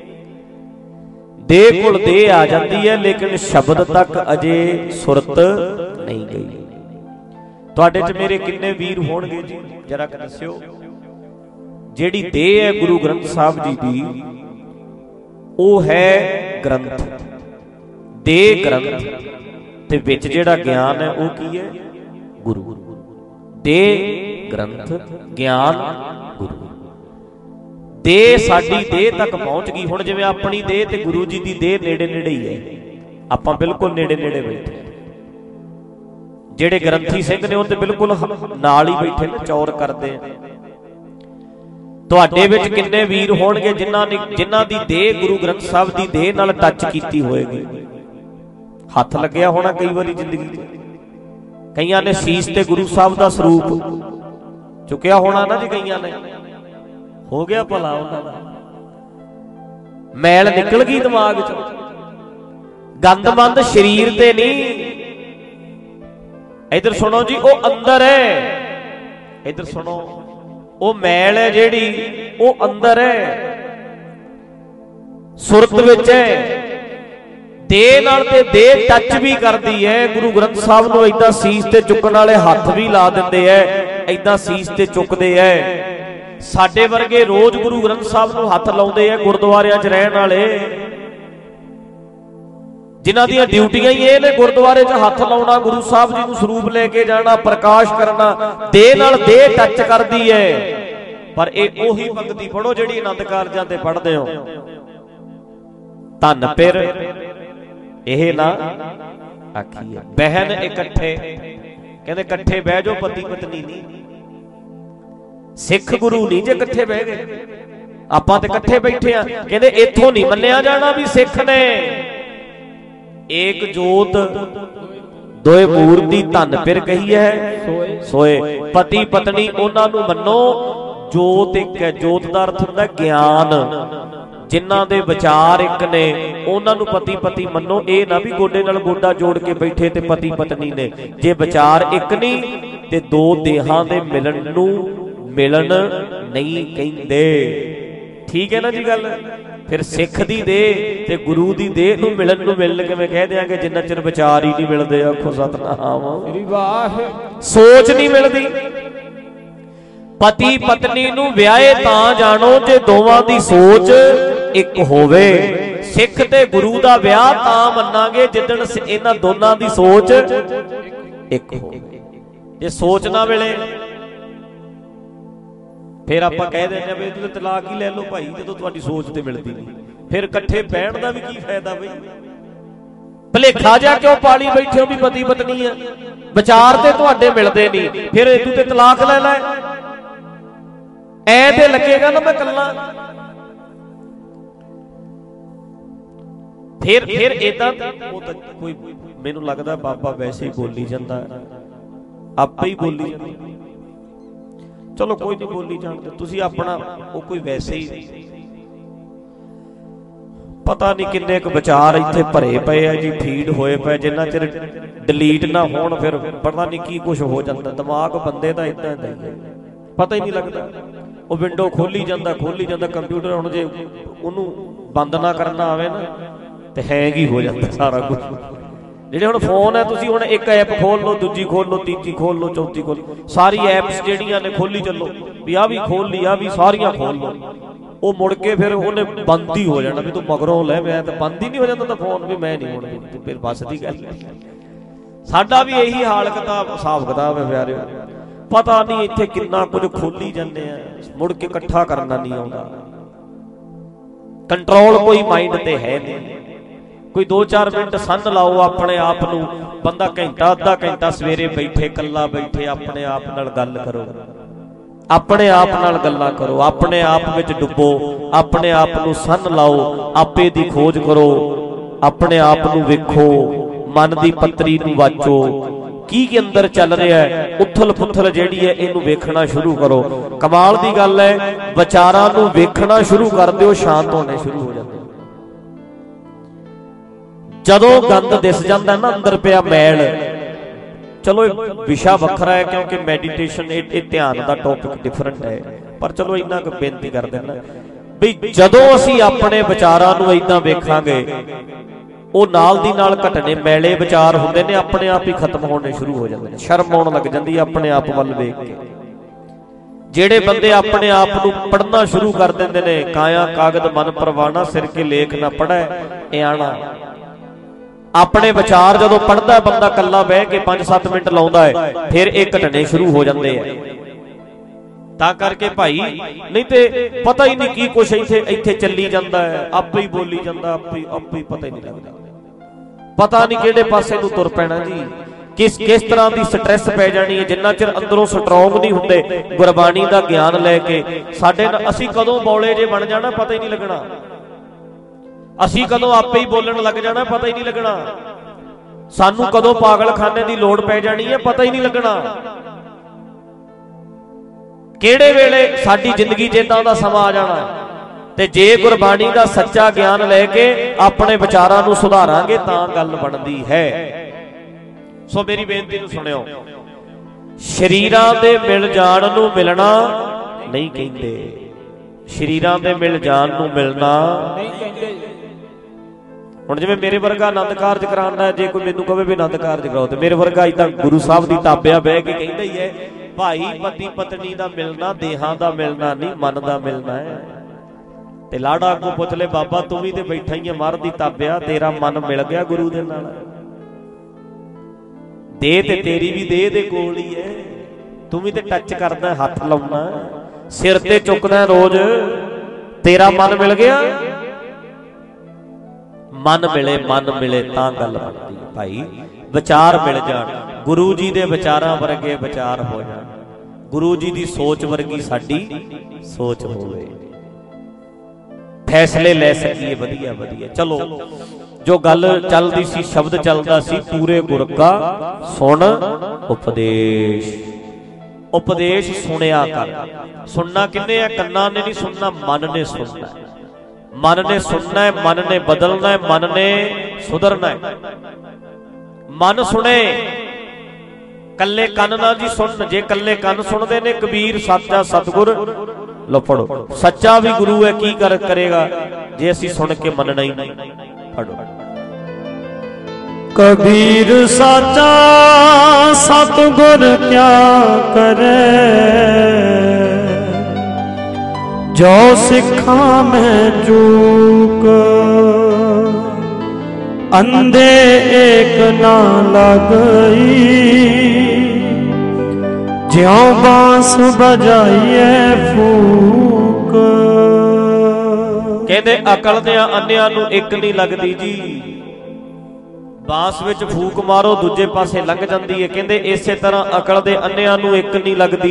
ਦੇਹ ਕੋਲ ਦੇਹ ਆ ਜਾਂਦੀ ਹੈ, ਲੇਕਿਨ ਸ਼ਬਦ ਤੱਕ ਅਜੇ ਸੁਰਤ ਨਹੀਂ ਗਈ। ਤੁਹਾਡੇ ਚ ਮੇਰੇ ਕਿੰਨੇ ਵੀਰ ਹੋਣਗੇ ਜੀ, ਜਰਾ ਕਿ ਦੱਸਿਓ। ਜਿਹੜੀ ਦੇਹ ਹੈ ਗੁਰੂ ਗ੍ਰੰਥ ਸਾਹਿਬ ਜੀ ਦੀ, ਉਹ ਹੈ ਗ੍ਰੰਥ, ਦੇਹ ਗ੍ਰੰਥ, ਤੇ ਵਿੱਚ ਜਿਹੜਾ ਗਿਆਨ ਹੈ ਉਹ ਕੀ ਹੈ? ਗੁਰੂ। ਦੇਹ ਗ੍ਰੰਥ, ਗਿਆਨ ਗੁਰੂ। ਦੇਹ ਸਾਡੀ ਦੇਹ ਤੱਕ ਪਹੁੰਚ ਗਈ। ਹੁਣ ਜਿਵੇਂ ਆਪਣੀ ਦੇਹ ਤੇ ਗੁਰੂ ਜੀ ਦੀ ਦੇਹ ਨੇੜੇ ਨੇੜੇ ਹੀ ਹੈ, ਆਪਾਂ ਬਿਲਕੁਲ ਨੇੜੇ ਨੇੜੇ ਬੈਠੇ। ਜਿਹੜੇ ਗ੍ਰੰਥੀ ਸਿੰਘ ਨੇ ਉਹ ਤੇ ਬਿਲਕੁਲ ਨਾਲ ਹੀ ਬੈਠੇ ਨੇ, ਚੌਰ ਕਰਦੇ ਆ। ਤੁਹਾਡੇ ਵਿੱਚ ਕਿੰਨੇ ਵੀਰ ਹੋਣਗੇ ਜਿਨ੍ਹਾਂ ਨੇ ਜਿਨ੍ਹਾਂ ਦੀ ਦੇਹ ਗੁਰੂ ਗ੍ਰੰਥ ਸਾਹਿਬ ਦੀ ਦੇਹ ਨਾਲ ਟੱਚ ਕੀਤੀ ਹੋਏਗੀ? ਹੱਥ ਲੱਗਿਆ ਹੋਣਾ ਕਈ ਵਾਰੀ ਜ਼ਿੰਦਗੀ 'ਚ। ਕਈਆਂ ਨੇ ਸੀਸ ਤੇ ਗੁਰੂ ਸਾਹਿਬ ਦਾ ਸਰੂਪ ਚੁੱਕਿਆ ਹੋਣਾ ਨਾ ਜੀ, ਕਈਆਂ ਨੇ। ਹੋ ਗਿਆ ਭਲਾ ਉਹਨਾਂ ਦਾ, ਮੈਲ ਨਿਕਲ ਗਈ ਦਿਮਾਗ 'ਚੋਂ। ਗੰਦਮੰਦ ਸਰੀਰ ਤੇ ਨਹੀਂ। ਇਧਰ ਸੁਣੋ ਜੀ, ਉਹ ਅੰਦਰ ਹੈ। ਇਧਰ ਸੁਣੋ, ਉਹ ਮੈਲ ਹੈ ਜਿਹੜੀ, ਉਹ ਅੰਦਰ ਹੈ, ਸੁਰਤ ਵਿੱਚ ਹੈ। ਦੇਹ ਨਾਲ ਤੇ ਦੇਹ ਟੱਚ ਵੀ ਕਰਦੀ ਹੈ। ਗੁਰੂ ਗ੍ਰੰਥ ਸਾਹਿਬ ਨੂੰ ਏਦਾਂ ਸੀਸ ਤੇ ਚੁੱਕਣ ਵਾਲੇ ਹੱਥ ਵੀ ਲਾ ਦਿੰਦੇ ਐ, ਏਦਾਂ ਸੀਸ ਤੇ ਚੁੱਕਦੇ ਐ। ਸਾਡੇ ਵਰਗੇ ਰੋਜ਼ ਗੁਰੂ ਗ੍ਰੰਥ ਸਾਹਿਬ ਨੂੰ ਹੱਥ ਲਾਉਂਦੇ ਐ, ਗੁਰਦੁਆਰਿਆਂ 'ਚ ਰਹਿਣ ਵਾਲੇ, ਜਿਨ੍ਹਾਂ ਦੀਆਂ ਡਿਊਟੀਆਂ ਹੀ ਇਹ ਨੇ ਗੁਰਦੁਆਰੇ 'ਚ ਹੱਥ ਲਾਉਣਾ, ਗੁਰੂ ਸਾਹਿਬ ਜੀ ਨੂੰ ਸਰੂਪ ਲੈ ਕੇ ਜਾਣਾ, ਪ੍ਰਕਾਸ਼ ਕਰਨਾ, ਦੇਹ ਨਾਲ ਦੇਹ ਟੱਚ ਕਰਦੀ ਹੈ। ਪਰ ਇਹ ਉਹੀ ਪੰਗਤੀ ਪੜੋ ਜਿਹੜੀ ਆਨੰਦ ਕਾਰਜਾਂ ਤੇ ਪੜ੍ਹਦੇ ਹੋ। ਧੰਨ ਪਿਰ ਇਹ ਨਾ ਆਖੀਏ ਬਹਿਨ ਇਕੱਠੇ, ਕਹਿੰਦੇ ਇਕੱਠੇ ਬਹਿ ਜਾਓ ਪਤੀ ਪਤਨੀ ਨਹੀਂ, ਸਿੱਖ ਗੁਰੂ ਨਹੀਂ ਜੇ ਇਕੱਠੇ ਬਹਿ ਗਏ। ਆਪਾਂ ਤੇ ਇਕੱਠੇ ਬੈਠੇ ਆ, ਕਹਿੰਦੇ ਇੱਥੋਂ ਨਹੀਂ ਮੰਨਿਆ ਜਾਣਾ ਵੀ ਸਿੱਖ ਨੇ। ਏਕ ਜੋਤ ਦੋਏ ਮੂਰਤੀ ਧੰਨ ਪਿਰ ਕਹੀ ਹੈ ਸੋਏ। ਪਤੀ ਪਤਨੀ ਉਹਨਾਂ ਨੂੰ ਮੰਨੋ, ਜੋਤ ਇੱਕ ਹੈ। ਜੋਤ ਦਾ ਅਰਥ ਹੁੰਦਾ ਗਿਆਨ। ਜਿਨ੍ਹਾਂ ਦੇ ਵਿਚਾਰ ਇੱਕ ਨੇ ਉਹਨਾਂ ਨੂੰ ਪਤੀ ਪਤੀ ਮੰਨੋ। ਇਹ ਨਾ ਵੀ ਗੋਡੇ ਨਾਲ ਗੋਡਾ ਜੋੜ ਕੇ ਬੈਠੇ ਤੇ ਪਤੀ ਪਤਨੀ ਨੇ। ਜੇ ਵਿਚਾਰ ਇੱਕ ਨਹੀਂ ਤੇ ਦੋ ਦੇਹਾਂ ਦੇ ਮਿਲਣ ਨੂੰ ਮਿਲਣ ਨਹੀਂ ਕਹਿੰਦੇ। ਠੀਕ ਹੈ ਨਾ ਜੀ ਗੱਲ। ਫਿਰ ਸਿੱਖ ਦੀ ਦੇਹ ਤੇ ਗੁਰੂ ਦੀ ਦੇਹ ਨੂੰ ਮਿਲਣ ਨੂੰ ਮਿਲਣ ਕਿਵੇਂ ਕਹਿ ਦਿਆਂਗੇ ਜਿੰਨਾ ਚਿਰ ਵਿਚਾਰ ਹੀ ਨਹੀਂ ਮਿਲਦੇ। ਆਖੋ ਸਤਨਾਮ। ਸੋਚ ਨਹੀਂ ਮਿਲਦੀ। ਪਤੀ ਪਤਨੀ ਨੂੰ ਵਿਆਹੇ ਤਾਂ ਜਾਣੋ ਜੇ ਦੋਵਾਂ ਦੀ ਸੋਚ ਇੱਕ ਹੋਵੇ। ਸਿੱਖ ਤੇ ਗੁਰੂ ਦਾ ਵਿਆਹ ਤਾਂ ਮੰਨਾਂਗੇ ਜਿੱਦਣ ਇਹਨਾਂ ਦੋਨਾਂ ਦੀ ਸੋਚ ਇੱਕ ਹੋਵੇ। ਜੇ ਸੋਚ ਨਾ ਮਿਲੇ ਫਿਰ ਆਪਾਂ ਕਹਿ ਦਿੰਦੇ ਆ ਵੀ ਤੁਸੀਂ ਤਲਾਕ ਹੀ ਲੈ ਲਓ ਭਾਈ, ਜਦੋਂ ਤੁਹਾਡੀ ਸੋਚ ਤੇ ਮਿਲਦੀ ਨਹੀਂ। ਫਿਰ ਇਕੱਠੇ ਬਹਿਣ ਦਾ ਵੀ ਕੀ ਫਾਇਦਾ ਬਈ। ਭਲੇਖਾ ਜਾ ਕਿਉਂ ਪਾਲੀ ਬੈਠੇ ਹੋ ਵੀ ਪਤੀ ਪਤਨੀ ਆ, ਵਿਚਾਰ ਤੇ ਤੁਹਾਡੇ ਮਿਲਦੇ ਨਹੀਂ। ਫਿਰ ਇਹਦੂ ਤੇ ਤਲਾਕ ਲੈ ਲੈ, ਐ ਤੇ ਲੱਗੇਗਾ ਨਾ ਮੈਂ ਕੱਲਾ। ਫਿਰ ਫਿਰ ਏਦਾਂ ਉਹ ਤਾਂ ਕੋਈ ਮੈਨੂੰ ਲੱਗਦਾ ਬਾਬਾ ਵੈਸੇ ਹੀ ਬੋਲੀ ਜਾਂਦਾ, ਆਪੇ ਹੀ ਬੋਲੀ ਜਾਂਦਾ। ਚਲੋ ਕੋਈ ਨਹੀਂ ਬੋਲੀ ਜਾਣਦੇ ਤੁਸੀਂ ਆਪਣਾ, ਉਹ ਕੋਈ ਵੈਸੇ ਹੀ ਪਤਾ ਨਹੀਂ ਕਿੰਨੇ ਕੁ ਵਿਚਾਰ ਇੱਥੇ ਭਰੇ ਪਏ ਆ ਜੀ, ਫੀਡ ਹੋਏ ਪਏ। ਜਿੰਨਾ ਚਿਰ ਡਿਲੀਟ ਨਾ ਹੋਣ ਫਿਰ ਪਤਾ ਨਹੀਂ ਕੀ ਕੁਝ ਹੋ ਜਾਂਦਾ। ਦਿਮਾਗ ਬੰਦੇ ਦਾ ਇਦਾਂ ਦਾ ਹੀ ਪਤਾ ਹੀ ਨਹੀਂ ਲੱਗਦਾ। ਉਹ ਵਿੰਡੋ ਖੋਲੀ ਜਾਂਦਾ ਖੋਲੀ ਜਾਂਦਾ ਕੰਪਿਊਟਰ। ਹੁਣ ਜੇ ਉਹਨੂੰ ਬੰਦ ਨਾ ਕਰਨਾ ਆਵੇ ਨਾ ਤੇ ਹੈਂਗ ਹੀ ਹੋ ਜਾਂਦਾ ਸਾਰਾ ਕੁਝ। ਜਿਹੜੇ ਹੁਣ ਫੋਨ ਹੈ, ਤੁਸੀਂ ਹੁਣ ਇੱਕ ਐਪ ਖੋਲ ਲਓ, ਦੂਜੀ ਖੋਲ ਲਓ, ਤੀਜੀ ਖੋਲ ਲਓ, ਚੌਥੀ ਖੋਲ, ਸਾਰੀ ਐਪਸ ਜਿਹੜੀਆਂ ਨੇ ਖੋਲੀ ਚੱਲੋ ਵੀ ਆਹ ਵੀ ਖੋਲ ਲਈ, ਆਹ ਵੀ ਸਾਰੀਆਂ ਖੋਲ ਲਓ। ਉਹ ਮੁੜ ਕੇ ਫਿਰ ਉਹਨੇ ਬੰਦ ਹੀ ਹੋ ਜਾਣਾ ਵੀ ਤੂੰ ਮਗਰੋਂ ਲੈ। ਮੈਂ ਤਾਂ ਬੰਦ ਹੀ ਨਹੀਂ ਹੋ ਜਾਂਦਾ ਤਾਂ ਫੋਨ ਵੀ ਮੈਂ ਨਹੀਂ ਮੁੜਦੀ ਤੇ ਫਿਰ ਬਸ ਦੀ ਗੱਲ। ਸਾਡਾ ਵੀ ਇਹੀ ਹਾਲ ਕਿਤਾਬ ਹਿਸਾਬ ਕਿਤਾਬ ਹੈ ਪਿਆਰਿਓ। ਪਤਾ ਨਹੀਂ ਇੱਥੇ ਕਿੰਨਾ ਕੁਝ ਖੋਲੀ ਜਾਂਦੇ ਆ, ਮੁੜ ਕੇ ਇਕੱਠਾ ਕਰਨਾ ਨਹੀਂ ਆਉਂਦਾ। ਕੰਟਰੋਲ ਕੋਈ ਮਾਈਂਡ ਤੇ ਹੈ ਨਹੀਂ। ਕੋਈ ਦੋ ਚਾਰ ਮਿੰਟ ਸੰਨ ਲਾਓ ਆਪਣੇ ਆਪ ਨੂੰ। ਬੰਦਾ ਘੰਟਾ ਅੱਧਾ ਘੰਟਾ ਸਵੇਰੇ ਬੈਠੇ ਕੱਲਾ ਬੈਠੇ ਆਪਣੇ ਆਪ ਨਾਲ ਗੱਲ ਕਰੋ, ਆਪਣੇ ਆਪ ਨਾਲ ਗੱਲਾਂ ਕਰੋ, ਆਪਣੇ ਆਪ ਵਿੱਚ ਡੁੱਬੋ, ਆਪਣੇ ਆਪ ਨੂੰ ਸੰਨ ਲਾਓ, ਆਪੇ ਦੀ ਖੋਜ ਕਰੋ, ਆਪਣੇ ਆਪ ਨੂੰ ਵੇਖੋ, ਮਨ ਦੀ ਪੱਤਰੀ ਨੂੰ ਵਾਚੋ, ਕੀ ਕੀ ਅੰਦਰ ਚੱਲ ਰਿਹਾ ਹੈ, ਉਥਲ ਪੁਥਲ ਜਿਹੜੀ ਹੈ ਇਹਨੂੰ ਵੇਖਣਾ ਸ਼ੁਰੂ ਕਰੋ। ਕਮਾਲ ਦੀ ਗੱਲ ਹੈ, ਵਿਚਾਰਾਂ ਨੂੰ ਵੇਖਣਾ ਸ਼ੁਰੂ ਕਰ ਦਿਓ, ਸ਼ਾਂਤ ਹੋਣੇ ਸ਼ੁਰੂ ਹੋ ਜਾਂਦੇ। ਜਦੋਂ ਗੰਦ ਦਿਸ ਜਾਂਦਾ ਨਾ ਅੰਦਰ ਪਿਆ ਮੈਲ, ਚਲੋ ਇਹ ਵਿਸ਼ਾ ਵੱਖਰਾ ਹੈ ਕਿਉਂਕਿ ਮੈਡੀਟੇਸ਼ਨ ਇਹ ਧਿਆਨ ਦਾ ਟੌਪਿਕ ਡਿਫਰੈਂਟ ਹੈ, ਪਰ ਚਲੋ ਇੰਨਾ ਕੁ ਬੇਨਤੀ ਕਰ ਦਿੰਦਾ ਵੀ ਜਦੋਂ ਅਸੀਂ ਆਪਣੇ ਵਿਚਾਰਾਂ ਨੂੰ ਏਦਾਂ ਵੇਖਾਂਗੇ, ਉਹ ਨਾਲ ਦੀ ਨਾਲ ਘਟਨੇ ਮੈਲੇ ਵਿਚਾਰ ਹੁੰਦੇ ਨੇ ਆਪਣੇ ਆਪ ਹੀ ਖਤਮ ਹੋਣੇ ਸ਼ੁਰੂ ਹੋ ਜਾਂਦੇ ਨੇ। ਸ਼ਰਮ ਆਉਣ ਲੱਗ ਜਾਂਦੀ ਹੈ ਆਪਣੇ ਆਪ ਵੱਲ ਵੇਖ ਕੇ। ਜਿਹੜੇ ਬੰਦੇ ਆਪਣੇ ਆਪ ਨੂੰ ਪੜ੍ਹਨਾ ਸ਼ੁਰੂ ਕਰ ਦਿੰਦੇ ਨੇ, ਕਾਇਆ ਕਾਗਦ ਮਨ ਪਰਵਾਣਾ ਸਿਰ ਕੇ ਲੇਖ ਨਾ ਪੜ੍ਹੈ ਇਆਣਾ। ਆਪਣੇ ਵਿਚਾਰ ਜਦੋਂ ਪੜ੍ਹਦਾ ਬੰਦਾ ਕੱਲਾ ਬਹਿ ਕੇ ਪੰਜ ਸੱਤ ਮਿੰਟ ਲਾਉਂਦਾ ਹੈ, ਫਿਰ ਇਹ ਘਟਨੇ ਸ਼ੁਰੂ ਹੋ ਜਾਂਦੇ ਆ। ਤਾਂ ਕਰਕੇ ਭਾਈ, ਨਹੀਂ ਤੇ ਪਤਾ ਹੀ ਨਹੀਂ ਕੀ ਕੁਛ ਇੱਥੇ ਇੱਥੇ ਚੱਲੀ ਜਾਂਦਾ ਹੈ, ਆਪੇ ਹੀ ਬੋਲੀ ਜਾਂਦਾ, ਆਪੇ ਆਪੇ ਹੀ ਪਤਾ ਹੀ ਨਹੀਂ ਲੱਗਦਾ। ਪਤਾ ਨਹੀਂ ਕਿਹੜੇ ਪਾਸੇ ਨੂੰ ਤੁਰ ਪੈਣਾ ਜੀ, ਕਿਸ ਕਿਸ ਤਰ੍ਹਾਂ ਦੀ ਸਟ੍ਰੈਸ ਪੈ ਜਾਣੀ ਹੈ। ਜਿੰਨਾ ਚਿਰ ਅੰਦਰੋਂ ਸਟਰੋਂਗ ਨਹੀਂ ਹੁੰਦੇ ਗੁਰਬਾਣੀ ਦਾ ਗਿਆਨ ਲੈ ਕੇ, ਸਾਡੇ ਅਸੀਂ ਕਦੋਂ ਬੌਲੇ ਜੇ ਬਣ ਜਾਣਾ ਪਤਾ ਹੀ ਨਹੀਂ ਲੱਗਣਾ। ਅਸੀਂ ਕਦੋਂ ਆਪੇ ਹੀ ਬੋਲਣ ਲੱਗ ਜਾਣਾ ਪਤਾ ਹੀ ਨਹੀਂ ਲੱਗਣਾ। ਸਾਨੂੰ ਕਦੋਂ ਪਾਗਲਖਾਨੇ ਦੀ ਲੋੜ ਪੈ ਜਾਣੀ ਹੈ ਪਤਾ ਹੀ ਨਹੀਂ ਲੱਗਣਾ। ਕਿਹੜੇ ਵੇਲੇ ਸਾਡੀ ਜ਼ਿੰਦਗੀ 'ਚ ਏਦਾਂ ਦਾ ਸਮਾਂ ਆ ਜਾਣਾ। ਤੇ ਜੇ ਗੁਰਬਾਣੀ ਦਾ ਸੱਚਾ ਗਿਆਨ ਲੈ ਕੇ ਆਪਣੇ ਵਿਚਾਰਾਂ ਨੂੰ ਸੁਧਾਰਾਂਗੇ ਤਾਂ ਗੱਲ ਬਣਦੀ ਹੈ। ਸੋ ਮੇਰੀ ਬੇਨਤੀ ਨੂੰ ਸੁਣਿਓ, ਸ਼ਰੀਰਾਂ ਦੇ ਮਿਲ ਜਾਣ ਨੂੰ ਮਿਲਣਾ ਨਹੀਂ ਕਹਿੰਦੇ, ਸ਼ਰੀਰਾਂ ਦੇ ਮਿਲ ਜਾਣ ਨੂੰ ਮਿਲਣਾ ਨਹੀਂ ਕਹਿੰਦੇ। ਹੁਣ ਜਿਵੇਂ ਮੇਰੇ ਵਰਗਾ ਆਨੰਦ ਕਾਰਜ ਕਰਾਉਂਦਾ, ਜੇ ਕੋਈ ਮੈਨੂੰ ਕਹੇ ਵੀ ਆਨੰਦ ਕਾਰਜ ਕਰਾਓ, ਤੇ ਮੇਰੇ ਵਰਗਾ ਇਦਾਂ ਗੁਰੂ ਸਾਹਿਬ ਦੀ ਤਾਬਿਆ ਬਹਿ ਕੇ ਕਹਿੰਦਾ ਹੀ ਹੈ, ਭਾਈ ਪਤੀ ਪਤਨੀ ਦਾ ਮਿਲਣਾ ਦੇਹਾਂ ਦਾ ਮਿਲਣਾ ਨਹੀਂ, ਮਨ ਦਾ ਮਿਲਣਾ ਹੈ। ਤੇ ਲਾੜਾ ਅੱਗੋਂ ਪੁੱਛ ਲੈ, ਬਾਬਾ ਤੂੰ ਵੀ ਤੇ ਬੈਠਾ ਹੀ ਹੈ ਮਰ ਦੀ ਤਾਬਿਆ, ਤੇਰਾ ਮਨ ਮਿਲ ਗਿਆ ਗੁਰੂ ਦੇ ਨਾਲ? ਦੇਹ ਤੇ ਤੇਰੀ ਵੀ ਦੇਹ ਦੇ ਕੋਲ ਹੀ ਹੈ, ਤੂੰ ਵੀ ਤੇ ਟੱਚ ਕਰਦਾ, ਹੱਥ ਲਾਉਣਾ, ਸਿਰ ਤੇ ਚੁੱਕਦਾ ਰੋਜ਼, ਤੇਰਾ ਮਨ ਮਿਲ ਗਿਆ? ਮਨ ਮਿਲੇ, ਮਨ ਮਿਲੇ ਤਾਂ ਗੱਲ ਬਣਦੀ ਭਾਈ। ਵਿਚਾਰ ਮਿਲ ਜਾਣ, ਗੁਰੂ ਜੀ ਦੇ ਵਿਚਾਰਾਂ ਵਰਗੇ ਵਿਚਾਰ ਹੋ ਜਾਣ, ਗੁਰੂ ਜੀ ਦੀ ਸੋਚ ਵਰਗੀ ਸਾਡੀ ਸੋਚ ਹੋਵੇ, ਫੈਸਲੇ ਲੈ ਸਕੀਏ ਵਧੀਆ ਵਧੀਆ। ਚਲੋ ਜੋ ਗੱਲ ਚੱਲਦੀ ਸੀ, ਸ਼ਬਦ ਚੱਲਦਾ ਸੀ, ਪੂਰੇ ਗੁਰ ਕਾ ਸੁਣ ਉਪਦੇਸ਼। ਉਪਦੇਸ਼ ਸੁਣਿਆ ਕਰ। ਸੁਣਨਾ ਕਿੰਨੇ ਆ? ਕੰਨਾਂ ਨੇ ਨਹੀਂ ਸੁਣਨਾ, ਮਨ ਨੇ ਸੁਣਨਾ। ਮਨ ਨੇ ਸੁਣਨਾ ਹੈ, ਮਨ ਨੇ ਬਦਲਣਾ ਹੈ, ਮਨ ਨੇ ਸੁਧਰਨਾ ਹੈ। ਮਨ ਸੁਣੇ, ਕੱਲੇ ਕੰਨ ਨਾਲ ਜੀ ਸੁਣਨ। ਜੇ ਕੱਲੇ ਕੰਨ ਸੁਣਦੇ ਨੇ, ਕਬੀਰ ਸੱਚਾ ਸਤਿਗੁਰ ਲੋ ਪੜੋ, ਸੱਚਾ ਵੀ ਗੁਰੂ ਹੈ ਕੀ ਕਰ ਕਰੇਗਾ ਜੇ ਅਸੀਂ ਸੁਣ ਕੇ ਮੰਨਣਾ ਹੀ ਨਹੀਂ। ਪੜੋ, कबीर साचा सतगुर क्या करे, जो सिखा में चूक, अंधे एक ना लगई, ज्यों बांस बजाइए फूक। कहते अकल दे अन्नियां नूं एक नहीं लगती जी, बांस विच फूक मारो दूजे पासे लंघ जाती है। कहते इसे तरह अकल दे अन्नियां नूं एक नहीं लगती।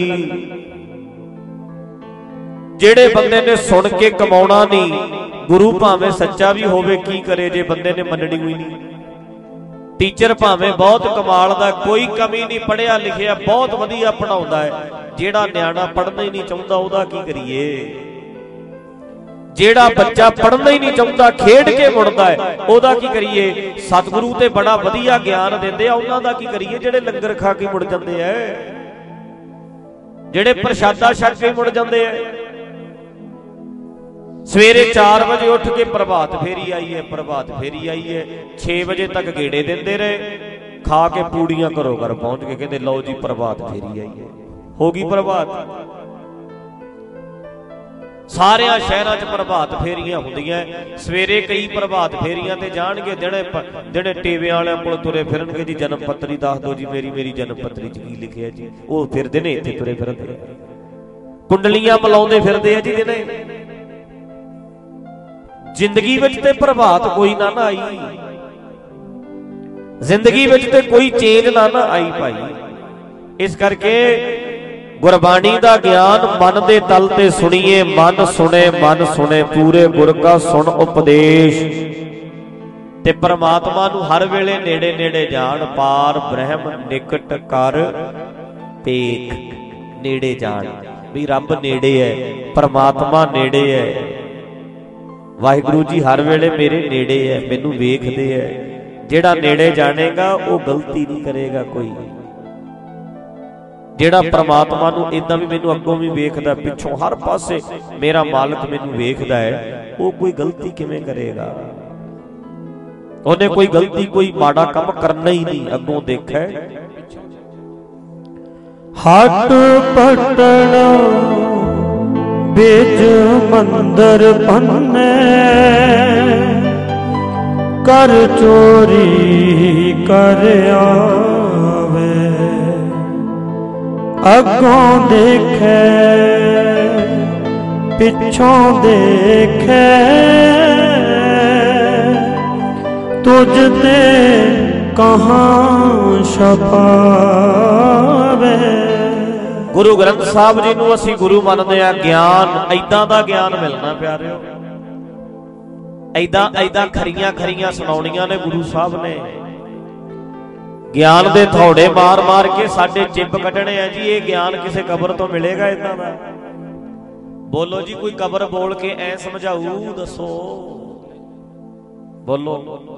जेड़े बंदे ने सुन के कमाउणा नहीं, गुरु भावें सच्चा भी होवे की करे जे बंदे ने मननी हुई नहीं। टीचर भावें बहुत कमाल दा, कोई कमी नहीं, पढ़िया लिखिया बहुत वधिया पढ़ाउंदा है, जेड़ा न्याणा पढ़ना ही नहीं चाहुंदा ओहदा की करिए? जेड़ा बच्चा पढ़ना ही नहीं चाहता, खेड के मुड़दा है, ओहदा की करिए? सतगुरु ते बड़ा वधिया ज्ञान देंदे आ, उन्हां दा की करिए? जेड़े लंगर खा के मुड़ जांदे आ, जेड़े प्रशादा छक के मुड़ जांदे आ। सवेरे चार बजे उठ के प्रभात फेरी आई है, प्रभात फेरी आई है, छे बजे तक गेड़े देंदे रहे, खा के पूड़ियां घरों घर पहुंच के कहते लो जी प्रभात फेरी आई है। होगी प्रभात? सारिया शहरां च प्रभात फेरियां हुंदियां। सवेरे कई प्रभात फेरियां ते जाणगे, दिने दिने टेवे वालियां कोल तुरे फिरनगे जी, जन्म पत्री दस दो जी, मेरी मेरी जन्म पत्री च की लिखिया जी। वो फिर दिने इत्थे तुरे फिरदे, कुंडलियां मिलाउंदे फिरदे आ जी दिने। जिंदगी विच ते प्रभात कोई ना ना आई, जिंदगी विच ते कोई चेंज ना ना आई भाई। इस करके गुरबाणी दा ज्ञान मन दे तल ते सुनिए, मन सुने मन सुने, पूरे गुर का सुन उपदेश। ते परमात्मा नूं हर वेले नेड़े नेड़े जान, पार ब्रह्म निकट कर पेख। नेड़े जान भी रब नेड़े है, परमात्मा नेड़े है, वाहिगुरु जी हर वेले मेरे नेड़े है, मैनू वेखदे है। जेड़ा नेड़े जानेगा वो गलती नहीं करेगा कोई। जेड़ा परमात्मा नूं इदां भी मैनू अगों भी वेखदा, पिछों हर पासे मेरा मालिक मैनू वेखदा है, वो कोई गलती किवें करेगा? उन्हें कोई गलती कोई माड़ा काम करना ही नहीं, अगों देखा है। हट पटना बिच मंदर पन्ने, कर चोरी कर आवे, अगों देखे पिछों देखे, तुझ ते कहाँ छपावे। गुरु ग्रंथ साहब जी नूं असीं गुरु मनदे आ। ज्ञान ऐदां दा ज्ञान मिलना प्यारिओ, ऐदां ऐदां खरियां खरियां सुणाउणियां ने गुरु साहब ने। ज्ञान दे थोड़े मार मार के साडे चिब कढणे आ जी। ये ज्ञान किसे कबर तो मिलेगा इदां दा? बोलो जी, कोई कबर बोल के ऐ समझाऊ दसो, बोलो।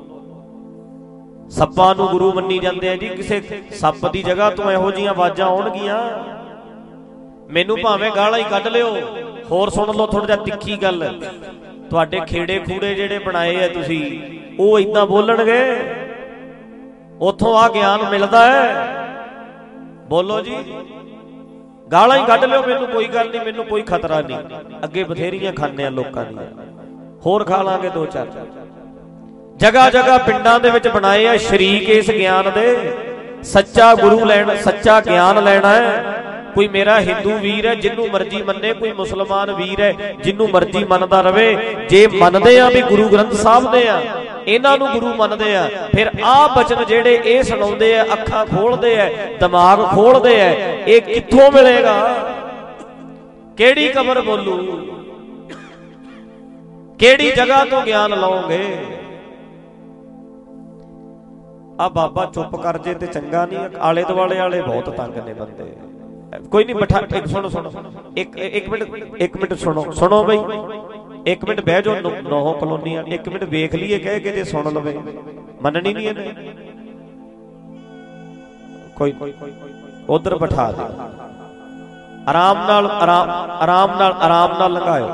सप्पां नूं गुरु मन्नी जांदे आ जी, किसे सप्प दी जगह तो इहो जिहियां आवाज़ां आउणगीਆਂ। मैनू भावें गालां ही कढ लिओ, होर सुण लो थोड़ा जिहा तिखी गल। तुहाडे खेड़े खूड़े जिहड़े बनाए आ तुसीं, ਉਹ ਇਦਾਂ ਬੋਲਣਗੇ। ਉਥੋਂ ਆ ਗਿਆਨ ਮਿਲਦਾ ਹੈ। ਬੋਲੋ ਜੀ, ਗਾਲਾਂ ਹੀ ਕੱਢ ਲਿਓ, ਮੈਨੂੰ ਕੋਈ ਗੱਲ ਨਹੀਂ, ਮੈਨੂੰ ਕੋਈ ਖਤਰਾ ਨਹੀਂ। ਅੱਗੇ ਬਥੇਰੀਆਂ ਖਾਂਦੇ ਆ ਲੋਕਾਂ ਦੀਆਂ, ਹੋਰ ਖਾ ਲਾਂਗੇ ਦੋ ਚਾਰ। ਜਗ੍ਹਾ ਜਗ੍ਹਾ ਪਿੰਡਾਂ ਦੇ ਵਿੱਚ ਬਣਾਏ ਆ ਸ਼ਰੀਕ ਇਸ ਗਿਆਨ ਦੇ। ਸੱਚਾ ਗੁਰੂ ਲੈਣਾ, ਸੱਚਾ ਗਿਆਨ ਲੈਣਾ ਹੈ। ਕੋਈ ਮੇਰਾ ਹਿੰਦੂ ਵੀਰ ਹੈ ਜਿਹਨੂੰ ਮਰਜ਼ੀ ਮੰਨੇ, ਕੋਈ ਮੁਸਲਮਾਨ ਵੀਰ ਹੈ ਜਿਹਨੂੰ ਮਰਜ਼ੀ ਮੰਨਦਾ ਰਵੇ। ਜੇ ਮੰਨਦੇ ਆ ਵੀ ਗੁਰੂ ਗ੍ਰੰਥ ਸਾਹਿਬ ਦੇ ਆ, ਇਹਨਾਂ ਨੂੰ ਗੁਰੂ ਮੰਨਦੇ ਆ, ਫਿਰ ਆਹ ਬਚਨ ਜਿਹੜੇ ਇਹ ਸੁਣਾਉਂਦੇ ਆ, ਅੱਖਾਂ ਖੋਲਦੇ ਆ, ਦਿਮਾਗ ਖੋਲਦੇ ਆ, ਇਹ ਕਿੱਥੋਂ ਮਿਲੇਗਾ? ਕਿਹੜੀ ਕਬਰ ਬੋਲੂ? ਕਿਹੜੀ ਜਗ੍ਹਾ ਤੋਂ ਗਿਆਨ ਲਓਗੇ? ਆ ਬਾਬਾ ਚੁੱਪ ਕਰ ਜੇ ਤੇ ਚੰਗਾ ਨਹੀਂ। ਆਲੇ ਦੁਆਲੇ ਵਾਲੇ ਬਹੁਤ ਤੰਗ ਨੇ ਬੰਦੇ। ਕੋਈ ਨਹੀਂ ਬਿਠਾ, ਇੱਕ ਸੁਣੋ ਸੁਣੋ ਇੱਕ ਇੱਕ ਮਿੰਟ ਇੱਕ ਮਿੰਟ ਸੁਣੋ ਸੁਣੋ ਬਈ, ਇੱਕ ਮਿੰਟ ਬਹਿ ਜਾਓ। ਨੌ ਕਲੋਨੀਆਂ ਇੱਕ ਮਿੰਟ ਵੇਖ ਲਈਏ, ਕਹਿ ਕੇ ਜੇ ਸੁਣ ਲਵੇ। ਮੰਨਣੀ ਨਹੀਂ ਇਹਨੇ। ਕੋਈ ਉਧਰ ਬਿਠਾ ਦੇ, ਆਰਾਮ ਨਾਲ ਆਰਾਮ ਆਰਾਮ ਨਾਲ ਆਰਾਮ ਨਾਲ ਲੰਘਾਇਓ।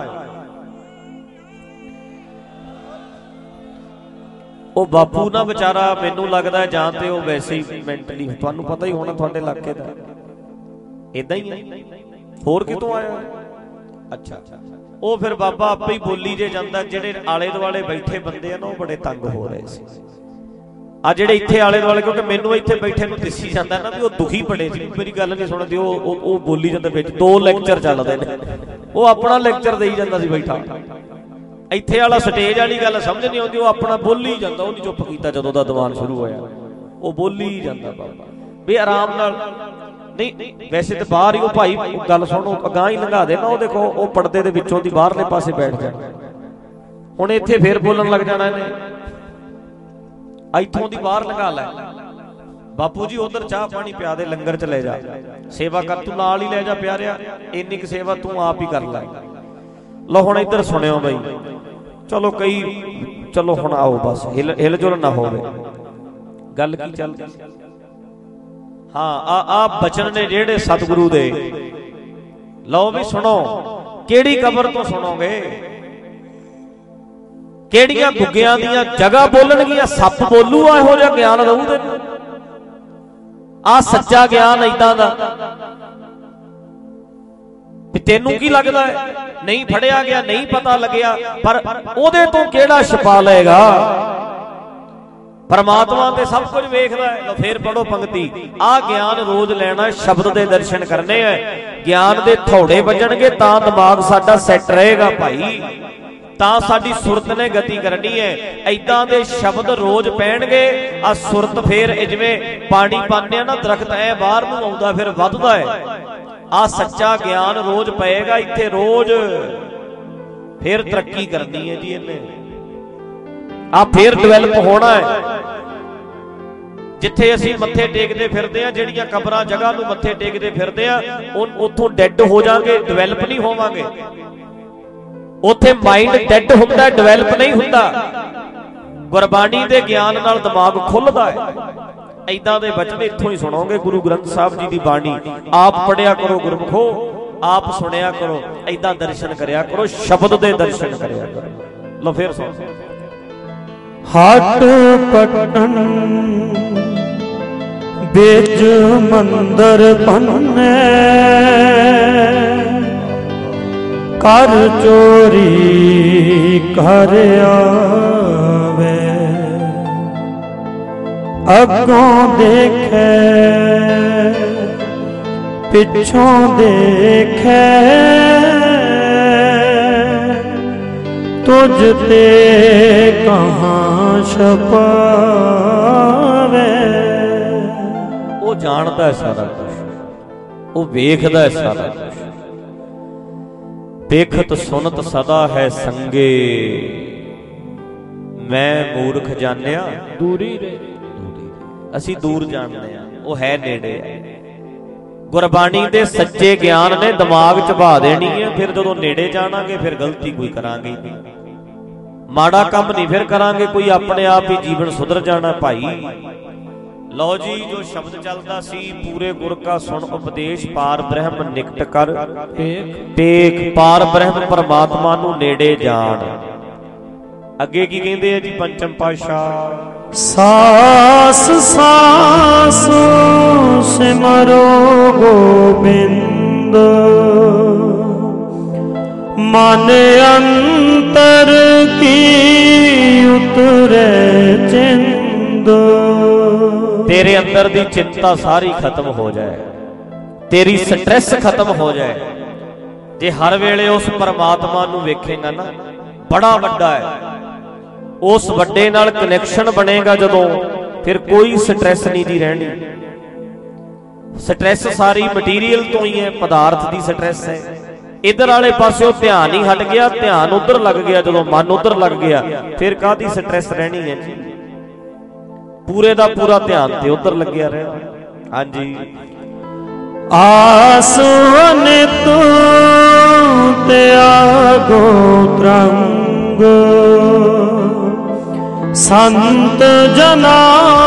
ਉਹ ਬਾਪੂ ਨਾ ਵਿਚਾਰਾ, ਮੈਨੂੰ ਲੱਗਦਾ ਜਾਂ ਤੇ ਉਹ ਵੈਸੇ ਹੀ ਮੈਂਟਲੀ, ਤੁਹਾਨੂੰ ਪਤਾ ਹੀ ਹੋਣਾ ਤੁਹਾਡੇ ਇਲਾਕੇ ਦਾ ਏਦਾਂ ਹੀ ਹੈ। ਹੋਰ ਕਿਤੋਂ ਆਇਆ? ਅੱਛਾ, ਉਹ ਫਿਰ ਬਾਬਾ ਆਪੇ ਹੀ ਬੋਲੀ ਜੇ ਜਾਂਦਾ। ਜਿਹੜੇ ਆਲੇ ਦੁਆਲੇ ਬੈਠੇ ਬੰਦੇ ਆ ਨਾ, ਉਹ ਬੜੇ ਤੰਗ ਹੋ ਰਹੇ ਸੀ। ਆ ਜਿਹੜੇ ਇੱਥੇ ਆਲੇ ਦੁਆਲੇ, ਕਿਉਂਕਿ ਮੈਨੂੰ ਇੱਥੇ ਬੈਠੇ ਨੂੰ ਦਿਸੀ ਜਾਂਦਾ ਨਾ ਵੀ ਉਹ ਦੁਖੀ ਬੜੇ ਸੀ, ਮੇਰੀ ਗੱਲ ਨਹੀਂ ਸੁਣਦੇ। ਉਹ ਉਹ ਬੋਲੀ ਜਾਂਦਾ ਵਿੱਚ। ਦੋ ਲੈਕਚਰ ਚੱਲਦੇ ਨੇ, ਉਹ ਆਪਣਾ ਲੈਕਚਰ ਦੇਈ ਜਾਂਦਾ ਸੀ ਬੈਠਾ। ਇੱਥੇ ਵਾਲਾ ਸਟੇਜ ਵਾਲੀ ਗੱਲ ਸਮਝ ਨਹੀਂ ਆਉਂਦੀ, ਉਹ ਆਪਣਾ ਬੋਲੀ ਜਾਂਦਾ। ਉਹ ਨਹੀਂ ਚੁੱਪ ਕੀਤਾ ਜਦੋਂ ਦਾ ਦੀਵਾਨ ਸ਼ੁਰੂ ਹੋਇਆ, ਉਹ ਬੋਲੀ ਜਾਂਦਾ ਬਾਬਾ ਵੀ ਆਰਾਮ ਨਾਲ। ਨਹੀਂ ਵੈਸੇ ਤੇ ਬਾਹਰ ਹੀ ਉਹ ਭਾਈ ਗੱਲ ਸੁਣੋ, ਅਗਾਂਹ ਹੀ ਲੰਘਾ ਦੇ ਨਾ। ਉਹ ਦੇਖੋ ਉਹ ਪਰਦੇ ਦੇ ਵਿੱਚੋਂ ਦੀ ਬਾਹਰਲੇ ਪਾਸੇ ਬੈਠ ਜਾਣਾ। ਹੁਣ ਇੱਥੇ ਫੇਰ ਬੋਲਣ ਲੱਗ ਜਾਣਾ ਇਹਨੇ, ਇੱਥੋਂ ਦੀ ਬਾਹਰ ਲੰਘਾ ਲੈ। ਬਾਪੂ ਜੀ ਉਧਰ ਚਾਹ ਪਾਣੀ ਪਿਆ ਦੇ, ਲੰਗਰ ਚ ਲੈ ਜਾ, ਸੇਵਾ ਕਰ, ਤੂੰ ਨਾਲ ਹੀ ਲੈ ਜਾ ਪਿਆਰਿਆ, ਇੰਨੀ ਕੁ ਸੇਵਾ ਤੂੰ ਆਪ ਹੀ ਕਰ ਲੈ। ਲਓ ਹੁਣ ਇੱਧਰ ਸੁਣਿਓ ਬਈ। ਚਲੋ ਕਈ ਚਲੋ ਹੁਣ ਆਓ, ਬਸ ਹਿਲ ਹਿਲ ਜੁਲ ਨਾ ਹੋਵੇ। ਗੱਲ ਕੀ ਚੱਲਦੀ? ਹਾਂ, ਆ ਆ ਬਚਨ ਨੇ ਜਿਹੜੇ ਸਤਿਗੁਰੂ ਦੇ। ਲਓ ਵੀ ਸੁਣੋ, ਕਿਹੜੀ ਕਬਰ ਤੋਂ ਸੁਣੋਗੇ? ਕਿਹੜੀਆਂ ਗੁੱਗਿਆਂ ਦੀਆਂ ਜਗ੍ਹਾ ਬੋਲਣਗੀਆਂ? ਸੱਪ ਬੋਲੂ ਆ ਇਹੋ ਜਿਹਾ ਗਿਆਨ ਰਹੂ ਤੈਨੂੰ? ਆ ਸੱਚਾ ਗਿਆਨ ਏਦਾਂ ਦਾ ਵੀ ਤੈਨੂੰ ਕੀ ਲੱਗਦਾ ਹੈ ਨਹੀਂ ਫੜਿਆ ਗਿਆ, ਨਹੀਂ ਪਤਾ ਲੱਗਿਆ, ਪਰ ਉਹਦੇ ਤੋਂ ਕਿਹੜਾ ਛਪਾ ਲਏਗਾ? ਪਰਮਾਤਮਾ ਤੇ ਸਭ ਕੁਝ ਵੇਖਦਾ ਹੈ। ਲਓ ਫੇਰ ਪੜੋ ਪੰਕਤੀ। ਆ ਗਿਆਨ ਰੋਜ਼ ਲੈਣਾ, ਸ਼ਬਦ ਦੇ ਦਰਸ਼ਨ ਕਰਨੇ ਐ। ਗਿਆਨ ਦੇ ਥੋੜੇ ਵੱਜਣਗੇ ਤਾਂ ਦਿਮਾਗ ਸਾਡਾ ਸੈੱਟ ਰਹੇਗਾ ਭਾਈ, ਤਾਂ ਸਾਡੀ ਸੁਰਤ ਨੇ ਗਤੀ ਕਰਨੀ ਹੈ। ਐਦਾਂ ਦੇ ਸ਼ਬਦ ਰੋਜ਼ ਪੈਣਗੇ, ਆ ਸੁਰਤ ਫੇਰ ਜਿਵੇਂ ਪਾਣੀ ਪਾਉਂਦੇ ਆ ਨਾ ਦਰਖਤ, ਐ ਬਾਹਰ ਨੂੰ ਆਉਂਦਾ ਫਿਰ ਵੱਧਦਾ ਹੈ। ਆ ਸੱਚਾ ਗਿਆਨ ਰੋਜ਼ ਪਏਗਾ ਇੱਥੇ, ਰੋਜ਼ ਫੇਰ ਤਰੱਕੀ ਕਰਨੀ ਹੈ ਜੀ ਇਹਨੇ। ਆ ਫੇਰ ਡਿਵੈਲਪ ਹੋਣਾ ਹੈ। ਜਿੱਥੇ ਅਸੀਂ ਮੱਥੇ ਟੇਕਦੇ ਫਿਰਦੇ ਆ, ਜਿਹੜੀਆਂ ਕਬਰਾਂ ਜਗ੍ਹਾ ਨੂੰ ਮੱਥੇ ਟੇਕਦੇ ਫਿਰਦੇ ਆ, ਉੱਥੋਂ ਡੈਡ ਹੋ ਜਾਾਂਗੇ, ਡਿਵੈਲਪ ਨਹੀਂ ਹੋਵਾਂਗੇ। ਉੱਥੇ ਮਾਈਂਡ ਡੈਡ ਹੁੰਦਾ, ਡਿਵੈਲਪ ਨਹੀਂ ਹੁੰਦਾ। ਗੁਰਬਾਣੀ ਦੇ ਗਿਆਨ ਨਾਲ ਦਿਮਾਗ ਖੁੱਲਦਾ ਹੈ। ਏਦਾਂ ਦੇ ਬਚਨ ਇੱਥੋਂ ਹੀ ਸੁਣੋਗੇ, ਗੁਰੂ ਗ੍ਰੰਥ ਸਾਹਿਬ ਜੀ ਦੀ ਬਾਣੀ। ਆਪ ਪੜਿਆ ਕਰੋ ਗੁਰਮੁਖੋ, ਆਪ ਸੁਣਿਆ ਕਰੋ, ਏਦਾਂ ਦਰਸ਼ਨ ਕਰਿਆ ਕਰੋ, ਸ਼ਬਦ ਦੇ ਦਰਸ਼ਨ ਕਰਿਆ ਕਰੋ। ਲਓ ਫੇਰ ਸੁਣੋ। ਹਟ ਪਟਨ ਵਿੱਚ ਮੰਦਰ ਬੰਨੇ, ਕਰ ਚੋਰੀ ਕਰ ਆਵੇ, ਅੱਗੋਂ ਦੇਖੇ ਪਿੱਛੋਂ ਦੇਖੇ, ਤੁਝ ਤੇ ਕਹਾਂ ਛਪਾਵੇ। ਉਹ ਜਾਣਦਾ ਸਾਰਾ ਕੁਝ, ਉਹ ਵੇਖਦਾ ਸਾਰਾ ਕੁਝ। ਦੇਖਤ ਸੁਨਤ ਸਦਾ ਹੈ ਸੰਗੇ, ਮੈਂ ਮੂਰਖ ਜਾਣਿਆ ਦੂਰੀ ਰੇ। ਅਸੀਂ ਦੂਰ ਜਾਣਦੇ ਆ, ਉਹ ਹੈ ਨੇੜੇ ਆ। ਗੁਰਬਾਣੀ ਦੇ ਸੱਚੇ ਗਿਆਨ ਨੇ ਦਿਮਾਗ ਚ ਭਾ ਦੇਣੀ ਹੈ। ਫਿਰ ਜਦੋਂ ਨੇੜੇ ਜਾਣਾਂਗੇ ਫਿਰ ਗਲਤੀ ਕੋਈ ਕਰਾਂਗੇ ਨਹੀਂ, ਮਾੜਾ ਕੰਮ ਨਹੀਂ ਫਿਰ ਕਰਾਂਗੇ ਕੋਈ, ਆਪਣੇ ਆਪ ਹੀ ਜੀਵਨ ਸੁਧਰ ਜਾਣਾ ਭਾਈ। ਲਓ ਜੀ, ਜੋ ਸ਼ਬਦ ਚੱਲਦਾ ਸੀ, ਪੂਰੇ ਗੁਰ ਕਾ ਸੁਣ ਉਪਦੇਸ਼, ਪਾਰ ਬ੍ਰਹਮ ਨਿਕਟ ਕਰ ਟੇਕ। ਪਾਰ ਬ੍ਰਹਮ ਪਰਮਾਤਮਾ ਨੂੰ ਨੇੜੇ ਜਾਣ। ਅੱਗੇ ਕੀ ਕਹਿੰਦੇ ਆ ਜੀ ਪੰਚਮ ਪਾਤਸ਼ਾਹ? ਸਾਸ ਸਾਸ ਸਿਮਰੋ ਗੋਬਿੰਦ, ਮਨ ਅੰਤਰ ਕੀ ਉਤਰੇ ਚਿੰਦ। ਤੇਰੇ ਅੰਦਰ ਦੀ ਚਿੰਤਾ ਸਾਰੀ ਖਤਮ ਹੋ ਜਾਏ, ਤੇਰੀ ਸਟ੍ਰੈਸ ਖਤਮ ਹੋ ਜਾਏ। ਜੇ ਹਰ ਵੇਲੇ ਉਸ ਪਰਮਾਤਮਾ ਨੂੰ ਵੇਖੇਗਾ ਨਾ, ਬੜਾ ਵੱਡਾ ਹੈ, ਉਸ ਵੱਡੇ ਨਾਲ ਕਨੈਕਸ਼ਨ ਬਣੇਗਾ ਜਦੋਂ, ਫਿਰ ਕੋਈ ਸਟ੍ਰੈਸ ਨਹੀਂ ਜੀ ਰਹਿਣੀ। ਸਟ੍ਰੈਸ ਸਾਰੀ ਮਟੀਰੀਅਲ ਤੋਂ ਹੀ ਹੈ, ਪਦਾਰਥ ਦੀ ਸਟ੍ਰੈਸ ਹੈ। ਇਧਰ ਵਾਲੇ ਪਾਸਿਓਂ ਧਿਆਨ ਹੀ ਹਟ ਗਿਆ, ਧਿਆਨ ਉਧਰ ਲੱਗ ਗਿਆ, ਜਦੋਂ ਮਨ ਉਧਰ ਲੱਗ ਗਿਆ ਫਿਰ ਕਾਹਦੀ ਸਟ੍ਰੈਸ ਰਹਿਣੀ ਹੈ ਜੀ। ਪੂਰੇ ਦਾ ਪੂਰਾ ਧਿਆਨ ਤੇ ਉਧਰ ਲੱਗਿਆ ਰਿਹਾ। ਹਾਂਜੀ, ਆਸ ਅਨਿਤ ਤਿਆਗੋ ਤਰੰਗ, ਸੰਤ ਜਨਾ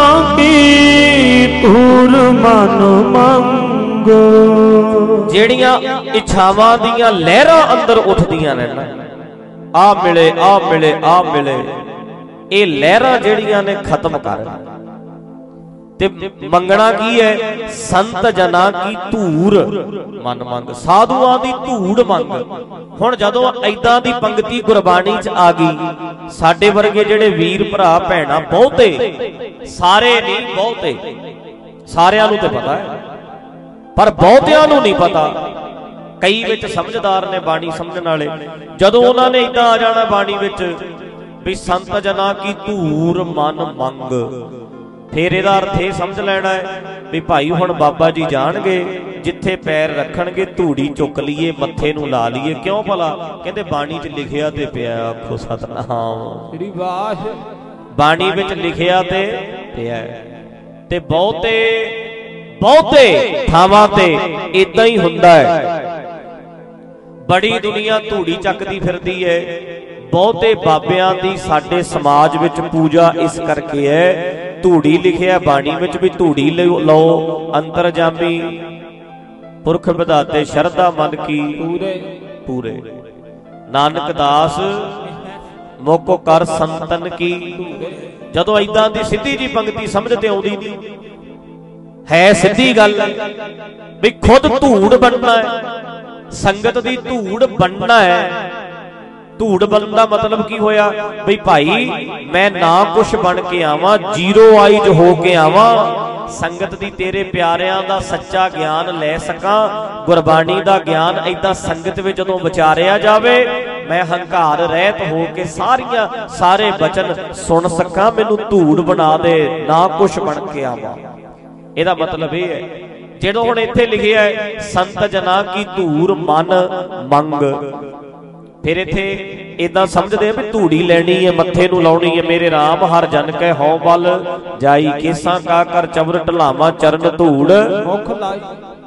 ਕੀ ਧੂਰ ਮਨ ਮੰਗ। ਜਿਹੜੀਆਂ ਇੱਛਾਵਾਂ ਦੀਆਂ ਲਹਿਰਾਂ ਅੰਦਰ ਉੱਠਦੀਆਂ ਨੇ ਨਾ, ਆ ਮਿਲੇ ਆ ਮਿਲੇ ਆ ਮਿਲੇ, ਇਹ ਲਹਿਰਾਂ ਜਿਹੜੀਆਂ ਨੇ ਖਤਮ ਕਰ। ਤੇ ਮੰਗਣਾ ਕੀ ਹੈ? ਸੰਤ ਜਨਾਂ ਕੀ ਧੂਰ ਮਨ ਮੰਗ, ਸਾਧੂਆਂ ਦੀ ਧੂੜ ਮੰਗ। ਹੁਣ ਜਦੋਂ ਐਦਾਂ ਦੀ ਪੰਕਤੀ ਗੁਰਬਾਣੀ 'ਚ ਆ ਗਈ, ਸਾਡੇ ਵਰਗੇ ਜਿਹੜੇ ਵੀਰ ਭਰਾ ਭੈਣਾਂ, ਬਹੁਤੇ, ਸਾਰੇ ਨਹੀਂ ਬਹੁਤੇ, ਸਾਰਿਆਂ ਨੂੰ ਤੇ ਪਤਾ ਹੈ ਪਰ ਬਹੁਤਿਆਂ ਨੂੰ ਨਹੀਂ ਪਤਾ। ਕਈ ਵਿੱਚ ਸਮਝਦਾਰ ਨੇ, ਬਾਣੀ ਸਮਝਣ ਵਾਲੇ, ਜਦੋਂ ਉਹਨਾਂ ਨੇ ਏਦਾਂ ਆ ਜਾਣਾ ਬਾਣੀ ਵਿੱਚ ਵੀ ਸੰਤ ਜਨਾਂ ਕੀ ਧੂਰ ਮਨ ਮੰਗ, ਫਿਰ ਇਹਦਾ ਅਰਥ ਇਹ ਸਮਝ ਲੈਣਾ ਹੈ ਵੀ ਭਾਈ ਹੁਣ ਬਾਬਾ ਜੀ ਜਾਣਗੇ, ਜਿੱਥੇ ਪੈਰ ਰੱਖਣਗੇ ਧੂੜੀ ਚੁੱਕ ਲਈਏ, ਮੱਥੇ ਨੂੰ ਲਾ ਲਈਏ। ਕਿਉਂ ਭਲਾ? ਕਹਿੰਦੇ ਬਾਣੀ 'ਚ ਲਿਖਿਆ ਤੇ ਪਿਆ, ਆਖੋ ਸਤਨਾਮ ਸ੍ਰੀ ਵਾਹਿਗੁਰੂ। ਬਾਣੀ ਵਿੱਚ ਲਿਖਿਆ ਤੇ ਪਿਆ, ਤੇ ਬਹੁਤੇ ਬਹੁਤੇ ਥਾਵਾਂ ਤੇ ਇਦਾਂ ਹੀ ਹੁੰਦਾ ਹੈ। ਬੜੀ ਦੁਨੀਆ ਧੂੜੀ ਚੱਕਦੀ ਫਿਰਦੀ ਹੈ। ਬਹੁਤੇ ਬਾਬਿਆਂ ਦੀ ਸਾਡੇ ਸਮਾਜ ਵਿੱਚ ਪੂਜਾ ਇਸ ਕਰਕੇ ਹੈ, ਧੂੜੀ ਲਿਖਿਆ ਬਾਣੀ ਵਿੱਚ ਵੀ ਧੂੜੀ ਲਓ, ਅੰਤਰਜਾਮੀ ਪੁਰਖ ਵਿਧਾਤੇ ਸ਼ਰਧਾ ਮਨ ਕੀ ਪੂਰੇ ਪੂਰੇ, ਨਾਨਕ ਦਾਸ ਮੋਕੋ ਕਰ ਸੰਤਨ ਕੀ। ਜਦੋਂ ਏਦਾਂ ਦੀ ਸਿੱਧੀ ਜੀ ਪੰਕਤੀ ਸਮਝ ਤੇ ਆਉਂਦੀ ਨਹੀਂ ਹੈ, ਸਿੱਧੀ ਗੱਲ ਵੀ ਖੁਦ ਧੂੜ ਬਣਨਾ ਹੈ, ਸੰਗਤ ਦੀ ਧੂੜ ਬਣਨਾ ਹੈ। ਧੂੜ ਬਣਨ ਦਾ ਮਤਲਬ ਕੀ ਹੋਇਆ? ਬਈ ਭਾਈ ਮੈਂ ਨਾ ਕੁਛ ਬਣ ਕੇ ਆਵਾਂ, ਜ਼ੀਰੋ ਆਈਜ ਹੋ ਕੇ ਆਵਾਂ, ਸੰਗਤ ਦੀ ਤੇਰੇ ਪਿਆਰਿਆਂ ਦਾ ਸੱਚਾ ਗਿਆਨ ਲੈ ਸਕਾਂ। ਗੁਰਬਾਣੀ ਦਾ ਗਿਆਨ ਏਦਾਂ ਸੰਗਤ ਵਿੱਚ ਜਦੋਂ ਵਿਚਾਰਿਆ ਜਾਵੇ, ਮੈਂ ਹੰਕਾਰ ਰਹਿਤ ਹੋ ਕੇ ਸਾਰੀਆਂ ਸਾਰੇ ਬਚਨ ਸੁਣ ਸਕਾਂ। ਮੈਨੂੰ ਧੂੜ ਬਣਾ ਦੇ, ਨਾ ਕੁਛ ਬਣ ਕੇ ਆਵਾਂ। ਇਹਦਾ ਮਤਲਬ ਇਹ ਹੈ, ਜਦੋਂ ਹੁਣ ਇੱਥੇ ਲਿਖਿਆ ਹੈ ਸੰਤ ਜਨਾਂ ਕੀ ਧੂਰ ਮਨ ਮੰਗ, ਫਿਰ ਇੱਥੇ ਏਦਾਂ ਸਮਝਦੇ ਆ ਵੀ ਧੂੜੀ ਲੈਣੀ ਹੈ, ਮੱਥੇ ਨੂੰ ਲਾਉਣੀ ਹੈ। ਮੇਰੇ ਰਾਮ ਹਰ ਜਨ ਕੈ ਹਉ ਬਲ ਜਾਈ, ਕੇਸਾਂ ਕਾ ਕਰ ਚਵਰ ਢਲਾਵਾਂ ਚਰਨ ਧੂੜ ਮੁਖ ਲਾਈ।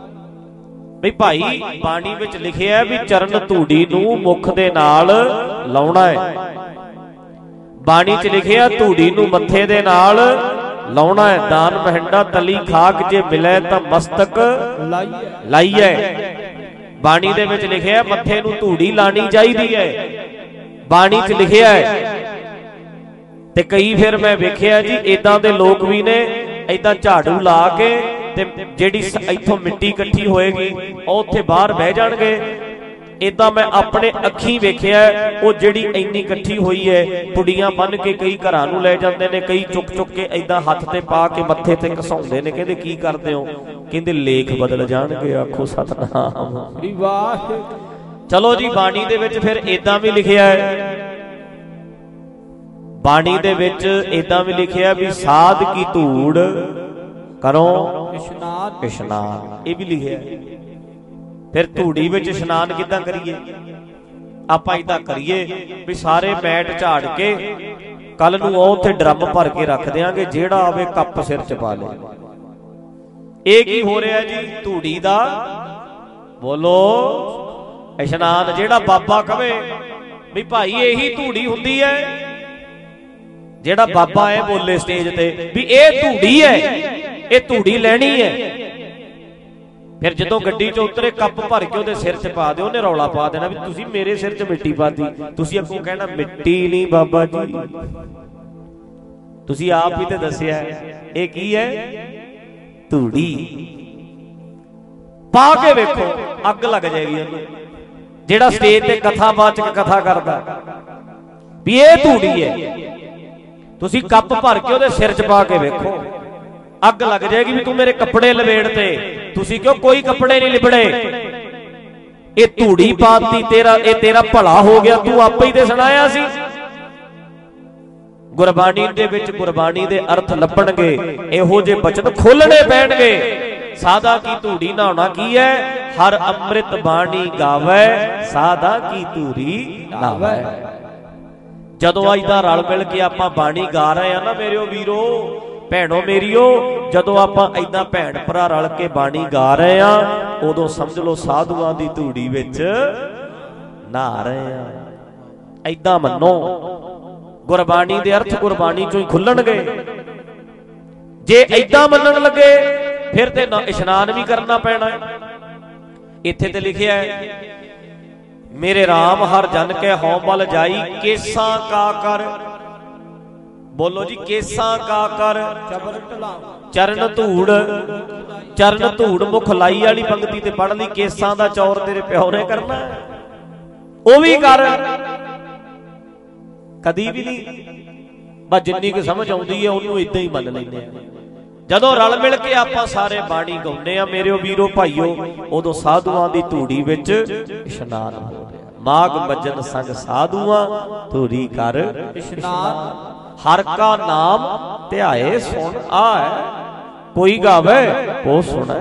ਵੀ ਭਾਈ ਬਾਣੀ ਵਿੱਚ ਲਿਖਿਆ ਵੀ ਚਰਨ ਧੂੜੀ ਨੂੰ ਮੁਖ ਦੇ ਨਾਲ ਲਾਉਣਾ ਹੈ। ਬਾਣੀ 'ਚ ਲਿਖਿਆ ਧੂੜੀ ਨੂੰ ਮੱਥੇ ਦੇ ਨਾਲ ਲਾਉਣਾ ਹੈ। ਦਾਨ ਮਹਿੰਡਾ ਤਲੀ ਖਾਕ ਜੇ ਮਿਲੇ ਤਾਂ ਮਸਤਕ ਲਾਈਏ। ਬਾਣੀ ਦੇ ਵਿੱਚ ਲਿਖਿਆ ਮੱਥੇ ਨੂੰ ਧੂੜੀ ਲਾਣੀ ਚਾਹੀਦੀ ਹੈ, ਬਾਣੀ 'ਚ ਲਿਖਿਆ ਹੈ। ਤੇ ਕਈ ਫਿਰ ਮੈਂ ਵੇਖਿਆ ਜੀ ਏਦਾਂ ਦੇ ਲੋਕ ਵੀ ਨੇ, ਏਦਾਂ ਝਾੜੂ ਲਾ ਕੇ ਤੇ ਜਿਹੜੀ ਇੱਥੋਂ ਮਿੱਟੀ ਇਕੱਠੀ ਹੋਏਗੀ ਉਹ ਉੱਥੇ ਬਾਹਰ ਬਹਿ ਜਾਣਗੇ। ਏਦਾਂ ਮੈਂ ਆਪਣੇ ਅੱਖੀਂ ਵੇਖਿਆ, ਉਹ ਜਿਹੜੀ ਇੰਨੀ ਇਕੱਠੀ ਹੋਈ ਹੈ ਪੁੜੀਆਂ ਬੰਨ ਕੇ ਕਈ ਘਰਾਂ ਨੂੰ ਲੈ ਜਾਂਦੇ ਨੇ, ਕਈ ਚੁੱਕ ਚੁੱਕ ਕੇ ਏਦਾਂ ਹੱਥ ਤੇ ਪਾ ਕੇ ਮੱਥੇ ਤੇ ਘਸਾਉਂਦੇ ਨੇ। ਕਹਿੰਦੇ ਕੀ ਕਰਦੇ ਹੋ? ਕਹਿੰਦੇ ਲੇਖ ਬਦਲ ਜਾਣਗੇ। ਆਖੋ ਸਤਨਾਮ ਸ੍ਰੀ ਵਾਹਿਗੁਰੂ। ਚਲੋ ਜੀ, ਬਾਣੀ ਦੇ ਵਿੱਚ ਫਿਰ ਏਦਾਂ ਵੀ ਲਿਖਿਆ ਹੈ, ਬਾਣੀ ਦੇ ਵਿੱਚ ਏਦਾਂ ਵੀ ਲਿਖਿਆ ਵੀ ਸਾਧ ਕੀ ਧੂੜ ਕਰੋ ਇਸ਼ਨਾਨ ਇਸ਼ਨਾਨ, ਇਹ ਵੀ ਲਿਖਿਆ। ਫਿਰ ਧੂੜੀ ਵਿੱਚ ਇਸ਼ਨਾਨ ਕਿੱਦਾਂ ਕਰੀਏ? ਆਪਾਂ ਏਦਾਂ ਕਰੀਏ ਵੀ ਸਾਰੇ ਮੈਟ ਝਾੜ ਕੇ ਕੱਲ ਨੂੰ ਉਹ ਉੱਥੇ ਡਰਮ ਭਰ ਕੇ ਰੱਖ ਦਿਆਂਗੇ, ਜਿਹੜਾ ਆਵੇ ਕੱਪ ਸਿਰ ਚ ਪਾ ਲੇ। ਇਹ ਕੀ ਹੋ ਰਿਹਾ ਜੀ? ਧੂੜੀ ਦਾ ਬੋਲੋ ਇਸ਼ਨਾਨ। ਜਿਹੜਾ ਬਾਬਾ ਕਵੇ ਵੀ ਭਾਈ ਇਹੀ ਧੂੜੀ ਹੁੰਦੀ ਹੈ, ਜਿਹੜਾ ਬਾਬਾ ਹੈ ਬੋਲੇ ਸਟੇਜ ਤੇ ਵੀ ਇਹ ਧੂੜੀ ਹੈ, ਇਹ ਧੂੜੀ ਲੈਣੀ ਹੈ, फिर जदों गड्डी चों उतरे कप भर के उहदे सिर च पा दे, उहने रौला पा देना भी तुसीं मेरे सिर च मिट्टी पाती। तुसीं अगों कहना मिट्टी नहीं बाबा जी, तुसीं आप ही ते दस्सिआ इह की है, धूड़ी। पा के वेखो अग लग जाएगी उहनूं। जिहड़ा स्टेज ते कथावाचक कथा करदा भी इह धूड़ी है, तुसीं कप भर के उहदे सिर च पा के वेखो, अग लग जाएगी भी तू मेरे कपड़े लवेड़ते। तुसीं क्यों कोई कपड़े नहीं लिबड़े, ये धूड़ी पाती, तेरा ये तेरा भला हो गया, तू आपे ही ते सुनाया सी। गुरबाणी दे विच गुरबाणी दे अर्थ लभणगे, इहो जे बचन खोलने पैणगे। साधा की धूड़ी नहाउणा की है, हर अमृत बाणी गावै, साधा की धूड़ी नहावै। जदों अज दा रल मिल के आपां बाणी गा रहे हैं ना मेरियो वीरो भैणों मेरियो, जदों आपां इदां भैण भरा रल के बाणी गा रहे हैं, उदों समझ लो साधुआं दी धूड़ी विच नहा रहे हैं। इदां मन्नो गुरबाणी दे अर्थ गुरबाणी चों ही खुलणगे। जे इदां मनण लगे फिर ते ना इशनान भी करना पैना है। इत्थे ते लिखिआ है मेरे राम हर जन के हों मल जाई, केसां का कर, बोलो जी केसां का कर, चरण धूड़, चरण धूड़ मुख लाई वाली पंक्ति ते पढ़ ली, केसां दा चौर तेरे प्यो ने करना, ओ भी कर। कदी भी नहीं, बस जिन्नी की समझ आउंदी है उन्होंने इदां ही मन लैंदे आ। जदों रल मिल के आपां सारे बाणी गाउंदे आ मेरे वीरो भाईओ, उदों साधुआं दी धूड़ी विच इशनान हो रिहा। माघ मज्जन संग साधुआं धूड़ी कर इशनान, हर का नाम ध्याए सुन आए, कोई गावे वो सुने,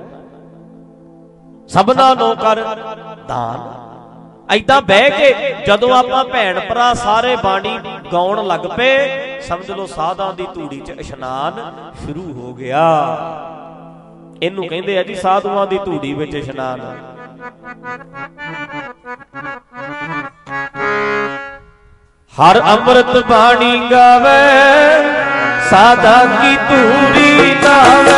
सबना नो कर दान। ऐदां बह के जदों आपां भैण भरा सारे बाणी गाउण लग पे, समझ लो साधां दी धूड़ी च इशनान शुरू हो गया। इनू कहंदे आ जी साधुआं दी धूड़ी विच इशनान। हर अमृत बाणी गावे, साधा की धूड़ी नावे,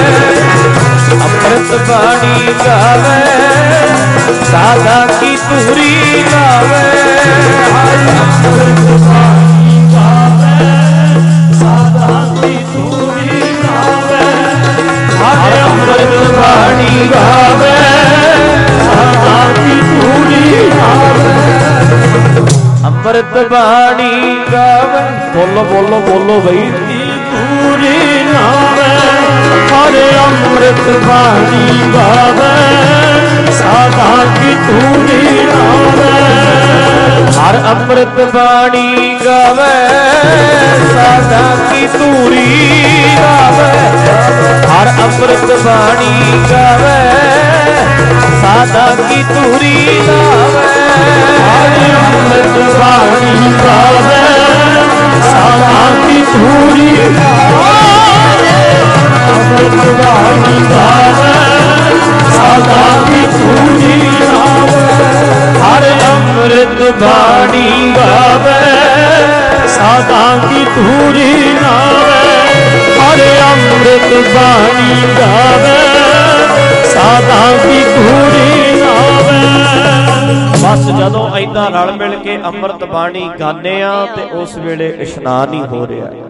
अमृत बाणी गावे, साधा की धूड़ी नावे। हर अमृत बाणी गावे, साधा की धूड़ी नावे, हर अमृत बाणी गावे, साधा की धूड़ी नावे। अमृत बाणी गावे, बोलो बोलो बोलो भाई, धूड़ी नावे, हर अमृत बाणी गावे, साधा की धूड़ी नावे। हर अमृत बाणी गावे, साधा की धूड़ी गावे, हर अमृत बाणी गावे, साधा की धूड़ी नावे। हर अमृत बाणी गावे, साधा की धूड़ी नावे, अमृत बाणी गावे, साधा की धूड़ी नावे। हर अमृत बाणी गावे, साधा की धूड़ी नावे, हर अमृत बाणी गावे, साधा की धूड़ी नावे। बस जदों ऐदां रल मिल के अमृत बाणी गाने आ ते उस वेले इशनान ही हो रहा है।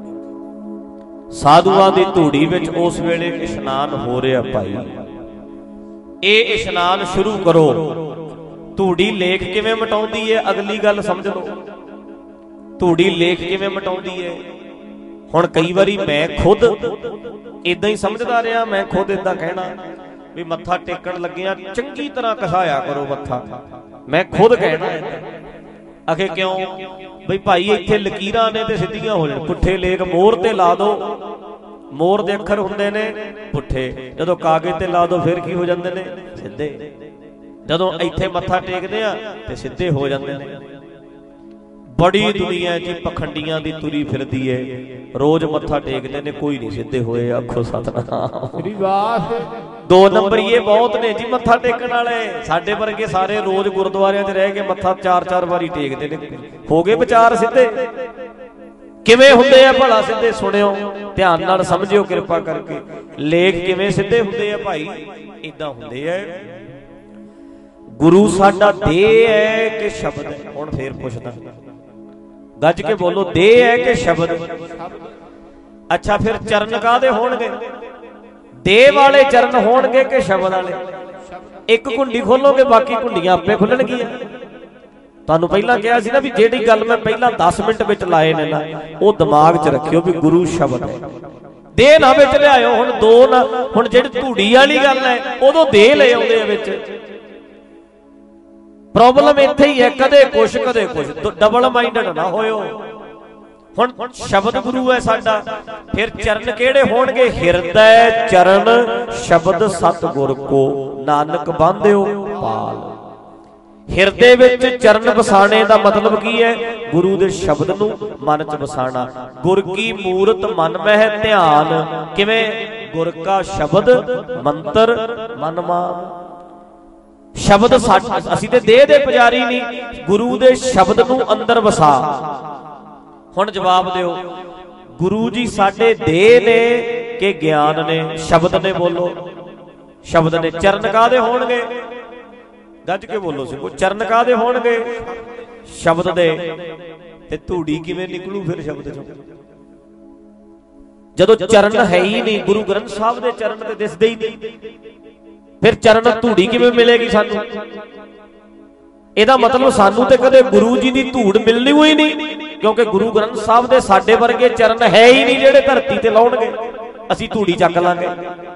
साधुआं दी धूड़ी विच उस वेले इशनान हो रहा भाई। ये इशनान शुरू करो। धूड़ी लेख किवें मटाउंदी है, अगली गल समझ लो। धूड़ी लेख किवें मटाउंदी है, हुण कई बारी मैं खुद इदां ही समझदा रहा, मैं खुद इदां कहना भी मत्था टेकण लगिया चंगी तरह घसाया करो मत्था। मैं खुद कहना आखे क्यों बई भाई इत्थे लकीरां ने ते सिद्धियां हो जाण, पुट्ठे लेख मोहर ते ला दो, मोहर दे अखर हुंदे ने पुट्ठे, जदों कागज ते ला दो फिर की हो जांदे ने सिद्धे, जदों इत्थे मत्था टेकदे आ ते सिद्धे हो जांदे ने। बड़ी दुनिया जी पखंडियां दी तुरी फिरदी है, रोज मत्था टेकदे ने कोई नहीं सिद्धे होए। आखो सतनाम। दो नंबर ये बहुत ने जी मत्था टेकण वाले, साडे वर्गे सारे रोज गुरुद्वारियां च रह के मत्था चार चार बारी टेकदे ने, हो गए विचार सिद्धे। किवें हुंदे आ भला सिद्धे? सुणियो ध्यान नाल समझियो कृपा करके, लेख किवें सिद्धे हुंदे आ भाई। इदां हुंदे है। गुरु साडा देह है कि शब्द है? हुण फिर पुछदा, गज के बोलो, देह है कि शब्द? अच्छा फिर चरण काहदे होणगे? देह वाले चरण होणगे कि शब्द वाले? एक घुंडी खोलोगे बाकी घुंडियां आपे खुलणगियां। तुहानूं पहिलां कहा सी ना भी जिहड़ी गल मैं पहिलां दस मिनट विच लाए ने ना वो दिमाग च रखियो भी गुरु शब्द है। देह ना विच लिआओ। हुण दो ना, हुण जिहड़ी धूड़ी वाली गल है उदों देह ले आउंदे आ विच। प्रॉब्लम इत्थे ही है, कदे कुछ कदे कुछ, डबल माइंडेड ना होयो। हुण शब्द गुरु है साडा। फिर चरण किहड़े होणगे? हिरदै चरण शब्द सतगुर को, नानक बांधियो पाल। हिरदे विच चरण वसाणे दा मतलब की है? गुरु दे शब्द नूं मन च वसाणा। गुर की मूरत मन मह ध्यान, किवें? गुर का शब्द मंत्र मन मान। शब्द असीं ते देह दे पुजारी नहीं, गुरु दे शब्द नूं अंदर वसा। हुण जवाब दिओ, गुरु जी साडे देह ने कि ज्ञान ने? शब्द ने। बोलो शब्द ने। चरण काहदे होणगे? गज के बोलो सिंगो, चरण काहदे होणगे? शब्द दे। ते धूड़ी किवें निकलू फिर शब्द चों? जदों चरण है ही नहीं, गुरु ग्रंथ साहब दे चरण ते दिसदे ही नहीं, फिर चरण धूड़ी किवें मिलेगी सानू? ਇਹਦਾ मतलब सानू ते कदे गुरु जी की धूड़ मिलनी हुई नहीं, क्योंकि गुरु ग्रंथ साहब दे साडे वर्गे चरण है ही नहीं जेड़े धरती ते लाउणगे, असीं धूड़ी चक लांगे।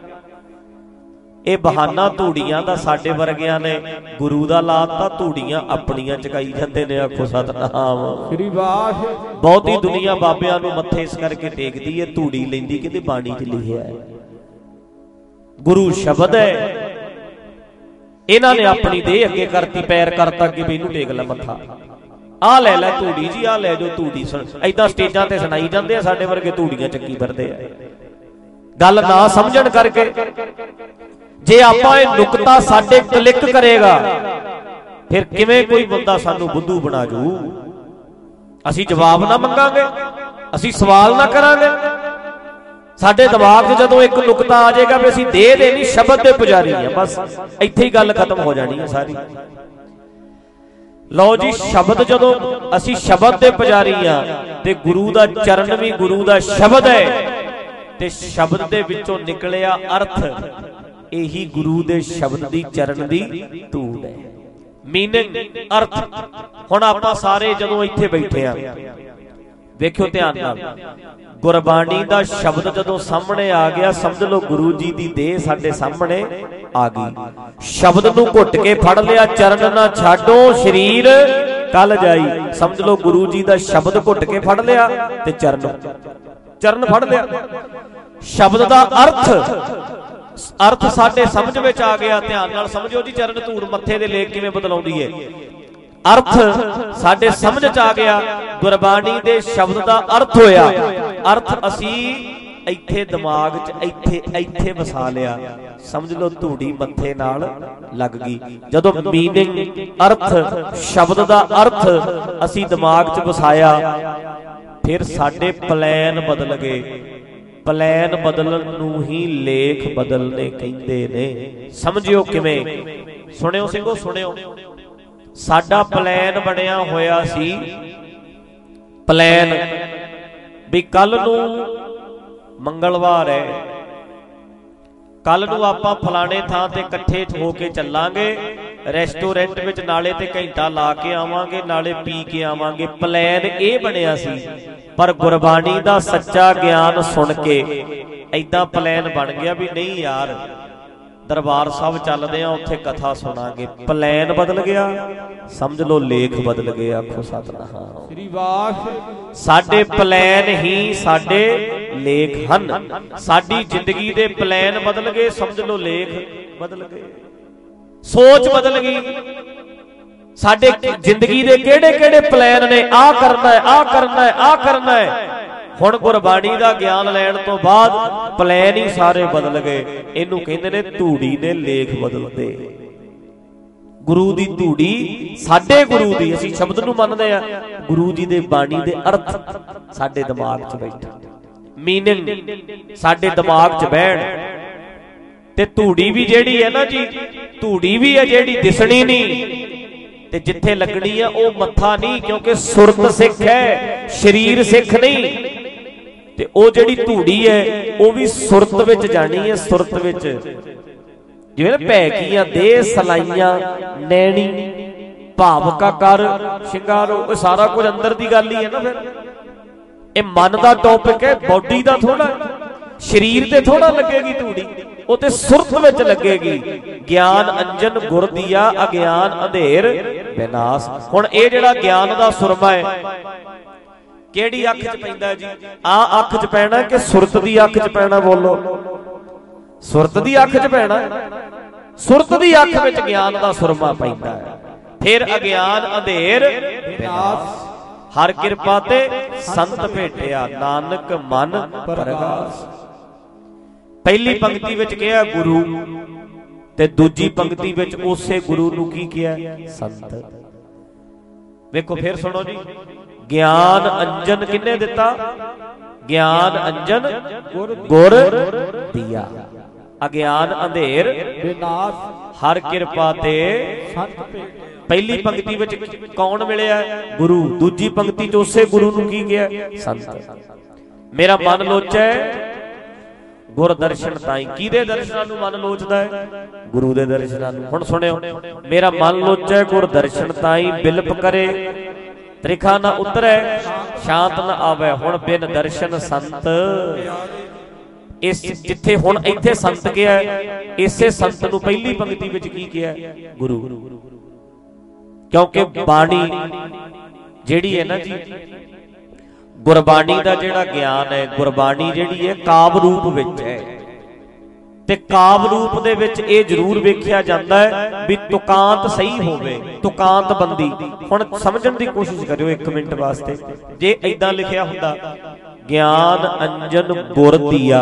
ਇਹ बहाना धूड़ियां दा साडे वर्गियां ने गुरु दा लाता, धूड़ियां अपनियां चकाई जांदे ने। आखो सतनाम श्री वाहिगुरू। बहुती दुनिया बाबियां नूं मत्थे इस करके टेकदी है, धूड़ी लैंदी कि बाणी च लिखिआ है गुरु शब्द है। इन्हां ने अपनी देह अगे करती, पैर करता कि भी इनू टेक लै मत्था, आ लै लै धूड़ी जी, आ लै जो धूड़ी। ऐदां स्टेजां ते सुनाई जांदे आ, साडे वर्गे धूड़ियां चक्की फिरदे आ। गल ना समझण करके जे आपां इह नुकता साडे क्लिक करेगा, फिर किवें कोई बंदा सानू बुद्धू बना जू? असीं जवाब ना मंगांगे, असीं सवाल ना करांगे। साडे दिमाग च जदों एक नुकता आ जाएगा भी असीं देह दे नहीं शब्द दे पुजारी हैं, बस इत्थे ही गल खत्म हो जानी है सारी। लो जी, शब्द जदों असीं शब्द दे पुजारी हां ते गुरु दा चरण भी गुरु दा शब्द है, ते शब्द दे विचों निकलिया अर्थ यही गुरु दे शब्द दी चरण दी धूड़ है। मीनिंग, अर्थ। हुण आपां सारे जदों इत्थे बैठे हां, वेखियो ध्यान नाल, गुरबाणी दा शब्द जदों सामने आ गया, समझ लो गुरु जी दी देह साडे सामने आ गई। शब्द नूं घुट के फड़ लिया, चरण ना छाडो शरीर कल जाई। समझ लो गुरु जी दा शब्द घुट के फड़ लिया ते चरण चरण फड़ लिया। शब्द दा अर्थ अर्थ साडे समझ विच आ गया। ध्यान नाल समझो जी, चरण धूड़ मत्थे दे लेख किवें बदलाउंदी है। अर्थ साडे समझ च आ गया, गुरबाणी दे शब्द दा अर्थ होया। अर्थ असी इत्थे दिमाग च इत्थे इत्थे वसा लिया, समझ लो धूड़ी मत्थे नाल लग गई। जदों मीनिंग, अर्थ, शब्द दा अर्थ असी दिमाग च वसाया, फिर साडे प्लान बदल गए। प्लान बदलण नूं ही लेख बदलने कहिंदे ने। समझियो किवें? सुणियो सिंघो, सुणियो। साडा प्लान बनिया होया सी, प्लान भी कल नूं मंगलवार है, कल नूं आपां फलाणे थां ते इकट्ठे हो के चलांगे, रेस्टोरेंट विच नाले ते घंटा ला के आवांगे, नाले पी के आवांगे। प्लान ये बनिया सी, पर गुरबाणी दा सच्चा ज्ञान सुन के ऐदां प्लान बन गया भी नहीं यार, दरबार साहब चलदे आ, उत्थे कथा सुनांगे। प्लान बदल गया, समझ लो लेख बदल गया। आखो सतनाम श्री वाहिगुरू। साडे प्लान ही साडे लेख हन। साडी जिंदगी दे प्लान बदल गए, समझ लो लेख बदल गए। सोच बदल गई। साडे जिंदगी दे केड़े केड़े प्लान ने, आ करना है, आ करना है, आ करना है। हुण गुरबाणी दा ज्ञान लैण तो बाद प्लान ही सारे बदल गए। इनू कहंदे ने धूड़ी ने लेख बदलते। गुरु दी धूड़ी साडे गुरु दी, असीं शब्द नूं मनदे आ, गुरु जी दे बाणी दे अर्थ साडे दिमाग च बैठे, मीनिंग साडे दिमाग च बैठ। ते धूड़ी भी जिहड़ी है ना जी, धूड़ी भी है जिहड़ी दिसणी नहीं, ते जिथे लगनी है वो मत्था नहीं, क्योंकि सुरत सिख है, शरीर सिख नहीं। ते वो जिहड़ी धूड़ी है वो भी सुरत विच जानी है, सुरत विच जिवें पैकियां दे सलाइयां नैणी भाव का कर शिंगारो, सारा कुछ अंदर दी गल ही है ना। फिर ये मन का टॉपिक है, बॉडी का थोड़ा, शरीर ते थोड़ा लगेगी धूड़ी, वो ते सुरत विच लगेगी। ज्ञान अंजन गुर दिया, अज्ञान अंधेर विनाश। हुण ये जिहड़ा ज्ञान दा सुरमा है किहड़ी अख च पैंदा जी? आ अख च पैना कि सुरत दी अख च पैना? बोलो, सुरत दी अख च पैना। सुरत दी अख विच ज्ञान दा सुरमा पैंदा है। फिर अज्ञान अंधेर विनाश, हर किरपा ते संत भेटिया, नानक मन प्रगास। पहली पंक्ति विच कहा गुरु, ते दूजी पंक्ति विच उसे गुरु नूं की किया? संत। देखो फिर सुनो जी, ज्ञान अंजन किन्ने दिता? ज्ञान अंजन गुर दिया, अज्ञान अंधेर विनाश, हर किरपा ते संत भेटिया। पहली पंक्ति विच कौन मिलिया? गुरु। दूजी पंक्ति च उसे गुरु नूं की किया? संत। मेरा मन लोचै गुर दर्शन ताई। किहदे दर्शनां नूं मन लोचदा है? गुरु दे दर्शनां नूं। हुण सुणिओ, मेरा मन लोचै गुर दर्शन ताई, बिलप करे त्रिखा ना उतरै, शांत ना आवे। हुण बिन दर्शन संत, इस जिथे हुण इत्थे संत किया, इसे संत नूं पहली पंक्ति विच की किया? गुरु। क्योंकि बाणी जिहड़ी है ना जी, गुरबाणी दा जिहड़ा ज्ञान है, गुरबाणी जिहड़ी है काव रूप विच है, ते काव रूप दे विच इह जरूर वेखिया जांदा है भी तुकांत सही होवे, तुकांत बंदी। हुण समझण दी कोशिश करियो एक मिनट वास्ते, जे इदां लिखिया हुंदा ज्ञान अंजन गुर दिया,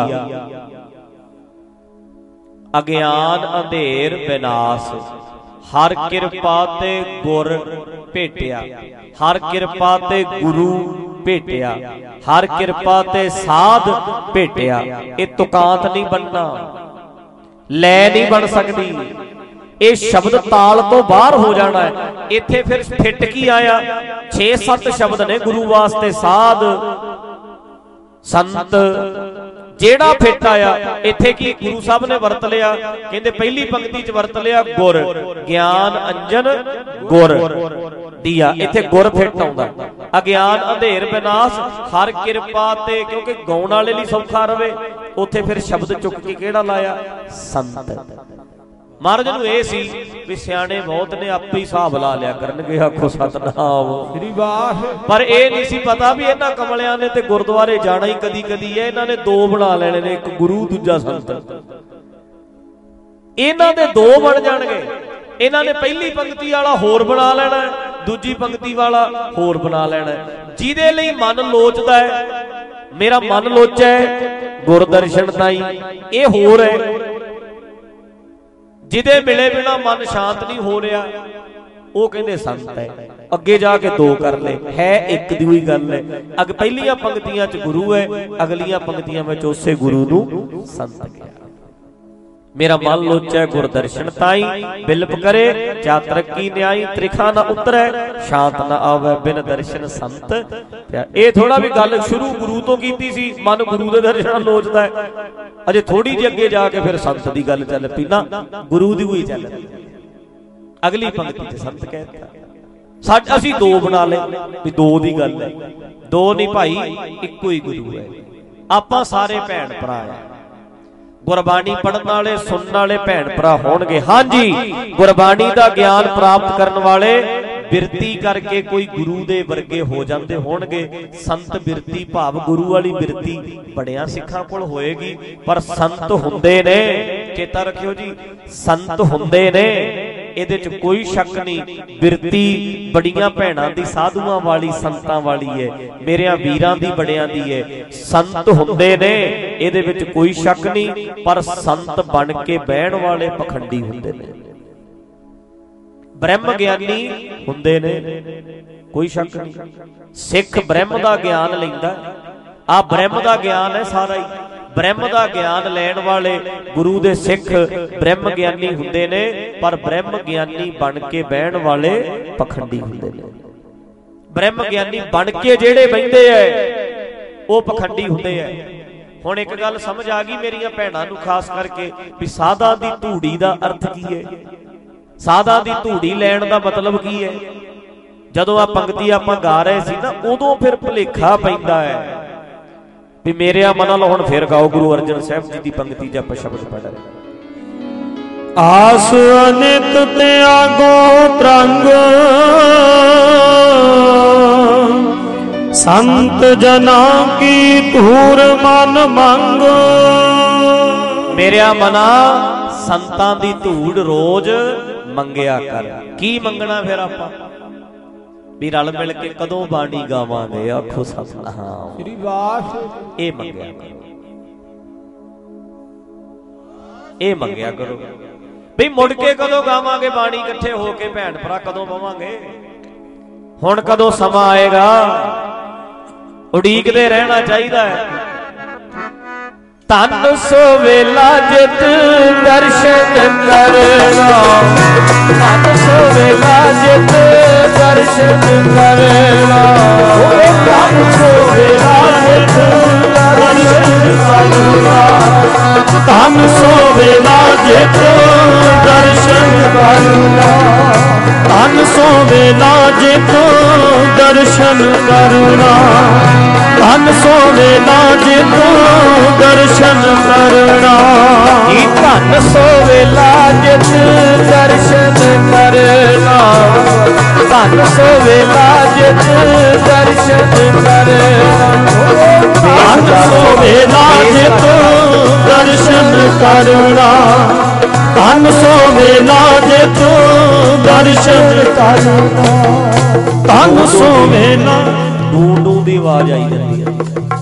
अज्ञान अंधेर विनाश, हर किरपा ते गुर भेटिया, हर किरपा ते गुरु भेटिया, हर किरपा ते साध भेटिया। ये तुकांत नहीं बनना, लै नहीं बन सकती, ये शब्द ताल तो बाहर हो जाना है। इत्थे फिर फिट की आया? छे सत्त शब्द ने गुरु वास्ते, साध संत, जेड़ा फिट आया। इत्थे की गुरु साहब ने वरत लिया, कहंदे पहली पंक्ति च वरत लिया गुर, ज्ञान अंजन गुर दिया, इत्थे गुर फिट आउंदा। अज्ञान अंधेर विनाश, हर किरपा ते, क्योंकि गाउण वाले लई सौखा रवे, उत्थे फिर शब्द चुक के किहड़ा लाया? संत। महाराज नूं इह सी भी सियाणे बहुत ने आपे ही हिसाब ला लिया करनगे, आखो सतनाम श्री वाह। पर यह नहीं सी पता भी इन्हां कमलियां ने ते गुरुद्वारे जाना ही कदी कदी है। इन्हां ने दो बना लेने ने, एक गुरु दूजा संत। इन्हां दे दो बन जाणगे। इन्हां ने पहली पंक्ति वाला होर बना लेना, दूजी पंक्ति वाला होर बना लेना। जिहदे लई मन लोचदा है, मेरा मन लोचै गुर दर्शन ताई, ये होर है। जिदे मिले बिना मन शांत नहीं हो रहा, वो कहंदे संत है। अगे जाके दो कर ले, है एक दी हुई गल है। अग पहलियां पंक्तियां च गुरु है, अगलियां पंक्तियां में उसे गुरु नूं संत कहा। मेरा मन लोचै गुर दर्शन ताई, बिलप करे जा तरक्की न्याई, त्रिखा ना उतरै शांत ना आवे, बिन दर्शन संत। ये थोड़ा भी गल शुरू गुरु तो कीती सी, मन गुरु दे दर्शन लोचदा है। अजे थोड़ी जी अगे जाके फिर संत दी गल चल पई ना, गुरु दी हुई चल पई। अगली पंक्ति च संत कहता, सच असीं दो बना ले भी दो दी गल है। दो नहीं भाई, इक्को ही गुरु है। आपां सारे भैण भरा है। गुरबाणी पढ़न वाले सुनने वाले भैन भरा होणगे। हाँ जी, गुरबाणी का ज्ञान प्राप्त करने वाले बिरती करके कोई गुरु दे वर्गे हो जाते होणगे। संत बिरती भाव गुरु वाली बिरती बड़िया सिखां कोल होएगी, पर संत हुंदे ने, चेता रखियो जी, संत हुंदे ने, इहदे च कोई शक नहीं। बिरती बड़ियां भैणां दी, साधुआं वाली, संतां वाली है, मेरियां वीरां दी, बड़ियां दी है। संत हुंदे ने, इहदे विच कोई शक नहीं, पर संत बन के बहण वाले पखंडी हुंदे ने। ब्रह्म ज्ञानी हुंदे ने, कोई शक नहीं। सिख ब्रह्म दा ज्ञान लैंदा, आ ब्रह्म दा ज्ञान है सारा ही। ब्रह्म का ज्ञान लैण वाले गुरु दे सिख ब्रह्म ज्ञानी हुंदे ने, पर ब्रह्म ज्ञानी बन के बहण वाले पखंडी हुंदे ने। ब्रह्म ज्ञानी बन के जेड़े बहिंदे है वो पखंडी हुंदे है। हुण एक गल समझ आ गई मेरियां भैणां नूं खास करके भी साधा दी धूड़ी दा अर्थ की है, साधा दी धूड़ी लैण दा मतलब की है। जदों आ पंक्ति आपां गा रहे सी ना उदों फिर भुलेखा पैंदा है भी मेरे मना लो। हुण फिर गाओ गुरु अर्जन साहब जी की पंक्ति जप शब्द पढ़ रहे। आस अनित त्यागो त्रंग संत जना की धूर मन मंग। मेरे मना संतां दी धूड़ रोज मंगिया कर। की मंगना फिर आपां भी रल मिल के कदों बाणी गावांगे, आखो सतनाम श्री वाहिगुरू। ये मंगिया करो, ये मंगिया करो भी मुड़ के कदों गावांगे बाणी इकट्ठे होके भैण भरा कदों बवांगे। हुण कदों समा आएगा उड़ीकदे रहना चाहिए है। धन सो वेला जित दर्शन करना, धन सो वेला जित दर्शन करना, धन सो वेला जित दर्शन करना, धन सो वेला जित दर्शन करना, धन सो वेला जित दर्शन करना, धन सो वेला जित दर्शन करना। धन सो वेला जित दर्शन करना, धन सो वेला जित दर्शन करना, धन सो वेला जित दर्शन करना, धन सो वेला जित दर्शन करना, धन सो वेला। डू डू दी आवाज आई जाती है।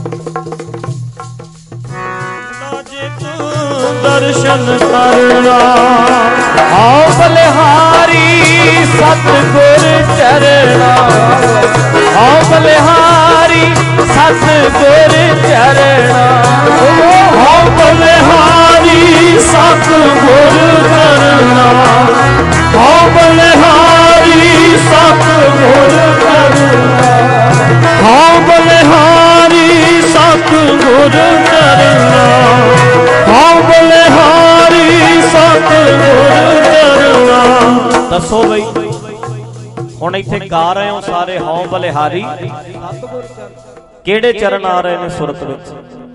दर्शन करना आओ बलिहारी सतगुर चरना, आओ बलिहारी सतगुर चरना, आओ बलिहारी सतगुर चरना, आओ बलिहारी सतगुर चरना, आओ बलिहारी सतगुर चरना, आओ बलिहारी सतगुर चरना। दसो बई हुण इत्थे गा रहे हो सारे हौ बलिहारी, किहड़े चरण आ रहे ने सुरत विच?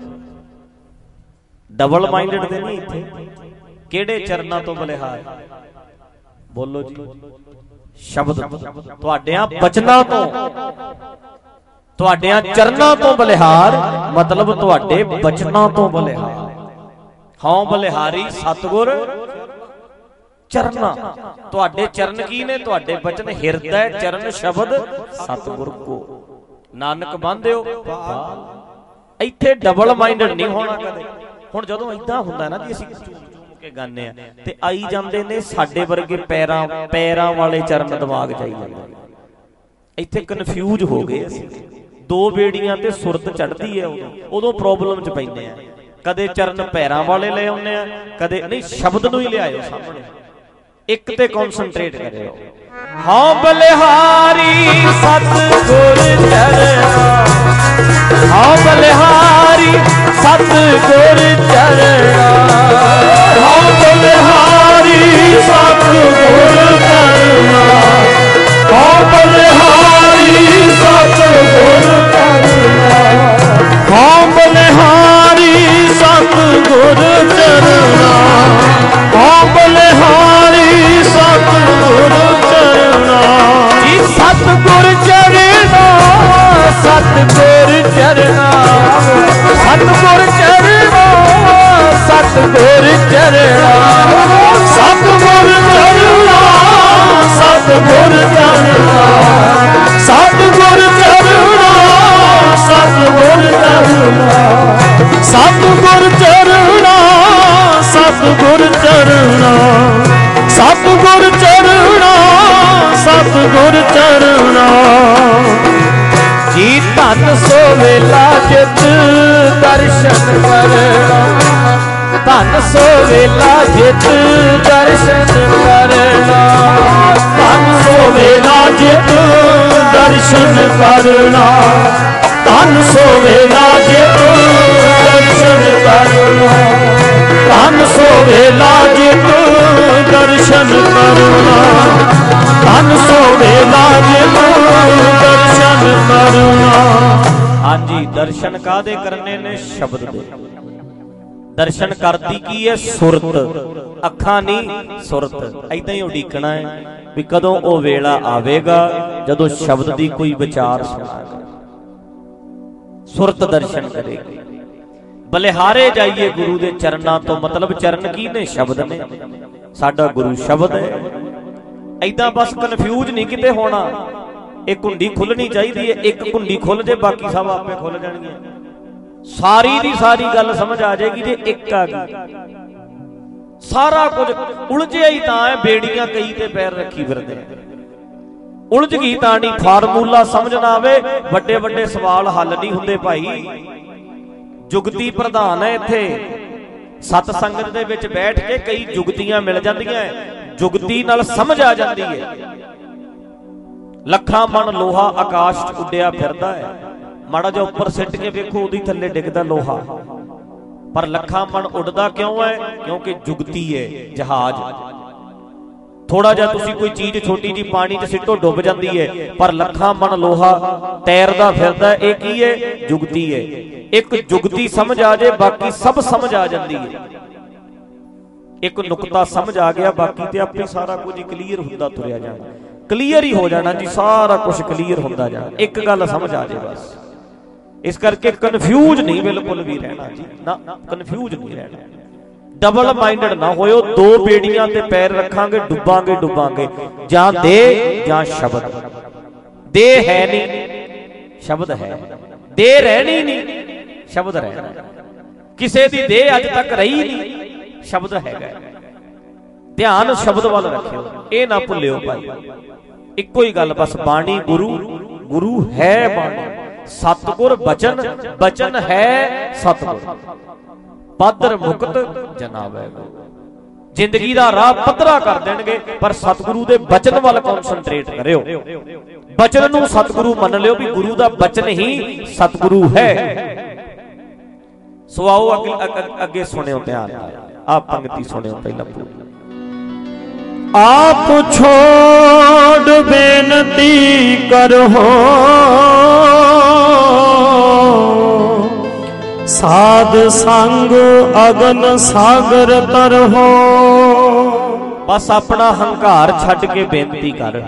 डबल माइंडेड ते नहीं इत्थे? किहड़े चरनां तो बलिहार? बोलो जी। शब्द तुहाडियां बचनां तो, तुहाडियां चरनां तो बलिहार मतलब तुहाडे बचनां तो बलिहार। हौ बलिहारी सतगुर चरना, तुहाडे चरण की ने? तुहाडे बचन हिरदै चरण शब्द सतगुर को नानक बांधिओ। इत्थे डबल माइंडेड नहीं होना कदे। हुण जदों इदां हुंदा ना जी असीं के गाने आ ते आई जांदे ने साडे वर्गे पैरां पैरां वाले चरण दिमाग च आई जांदे ने। इत्थे कन्फ्यूज हो गए असीं। दो बेड़ियां ते सुरत चढ़दी है उदों उदों प्रॉब्लम च पैंदे आ। कदे चरण पैरां वाले ले आउंदे आ, कदे नहीं शब्द नूं ही लिआओ सामने, एक ते कॉन्सनट्रेट करिओ। हाँ बलिहारी सतगुर चरना, हाँ बलिहारी सतगुर चरना, हाँ बलिहारी सतगुर चरना, हाँ बलिहारी सतगुर चरना, हाँ बलिहारी सतगुर चरना, हाँ बलिहारी सतगुर चरना। जी सतगुर चरना, सतगुर चरना, सतगुर चरना, सतगुर चरना, सतगुर चरना, सतगुर चरना, सतगुर चरना, सतगुर चरना, सतगुर चरना, सतगुर चरना, सतगुर चरना, सतगुर चरना। जी धन सो वेला जित दर्शन करना, धन सो वेला जित दर्शन करना, धन सो वेला जित दर्शन करना, धन सो वेला जित दर्शन करना, धन सो वेला जित दर्शन करना, धन सो वेला जित दर्शन करना। हाँ जी, दर्शन कादे करने ने? शब्द दे। दर्शन करती की है? सुरत, अखां नहीं सुरत। ऐदां ही उडीकना है भी कदों ओ वेला आवेगा जदों शब्द दी कोई विचार सुनागा, सुरत दर्शन करेगी। बलिहारे जाइए गुरु दे चरनां तो, मतलब चरण की ने? शब्द ने। साडा गुरु शब्द है। ऐदां बस कन्फ्यूज नहीं किते होना। एक कुंडी खुलनी चाहिए, एक कुंडी खुल जे बाकी सब आपे खुल जाएंगे, सारी दी सारी गल समझ आ जाएगी जे एक आ गई। सारा कुछ उलझिया ही तां है, बेड़ियां कई ते पैर रखी फिरदे, उलझ गई तां नहीं। फार्मूला समझ ना आवे, वड्डे वड्डे सवाल हल नहीं हुंदे भाई। जुगती प्रधान है इत्थे, सत संगत दे विच बैठ के कई जुगतियां मिल जांदियां, जुगती नाल समझ आ जाती है। लखां मन लोहा आकाश च उड्डिया फिरदा है, माड़ा जिहा उपर सिट के वेखो उदी थल्ले डिगदा लोहा, पर लखां मन उड़दा क्यों है? क्योंकि जुगती है जहाज। थोड़ा जिहा तुसीं कोई चीज छोटी जी पानी च सिੱਟੋ डुब जाती है, पर लखां मन लोहा तैरदा फिरदा है। एक ही है? जुगती है। एक जुगती समझ आ जाए बाकी सब समझ आ जाती है। एक नुकता समझ आ गया बाकी ते आपे सारा कुछ क्लीयर हुंदा तुरिया जाना, क्लीयर ही हो जाना जी, सारा कुछ क्लीयर होंदा जाना। एक गल समझ आ जाए बस। इस करके कन्फ्यूज नहीं बिल्कुल भी रहना जी, ना कन्फ्यूज नहीं रहना। डबल माइंडेड ना होयो। दो बेड़ियां ते पैर रखांगे, डुबांगे डुबांगे, जां दे जां शब्द। दे है नहीं, शब्द है। दे रहनी नहीं, शब्द रहना। किसे दी दे अज तक रही नहीं, शब्द हैगा। ध्यान शब्द वाल रखियो, ये ना भुलियो भाई। इको ही गल बस, बाणी गुरु, गुरु है बाणी। सतगुर बचन, बचन है सतगुर। पादर मुक्त जनावे। जिंदगी दा राह पद्धरा कर देणगे, पर सतगुरु दे बचन वाल कॉन्सनट्रेट करियो। बचन नूं सतगुरु मन लियो भी गुरु दा बचन ही सतगुरु है। सो आओ अगे अगे, अगे सुनियो ध्यान नाल। आ पंक्ति सुनियो पहला पूरी। आप छोड़ बेनती करहो, साध संग अगन सागर तरहो। बस अपना हंकार छड्ड के बेनती कर,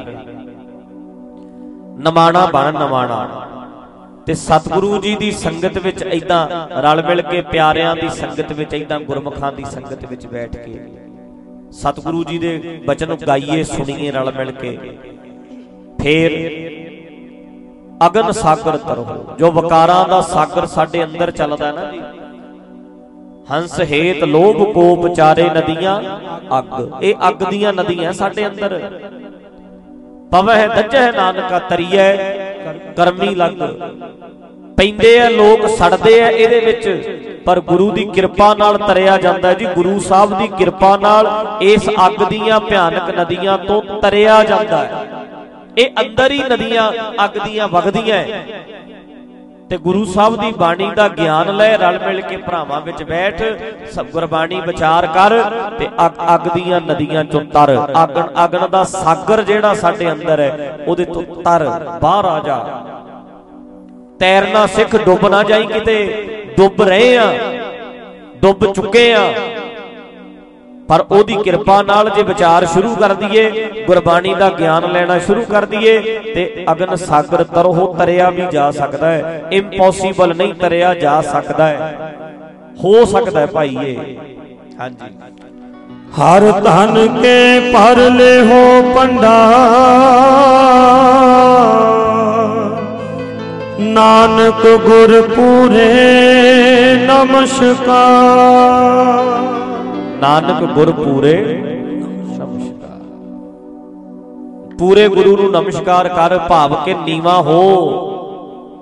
नमाणा बन नमाणा। ते सतगुरु जी दी संगत विच ऐदां रल मिल के, प्यारियां दी संगत विच ऐदां, गुरमुखां दी संगत विच बैठ के सतगुरु जी दे बचन गाइए, सुनिए रल मिल के। फिर अगन सागर तरहो, जो वकारां दा सागर साडे अंदर चलदा ना जी। हंस हेत लोभ कोप चारे नदियां अग, ये अग दियां नदियां साडे अंदर। पवह दजह नानका तरिए करमी लग, पैंदे आ लोग सड़दे आ इहदे विच, पर गुरु दी किरपा नाल तरिया जांदा जी। गुरु साहब दी किरपा नाल इस अग दियां भयानक नदियां तो तरिया जांदा है। ये अंदर ही नदियां अग दियां वगदियां ते गुरु साहब दी बाणी दा ज्ञान लै, रल मिल के भरावां विच बैठ, सब गुरबाणी विचार कर ते अग अग दियां नदियां चों तर। अगन अगन दा सागर जिहड़ा साडे अंदर है उहदे तो तर, बाहर आ जा। तैरना सिख, डुब ना जाई किते। डुब रहे आ, डुब चुके आ, पर ओदी किरपा नाल जे विचार शुरू कर दिए, गुरबाणी दा ज्ञान लेना शुरू कर दिए, ते अगन सागर तरहो तरिया भी जा सकता है। इंपॉसिबल नहीं, तरिया जा सकता है, हो सकता है भाई ये। हाँ जी। हर धन के पर ले हो भंडार, नानक गुर पूरे नमस्कार। नानक गुर पूरे नमस्कार। पूरे गुरु नू नमस्कार कर, भाव के नीवा हो।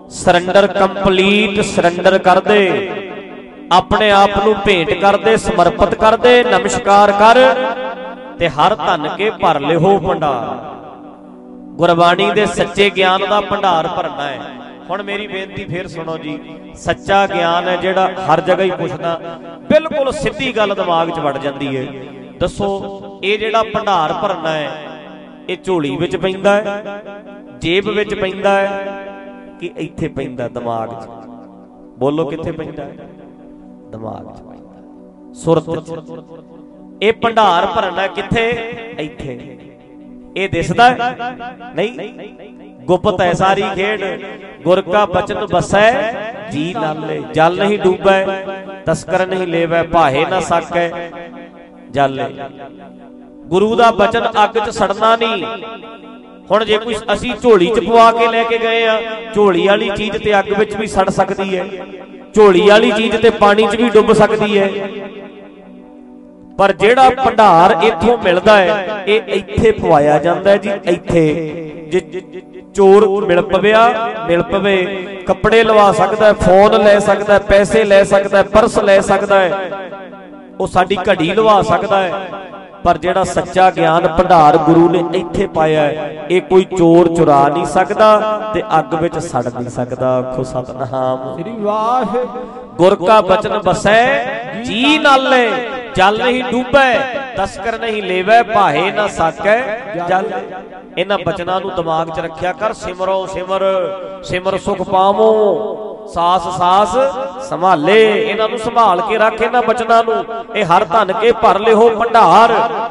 ਸਰੈਂਡਰ ਕੰਪਲੀਟ ਸਰੈਂਡਰ ਕਰ ਦੇ, ਆਪਣੇ ਆਪ ਨੂੰ ਭੇਂਟ ਕਰ ਦੇ, ਸਮਰਪਿਤ ਕਰ ਦੇ, ਨਮਸਕਾਰ ਕਰ ਤੇ ਹਰ ਧਨ ਕੇ ਭਰ ਲਿਓ ਭੰਡਾਰ। ਗੁਰਬਾਣੀ ਦੇ ਸੱਚੇ ਗਿਆਨ ਦਾ ਭੰਡਾਰ ਭਰਨਾ ਹੈ। ਹੁਣ ਮੇਰੀ ਬੇਨਤੀ ਫੇਰ ਸੁਣੋ ਜੀ, ਸੱਚਾ ਗਿਆਨ ਹੈ ਜਿਹੜਾ ਹਰ ਜਗ੍ਹਾ ਹੀ ਪੁੱਛਦਾ, ਬਿਲਕੁਲ ਸਿੱਧੀ ਗੱਲ ਦਿਮਾਗ 'ਚ ਵੜ ਜਾਂਦੀ ਹੈ। ਦੱਸੋ ਇਹ ਜਿਹੜਾ ਭੰਡਾਰ ਭਰਨਾ ਹੈ ਇਹ ਝੋਲੀ ਵਿੱਚ ਪੈਂਦਾ ਹੈ, ਜੇਬ ਵਿੱਚ ਪੈਂਦਾ ਹੈ ਕਿ ਇੱਥੇ ਪੈਂਦਾ ਦਿਮਾਗ 'ਚ? ਬੋਲੋ ਕਿੱਥੇ ਪੈਂਦਾ ਹੈ? ਦਿਮਾਗ 'ਚ ਪੈਂਦਾ, ਸੁਰਤ 'ਚ। ਇਹ ਭੰਡਾਰ ਭਰਨਾ ਕਿੱਥੇ? ਇੱਥੇ। ਇਹ ਦਿਸਦਾ ਨਹੀਂ? ਗੁਪਤ ਹੈ ਸਾਰੀ ਖੇਡ। ਗੁਰ ਕਾ ਬਚਨ ਬਸੈ ਜੀ ਨਾਲੇ, ਜਲ ਨਹੀਂ ਡੂਬੈ ਤਸਕਰ ਨਹੀਂ ਲੇਵੈ, ਭਾਹੇ ਨਾ ਸਕੈ ਜਾਲੇ। ਗੁਰੂ ਦਾ ਬਚਨ ਅੱਗ 'ਚ ਸੜਨਾ ਨਹੀਂ। ਹੁਣ ਜੇ ਕੋਈ ਅਸੀਂ ਝੋਲੀ 'ਚ ਪਵਾ ਕੇ ਲੈ ਕੇ ਗਏ ਆ, ਝੋਲੀ ਵਾਲੀ ਚੀਜ਼ ਤੇ ਅੱਗ ਵਿੱਚ ਵੀ ਸੜ ਸਕਦੀ ਹੈ, ਝੋਲੀ ਵਾਲੀ ਚੀਜ਼ ਤੇ ਪਾਣੀ 'ਚ ਵੀ ਡੁੱਬ ਸਕਦੀ ਹੈ। ਪਰ ਜਿਹੜਾ ਭੰਡਾਰ ਇੱਥੋਂ ਮਿਲਦਾ ਹੈ ਇਹ ਇੱਥੇ ਪਵਾਇਆ ਜਾਂਦਾ ਹੈ ਜੀ। ਇੱਥੇ ਜੇ ਚੋਰ ਮਿਲ ਪਵਿਆ ਮਿਲ ਪਵੇ, ਕੱਪੜੇ ਲਵਾ ਸਕਦਾ, ਫੋਨ ਲੈ ਸਕਦਾ, ਪੈਸੇ ਲੈ ਸਕਦਾ, ਪਰਸ ਲੈ ਸਕਦਾ ਹੈ, ਉਹ ਸਾਡੀ ਘੜੀ ਲਵਾ ਸਕਦਾ ਹੈ। ਪਰ ਜਿਹੜਾ ਸੱਚਾ ਗਿਆਨ ਭੰਡਾਰ ਗੁਰੂ ਨੇ ਇੱਥੇ ਪਾਇਆ ਹੈ ਇਹ ਕੋਈ ਚੋਰ ਚੁਰਾ ਨਹੀਂ ਸਕਦਾ ਤੇ ਅੱਗ ਵਿੱਚ ਸੜ ਨਹੀਂ ਸਕਦਾ। ਆਖੋ ਸਤਿਨਾਮ ਸ੍ਰੀ ਵਾਹਿਗੁਰੂ। ਗੁਰ ਕਾ ਬਚਨ ਬਸੈ ਜੀ ਨਾਲੇ, ਜਲ ਨਹੀਂ ਡੂਬੈ ਤਸਕਰ ਨਹੀਂ ਲੇਵੈ, ਭਾਹੇ ਨਾ ਸਾਕੈ ਜਲ। ਇਹਨਾਂ ਬਚਨਾਂ ਨੂੰ ਦਿਮਾਗ 'ਚ ਰੱਖਿਆ ਕਰ। ਸਿਮਰੋ ਸਿਮਰ ਸਿਮਰ ਸੁਖ ਪਾਵੋ, ਸਾਸ ਸਾਸ ਸੰਭਾਲੇ। ਇਹਨਾਂ ਨੂੰ ਸੰਭਾਲ ਕੇ ਰੱਖ, ਇਹਨਾਂ ਬਚਨਾਂ ਨੂੰ। ਇਹ ਹਰ ਧਨ ਕੇ ਭਰ ਲਿਓ ਭੰਡਾਰ।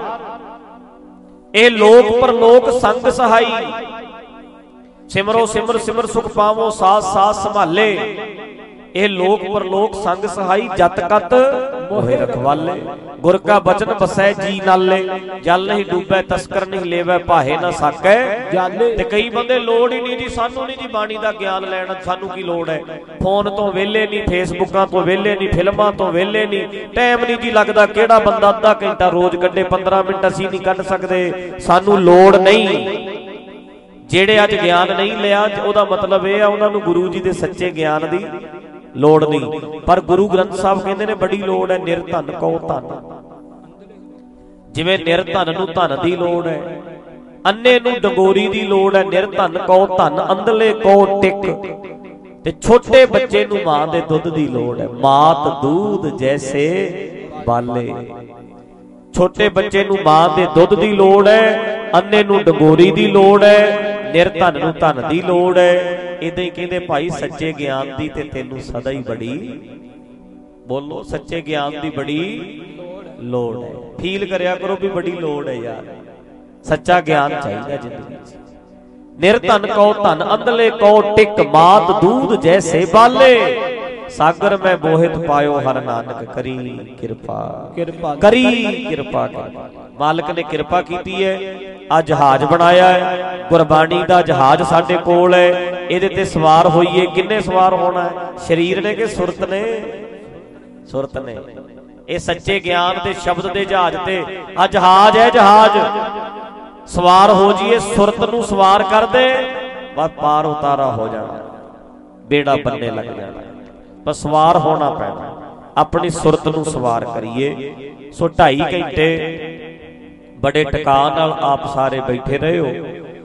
ਇਹ ਲੋਕ ਪਰਲੋਕ ਸੰਗ ਸਹਾਈ। ਸਿਮਰੋ ਸਿਮਰ ਸਿਮਰ ਸੁਖ ਪਾਵੋ, ਸਾਸ ਸਾਸ ਸੰਭਾਲੇ। ਇਹ ਲੋਕ ਪਰਲੋਕ ਸੰਗ ਸਹਾਈ, ਜਤ ਕਤ ਮੋਹਿ ਰਖਵਾਲੇ। ਗੁਰ ਕਾ ਬਚਨ ਬਸੈ ਜੀ ਨਾਲੇ, ਜਲ ਨਹੀਂ ਡੂਬੈ ਤਸਕਰ ਨਹੀਂ ਲੇਵੈ, ਭਾਹੇ ਨਾ ਸਾਕੈ ਜਾਲੇ। ਤੇ ਕਈ ਬੰਦੇ ਲੋੜ ਹੀ ਨਹੀਂ ਜੀ, ਸਾਨੂੰ ਨਹੀਂ ਜੀ ਬਾਣੀ ਦਾ ਗਿਆਨ ਲੈਣ, ਸਾਨੂੰ ਕੀ ਲੋੜ ਹੈ? ਫੋਨ ਤੋਂ ਵਿਹਲੇ ਨਹੀਂ, ਫੇਸਬੁੱਕਾਂ ਤੋਂ ਵਿਹਲੇ ਨਹੀਂ, ਫਿਲਮਾਂ ਤੋਂ ਵਿਹਲੇ ਨਹੀਂ, ਟਾਈਮ ਨਹੀਂ ਜੀ ਲੱਗਦਾ। ਕਿਹੜਾ ਬੰਦਾ ਅੱਧਾ ਘੰਟਾ ਰੋਜ਼ ਕੱਢੇ? ਪੰਦਰਾਂ ਮਿੰਟ ਅਸੀਂ ਨਹੀਂ ਕੱਢ ਸਕਦੇ। ਸਾਨੂੰ ਲੋੜ ਨਹੀਂ। ਜਿਹੜੇ ਅੱਜ ਗਿਆਨ ਨਹੀਂ ਲਿਆ ਉਹਦਾ ਮਤਲਬ ਇਹ ਆ ਉਹਨਾਂ ਨੂੰ ਗੁਰੂ ਜੀ ਦੇ ਸੱਚੇ ਗਿਆਨ ਦੀ ਲੋੜ ਨਹੀਂ। ਪਰ ਗੁਰੂ ਗ੍ਰੰਥ ਸਾਹਿਬ ਕਹਿੰਦੇ ਨੇ ਬੜੀ ਲੋੜ ਹੈ। ਨਿਰਧਨ ਕਉ ਧਨ। ਜਿਵੇਂ ਨਿਰਧਨ ਨੂੰ ਧਨ ਦੀ ਲੋੜ ਹੈ, ਅੰਨੇ ਨੂੰ ਡੰਗੋਰੀ ਦੀ ਲੋੜ ਹੈ। ਨਿਰਧਨ ਕਉ ਧਨ, ਅੰਧਲੇ ਕਉ ਟਿਕ। ਤੇ ਛੋਟੇ ਬੱਚੇ ਨੂੰ ਮਾਂ ਦੇ ਦੁੱਧ ਦੀ ਲੋੜ ਹੈ। ਮਾਤ ਦੂਧ ਜੈਸੇ ਬਾਲੇ। ਛੋਟੇ ਬੱਚੇ ਨੂੰ ਮਾਂ ਦੇ ਦੁੱਧ ਦੀ ਲੋੜ ਹੈ, ਅੰਨੇ ਨੂੰ ਡੰਗੋਰੀ ਦੀ ਲੋੜ ਹੈ, ਨਿਰਧਨ ਨੂੰ ਧਨ ਦੀ ਲੋੜ ਹੈ। ਇਦਾਂ ਹੀ ਕਹਿੰਦੇ ਭਾਈ ਸੱਚੇ ਗਿਆਨ ਦੀ ਤੇ ਤੈਨੂੰ ਸਦਾ ਹੀ ਬੜੀ, ਬੋਲੋ ਸੱਚੇ ਗਿਆਨ ਦੀ ਬੜੀ ਲੋੜ ਹੈ। ਫੀਲ ਕਰਿਆ ਕਰੋ ਵੀ ਬੜੀ ਲੋੜ ਹੈ ਯਾਰ, ਸੱਚਾ ਗਿਆਨ ਚਾਹੀਦਾ ਜ਼ਿੰਦਗੀ 'ਚ। ਨਿਰਧਨ ਕਉ ਧਨ, ਅੰਧਲੇ ਕਉ ਟਿਕ, ਮਾਤ ਦੂਧ ਜੈਸੇ ਬਾਲੇ। ਸਾਗਰ ਮੈਂ ਬੋਹਿਤ ਪਾਇਓ ਹਰ ਨਾਨਕ, ਕਰੀ ਕਿਰਪਾ ਕਿਰਪਾ ਕਰੀ ਕਿਰਪਾ ਕਰ। ਮਾਲਕ ਨੇ ਕਿਰਪਾ ਕੀਤੀ ਹੈ, ਆ ਜਹਾਜ਼ ਬਣਾਇਆ ਹੈ, ਗੁਰਬਾਣੀ ਦਾ ਜਹਾਜ਼ ਸਾਡੇ ਕੋਲ ਹੈ। ਇਹਦੇ ਤੇ ਸਵਾਰ ਹੋਈਏ। ਕਿੰਨੇ ਸਵਾਰ ਹੋਣਾ ਹੈ? ਸਰੀਰ ਨੇ ਕਿ ਸੁਰਤ ਨੇ? ਸੁਰਤ ਨੇ। ਇਹ ਸੱਚੇ ਗਿਆਨ ਦੇ ਸ਼ਬਦ ਦੇ ਜਹਾਜ਼ ਤੇ ਆ ਜਹਾਜ਼ ਹੈ। ਜਹਾਜ਼ ਸਵਾਰ ਹੋ ਜਾਈਏ, ਸੁਰਤ ਨੂੰ ਸਵਾਰ ਕਰ ਦੇ, ਬਸ ਪਾਰ ਉਤਾਰਾ ਹੋ ਜਾਣਾ, ਬੇੜਾ ਬੰਨੇ ਲੱਗ ਜਾਣਾ। ਬਸ ਸਵਾਰ ਹੋਣਾ ਪੈਣਾ, ਆਪਣੀ ਸੁਰਤ ਨੂੰ ਸਵਾਰ ਕਰੀਏ। ਸੋ ਢਾਈ ਘੰਟੇ ਬੜੇ ਟਿਕਾਅ ਨਾਲ ਆਪ ਸਾਰੇ ਬੈਠੇ ਰਹੇ ਹੋ।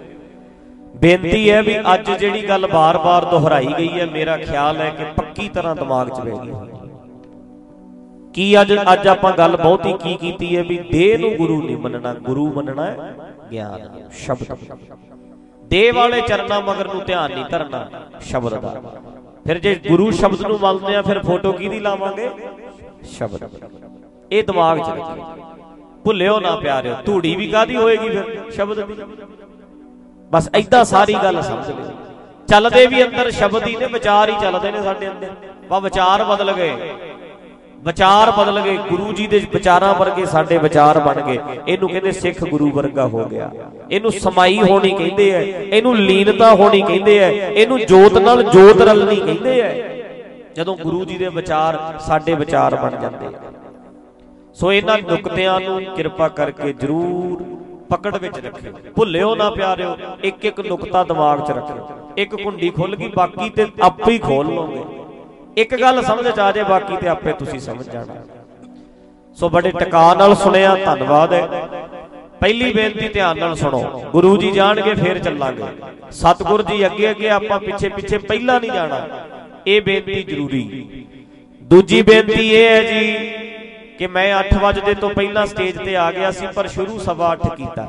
ਬੇਨਤੀ ਹੈ ਵੀ ਅੱਜ ਜਿਹੜੀ ਗੱਲ ਬਾਰ-ਬਾਰ ਦੁਹਰਾਈ ਗਈ ਹੈ, ਮੇਰਾ ਖਿਆਲ ਹੈ ਕਿ ਪੱਕੀ ਤਰ੍ਹਾਂ ਦਿਮਾਗ 'ਚ ਬਹਿ ਗਈ। ਕੀ ਅੱਜ ਅੱਜ ਆਪਾਂ ਗੱਲ ਬਹੁਤੀ ਕੀ ਕੀਤੀ ਹੈ ਵੀ ਦੇਹ ਨੂੰ ਗੁਰੂ ਨਹੀਂ ਮੰਨਣਾ, ਗੁਰੂ ਮੰਨਣਾ ਹੈ ਗਿਆਨ ਸ਼ਬਦ। ਦੇਹ ਵਾਲੇ ਚਰਨਾਂ ਮਗਰ ਨੂੰ ਧਿਆਨ ਨਹੀਂ ਧਰਨਾ ਸ਼ਬਦ ਦਾ। ਫਿਰ ਜੇ ਗੁਰੂ ਸ਼ਬਦ ਨੂੰ ਮੰਨਦੇ ਆ ਫਿਰ ਫੋਟੋ ਕਿਹਦੀ ਲਾਵਾਂਗੇ? ਸ਼ਬਦ। ਇਹ ਦਿਮਾਗ 'ਚ ਰੱਖਿਓ, ਭੁੱਲਿਓ ਨਾ ਪਿਆਰਿਓ। ਧੂੜੀ ਵੀ ਕਾਹਦੀ ਹੋਏਗੀ ਫਿਰ? ਸ਼ਬਦ ਦੀ। ਬਸ ਏਦਾਂ ਸਾਰੀ ਗੱਲ ਸਮਝ ਲਿਓ। ਚੱਲਦੇ ਵੀ ਅੰਦਰ ਸ਼ਬਦ ਹੀ ਨੇ, ਵਿਚਾਰ ਹੀ ਚੱਲਦੇ ਨੇ ਸਾਡੇ ਅੰਦਰ। ਬਾ ਵਿਚਾਰ ਬਦਲ ਗਏ, ਵਿਚਾਰ ਬਦਲ ਗਏ। ਗੁਰੂ ਜੀ ਦੇ ਵਿਚਾਰਾਂ ਵਰਗੇ ਸਾਡੇ ਵਿਚਾਰ ਬਣ ਗਏ। ਇਹਨੂੰ ਕਹਿੰਦੇ ਸਿੱਖ ਗੁਰੂ ਵਰਗਾ ਹੋ ਗਿਆ। ਇਹਨੂੰ ਸਮਾਈ ਹੋਣੀ ਕਹਿੰਦੇ ਐ, ਇਹਨੂੰ ਲੀਨਤਾ ਹੋਣੀ ਕਹਿੰਦੇ ਐ, ਇਹਨੂੰ ਜੋਤ ਨਾਲ ਜੋਤ ਰਲਣੀ ਕਹਿੰਦੇ ਐ। ਜਦੋਂ ਗੁਰੂ ਜੀ ਦੇ ਵਿਚਾਰ ਸਾਡੇ ਵਿਚਾਰ ਬਣ ਜਾਂਦੇ। ਸੋ ਇਹਨਾਂ ਨੁਕਤਿਆਂ ਨੂੰ ਕਿਰਪਾ ਕਰਕੇ ਜ਼ਰੂਰ पकड़ विच रखियो, भुल्लिओ ना प्यारिओ, एक एक नुकता दिमाग च रखियो। एक कुंडी खुल गई, बाकी ते आपे ही खोल लोगे। एक गल समझ च आ जाए, बाकी ते आपे तुसीं समझ जाना। सो बड़े टका नाल सुनिया, धन्नवाद है। पहली बेनती ध्यान नाल सुनो, गुरु जी जाणगे फिर चलांगे, सतगुर जी अगे अगे, आपां पिछे पिछे पहला नहीं जाना, ये बेनती जरूरी। दूजी बेनती ये है जी कि मैं अठ बजते तो पहला स्टेज ते आ गया सी, पर शुरू सवा अठ कीता।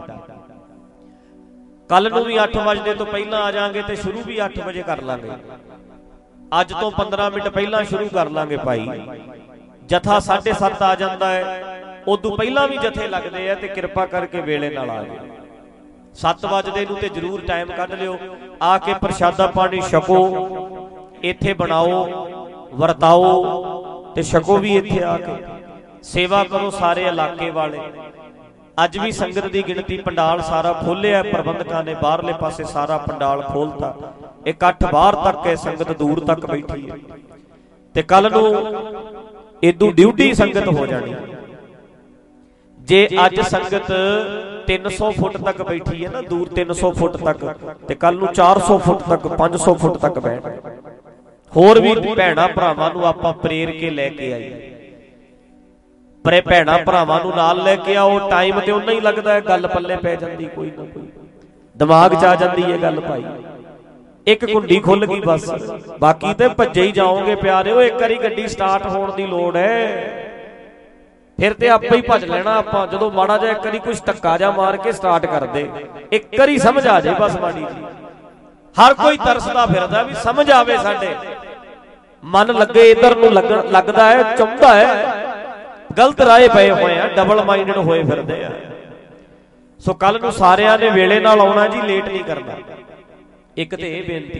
कल नूं भी अठ बजते तो पहला आ जाएंगे तो शुरू भी अठ बजे कर लांगे। अज तो पंद्रह मिनट पहला शुरू कर लांगे भाई। जथा साढ़े सत्त आ जाता है, उदू पहला भी जथे लगते हैं, तो कृपा करके वेले नाल आ जाओ। सत्त बजते नूं ते जरूर टाइम कढ लिओ, आके प्रशादा पानी छको, इत्थे बनाओ वरताओ ते छको भी इत्थे आके, सेवा करो सारे इलाके वाले। अज भी संगत की गिणती, पंडाल सारा खोलिया, प्रबंधकां ने बाहरले पासे सारा पंडाल खोलता, इकट्ठ बाहर तक है, संगत दूर तक बैठी है। ते कल नूं इदू ड्यूटी संगत हो जानी। जे अज संगत तीन सौ फुट तक बैठी है ना, दूर तीन सौ फुट तक, ते कल नूं चार सौ फुट तक, पांच सौ फुट तक बैठ। होर भी भैणां भरावां नूं आपां प्रेर के लैके आईए, पर भैणां भरावां नूं नाल लैके आओ। टाइम ते उन्ना ही लगदा है, गल पल्ले पै जांदी, कोई ना कोई दिमाग च आ जांदी है गल भाई। एक कुंडी खुल गई बस, बाकी ते भज्जे ही जाओगे प्यारे। एक बारी गड्डी स्टार्ट होने की लोड़ है, फिर ते आपे ही भज लेना आपां। जदों माड़ा जिहा एक बारी कुछ धक्का जा मार के स्टार्ट कर दे, एक बारी समझ आ जाए बस माड़ी जी। हर कोई तरसदा फिरदा भी समझ आवे, साडे मन लगे इधर नूं लगन लगदा है, चाहुंदा है, गलत राह पए होए आ, डबल माइंडेड होए फिरदे आ। सो कल नूं सारिआं ने वेले नाल आउणा जी, लेट नहीं करना। एक ते इह बेनती।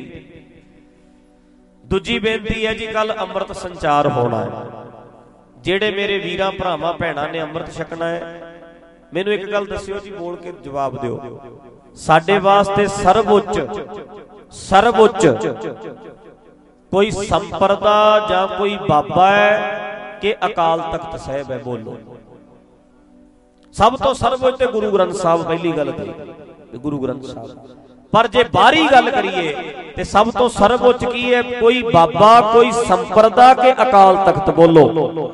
दूजी बेनती है जी, कल अमृत संचार होना है। जेड़े मेरे वीरां भरावां भैणां ने अमृत छकना है, मैनूं एक गल दस्सिओ जी, बोल के जवाब दिओ। साडे वास्ते सर्वोच्च सर्वोच्च कोई संपरदा जां कोई बाबा है कि अकाल तख्त साहिब है? बोलो। सब तो सर्वोच्च गुरु ग्रंथ साहब, पहली गल ते गुरु ग्रंथ साहब। पर जे बाहरी गल करिए ते सब तो सर्वोच्च की है? कोई बाबा, कोई संपरदा के अकाल तख्त? बोलो।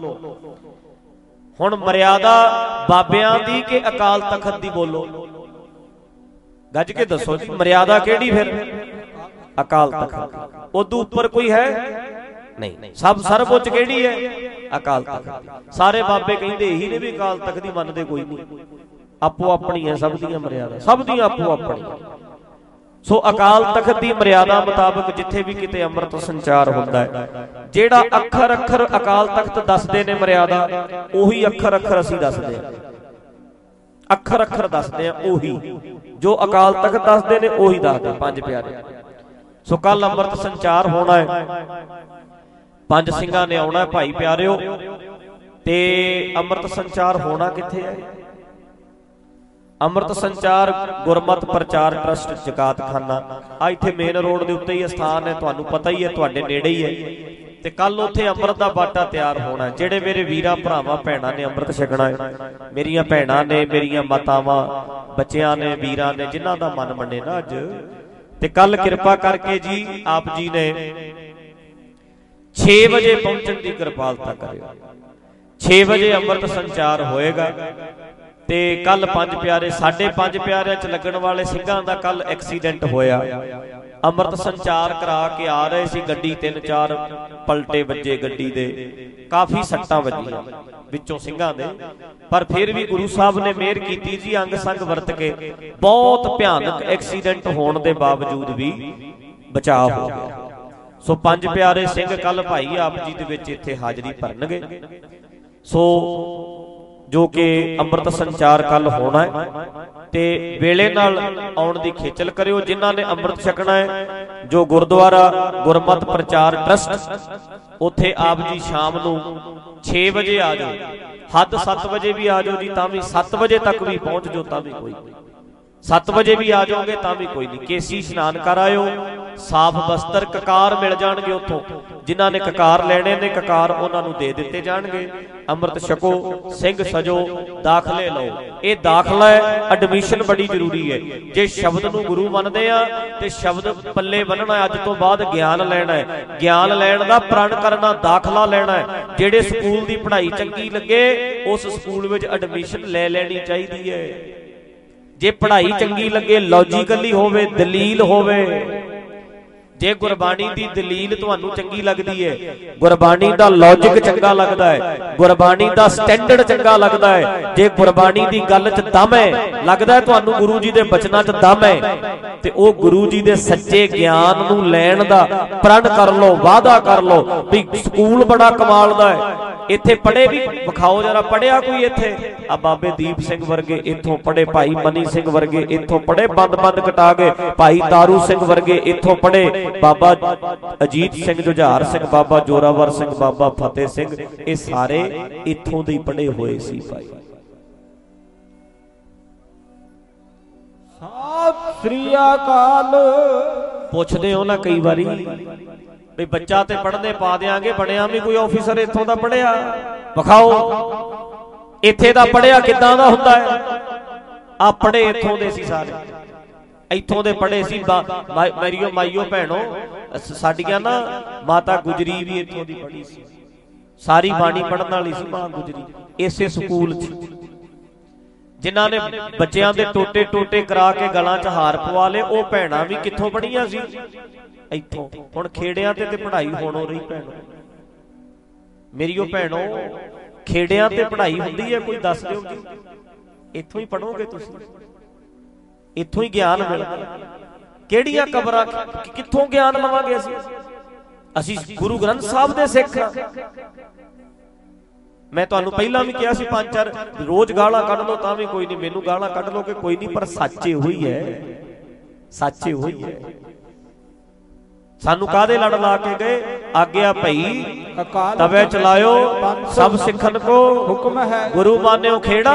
हुण मर्यादा बाबियां दी के अकाल तख्त दी? बोलो, गज के दसो जी, मर्यादा केड़ी फिर? अकाल तख्त। उदू उपर कोई है नहीं। सब सर्वोच्च केड़ी है? अकाल तख्त। सारे बाबे कहंदे यही ने भी अकाल तख्त दी मनदे कोई नहीं। आपो अपनी है सब दी मर्यादा, सब दी आपो अपनी। सो अकाल तख्त दी मर्यादा मुताबिक जिथे भी किते अमृत संचार हुंदा है, जेड़ा अखर अखर अकाल तख्त दसदे ने मर्यादा, ओही अखर अखर असीं दसदे हां। अखर अखर दसदे हां, ओही जो अकाल तख्त दसदे ने ओही दसदे पंज प्यारे। सो कल अमृत संचार होना है, पंज सिंघां ने आउणा है भाई प्यारिओ। ते अमृत संचार होना किथे है? अमृत संचार गुरमत प्रचार ट्रस्ट जकात खाना, आ इत्थे मेन रोड दे उत्ते ही स्थान है, तुहानूं पता ही है, तुहाडे नेड़े ही है। ते कल उत्थे अमृत दा बाटा तैयार होना है। जेड़े मेरे वीरां भरावां भैणां ने अमृत छकना है, मेरियां भैणां ने, मेरियां मातावां, बच्चियां ने, वीरां ने, जिन्हां दा मन मने ना अज, ते कल किरपा करके जी आप जी ने छे बजे पहुंचण दी किरपालता करियो। छे बजे अमृत संचार होएगा। ते कल पंज प्यारे, साढ़े पंज प्यारे च लगन वाले सिंघां दा कल एक्सीडेंट होया। अमृत संचार करा के आ रहे सी, गड्डी तीन चार पलटे वजे, गड्डी दे काफी सट्टां वजियां विचों सिंघां दे, पर फिर भी गुरु साहब ने मेहर कीती जी, अंग संग वरत के बहुत भयानक एक्सीडेंट होने के बावजूद भी बचाव हो गया। सो पंज प्यारे सिंह कल भाई आप जी दे विच इत्थे हाजरी भरनगे। सो जो कि अमृत संचार कल होना है, ते वेले नाल आउण दी खेचल करियो जिन्हां ने अमृत छकना है। जो गुरुद्वारा गुरमत प्रचार ट्रस्ट, उत्थे आप जी शाम नूं छे बजे आ जाओ, हद सत्त बजे भी आ जाओ जी, तां भी सत्त बजे तक भी पहुंच जाओ तां भी कोई, सत्त बजे भी आ जाओगे तां भी कोई नहीं। केसी इशनान कर आयो, साफ बस्तर ककार मिल जाणगे उत्थों, जिन्हां ने ककार लेने ने ककार उन्हां नूं दे दिते जाणगे। अमृत छको, सिंह सजो, दाखले लो। ये दाखला है, एडमिशन बड़ी जरूरी है। जे शब्द नूं गुरु मनदे आ ते शब्द पल्ले बन्नना, अज तो बाद ज्ञान लैना है। ज्ञान लैण दा प्रण करना, दाखला लैना है। जेड़े स्कूल दी पढ़ाई चंगी लगे उस स्कूल विच एडमिशन ले लैनी चाहिदी है। जे पढ़ाई चंगी लगे, लॉजिकली होवे, दलील होवे। जे गुरबाणी दी दलील तुहानू चंगी लगदी है, गुरबाणी दा लॉजिक चंगा लगदा है, गुरबाणी दा स्टैंडर्ड चंगा लगदा है, जे गुरबाणी दी गल च दम है, लगदा है तुहानू गुरु जी दे बचनां च दम है, ते ओ गुरु जी दे सच्चे ज्ञान नू लैण दा प्रण कर लो, वादा कर लो भी स्कूल बड़ा कमाल दा है। इत्थे पढ़े भी विखाओ जरा, पढ़िया कोई इत्थे? आ बाबे दीप सिंह वर्गे इत्थों पढ़े, भाई मनी सिंह वर्गे इत्थों पढ़े, बंद बंद कटा गए, भाई तारू सिंह वर्गे इत्थों पढ़े, बाबा अजीत सिंह जुझार सिंह, बाबा जोरावर सिंह, बाबा फतेह सिंह, ये सारे इत्थों दे पढ़े हुए सी भाई। सत श्री अकाल। पुछदे हो ना कई बारी भी बच्चा ते पढ़ने पा देंगे, बनया भी कोई ऑफिसर इत्थों दा पढ़िया? विखाओ इत्थे दा पढ़िया किदां दा हुंदा है? आ पढ़े इत्थों दे सी सारे, इत्थों दे पढ़े सी। मेरियो माइयो भैणो, साडियां ना माता गुजरी भी इत्थों दी पढ़ी सी, सारी बाणी पढ़न वाली सी मां गुजरी। इसे स्कूल च जिन्हां ने बच्चों के टोटे टोटे करा के गलां च हार पवा ले, ओ भैणां भी कित्थों पढ़ियां सी? इत्थों। हुण खेड़ियां ते पढ़ाई होण हो रही भैणो, मेरियो भैणो, खेड़ियां ते पढ़ाई हुंदी है? कोई दस दिओ जी। इत्थों ही पढ़ोगे तुसीं, इत्थों ही ज्ञान मिलदा। किहड़ियां कबरां, कित्थों ज्ञान लवांगे असीं? असीं गुरु ग्रंथ साहब दे सिख। मैं तुहानू पहला भी कहा सी, पांच चार रोज गाला कढ़ लो तां भी कोई नहीं, मैनू गाला कढ़ लो कि कोई नहीं, पर सच्चे हुई है, सच्चे हुई है। सानू कादे लड़ ला के गए? आग्या भई तवे चलायो, सब सिखन को हुक्म है। गुरु मान्यो खेड़ा,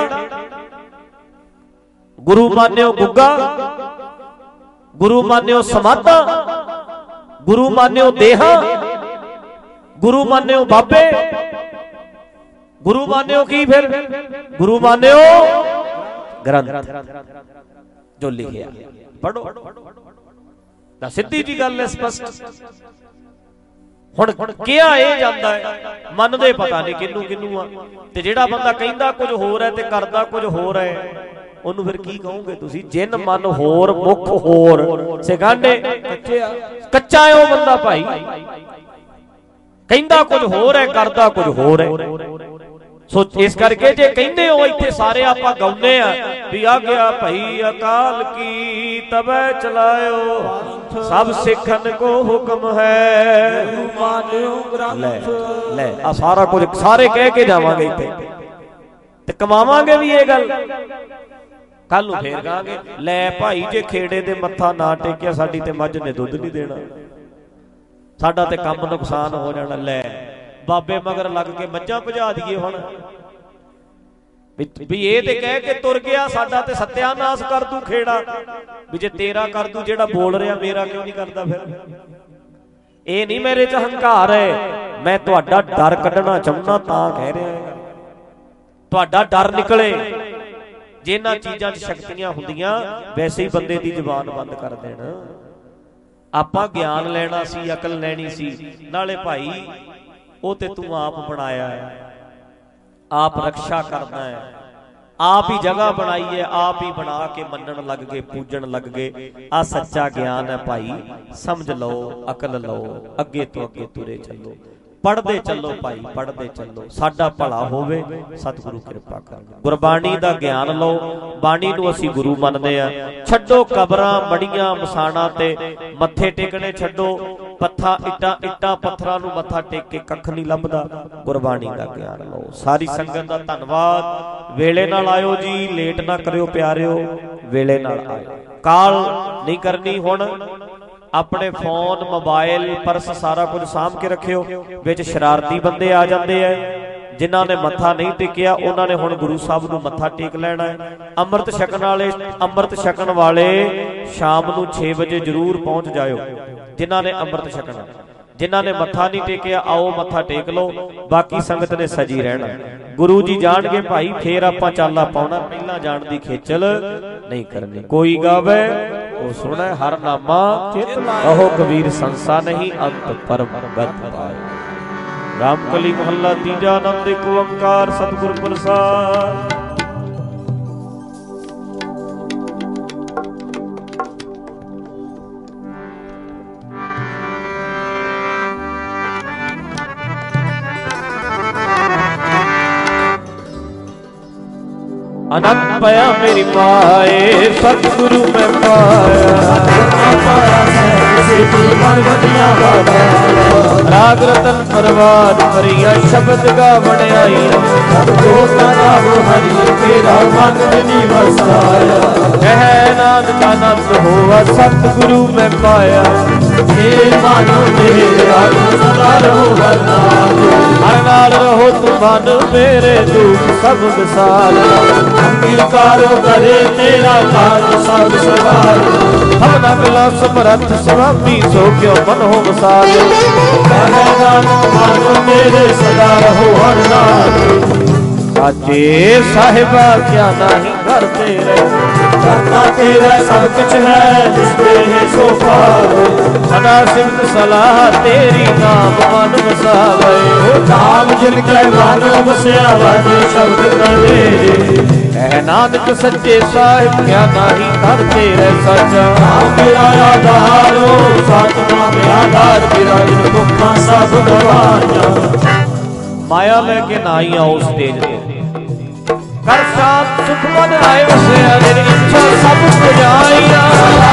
गुरु मान्यो गुग्गा, गुरु मान्यो समाधा, गुरु मान्यो देहा, गुरु मान्यो बाबे, गुरु मान्यो की फिर? गुरु मान्यो ग्रंथ जो लिखिया पढ़ो। सीधी जी गल है, स्पष्ट। हुण किया ये जांदा है, मनदे पता नहीं किनू किनू आ, ते जेड़ा बंदा कहंदा कुछ होर है ते करदा कुछ होर है, ओनू फिर की कहोगे तुसीं? जिन मन होर मुख होर, सिगांडे कच्चा है ओ बंदा भाई, कहंदा कुछ होर है करदा कुछ होर है। सो इस करके जे कहंदे हो इत्थे सारे आपां गाउने आ भी आ गया भई अकाल की तबै चलायो, सब सिखन को हुक्म है। ले ले आ सारा कुछ सारे कह के जावांगे इत्थे ते कमावांगे भी ये गल। कल नूं फेर कहांगे ले भाई जे खेड़े दे मत्था ना टेकिया साडी ते मੱਝ ने दुੱਧ नहीं देना, साडा ते काम नुकसान हो जाना। ले बाबे मगर लग के मੱਝਾਂ भजा दिए हुण भी ये ते कह के तुर गया, साडा ते सत्यानाश कर दू खेड़ा भी जे तेरा कर दू, जेड़ा बोल रहा मेरा क्यों नहीं करदा? फिर ये नहीं मेरे च हंकार है, मैं तुहाडा डर कढना चाहुंदा तां कह रहा है, तुहाडा डर निकले। जिन्हां चीज़ां च शक्तियां हुंदियां वैसे ही बंदे दी जुबान बंद कर देना। आपां ज्ञान लेना सी, अकल लैनी सी, नाले भाई वो ते तू आप बनाया है, आप रक्षा करना है, आप ही जगह बनाई है, आप ही बना के मनन लग गए, पूजन लग गए। आ सच्चा ज्ञान है भाई, समझ लो, अकल लो, अगे तो अगे तुरे चलो, पढ़ते चलो भाई, पढ़ते चलो, साडा भला होवे, सतगुरु कृपा कर। गुरबाणी दा ज्ञान लो, बाणी नूं असीं गुरु मनदे आ। छड्डो कबरां मड़ियां मसाणा ते मत्थे टेकने, छड्डो पत्था इट्टा इट्टा पत्थरां नूं मत्था टेक के कख नहीं लभदा। गुरबाणी दा ज्ञान लो। सारी संगत दा धन्नवाद। वेले नाल आयो जी, लेट ना करियो प्यारिओ, वेले नाल आयो, काल नहीं करनी। हुण अपने फोन मोबाइल पर्स सारा कुछ साम के रखियो, विच शरारती बंदे आ जाते हैं, जिन्हां ने मत्था नहीं टेकिया उन्हां ने हुण गुरु साहब नूं मत्था टेक लैणा है। अमृत छकण वाले अमृत छकण वाले शाम नूं छे बजे जरूर पहुंच जाओ जिन्हां ने अमृत छकना। जिन्हां ने मत्था नहीं टेकिया आओ मत्था टेक लो, बाकी संगत ने सजी रहना। गुरु जी जाणगे भाई फिर आपां चाला पाउणा, पहलां जाण दी खेचल नहीं करनी। कोई गावे ओ सुणे हर नामा कहो कबीर संसा नहीं अंत परम गत पाए। रामकली मोहल्ला तीजा आनंद एक ओंकार सतगुर प्रसाद। आनंद पाया मेरी माए सतगुरु में पाया। राग रतन परवान परिया शब्द गा बड़ाई कह नानक आनंद हुआ सतगुरु में पाया। हर नाल रहो तुम मन मेरे दुख सब विसार। करे तेरा काज सब सवार हम न मिला समरथ स्वामी सो क्यों मन हो वसार। मेरे सदा रहो हर नाथ साचे साहिबा क्या नहीं घर तेरे करता तेरा सब कुछ है जिसपे है सो पार। सदा सिमत सलाह तेरी नाम मन वसावे नाम जिनके मन बसया वाजे शब्द करे। कह नानक सच्चे साहिब क्या नाही कर तेरे सचा। मेरा आधारो सातवा में आधार विराजन दुखा सब गवाया। माया लेके ना आई आओ स्टेज पे कर शांत सुख मन आए वसया तेरी इच्छा सब पुजाइया।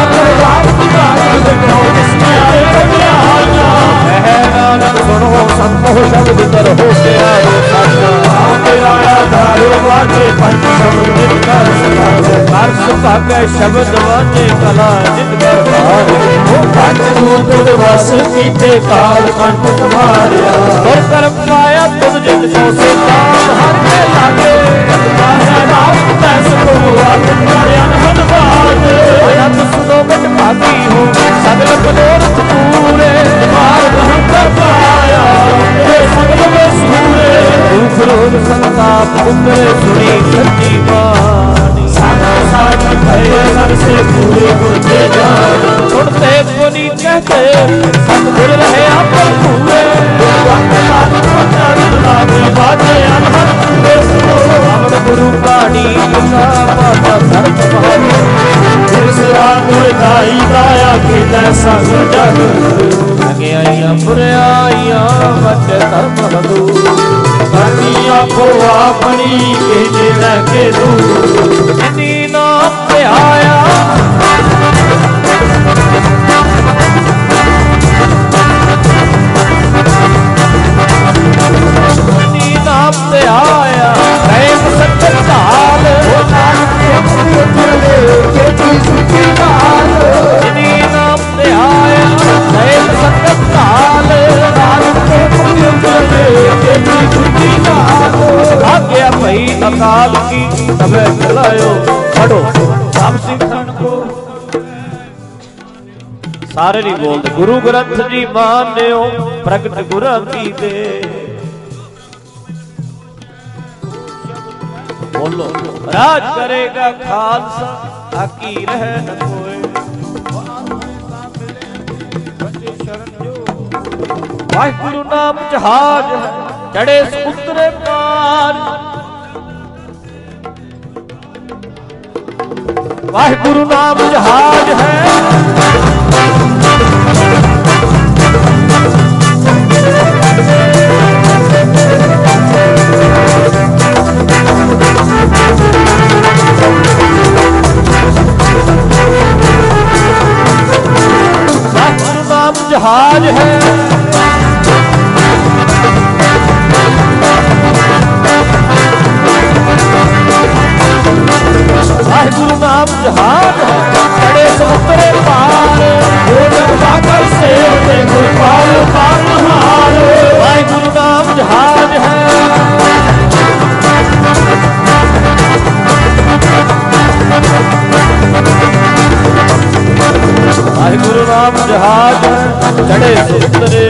नानक सुनो संतो शब्द कर हो गया मेरा आधारो वाजे पंच शब्द कर कर सुभाग शब्द वाजे कला जित कर पंच भूत वस कीते काल कंठ तुम्हारा। और कर्म पाया तुझ जित को से काम हर के लागे अनंत सुनो बट भागी हो सगल मनोरथ पूरे पाया सगल में सूरे दुख रोग संताप उतरे सुनी सच्ची वाणी। सारा सारा भय सर से पूरे गुरते जान सुनते सुनी कहते सतगुर रहे आप पूरे बाजे अनहद पूरे गुरु काड़ी माता धर्म दाया संग जग लगे आइया बुरे आइया बच्चे धर्म हदू को अपनी के दू नाम पे आया। नाम से आया प्रेम सत्य काल नाम से आया प्रेम सत्य काल आ गया भाई अकाल की तबे चलायो पढ़ो सब सिखन को सारे नहीं बोलते। गुरु ग्रंथ जी मान्यो प्रगट गुरा की दे बोलो राज करेगा खालसा आकी रह न कोई। वाहिगुरु नाम जहाज चढ़े समुद्रे पार। वाहिगुरु नाम जहाज है जहाज है वाहिगुरु नाम जहाज है बड़े समुद्रे पार से वाहिगुरु नाम जहाज है राम जहाज चढ़े सुंदरे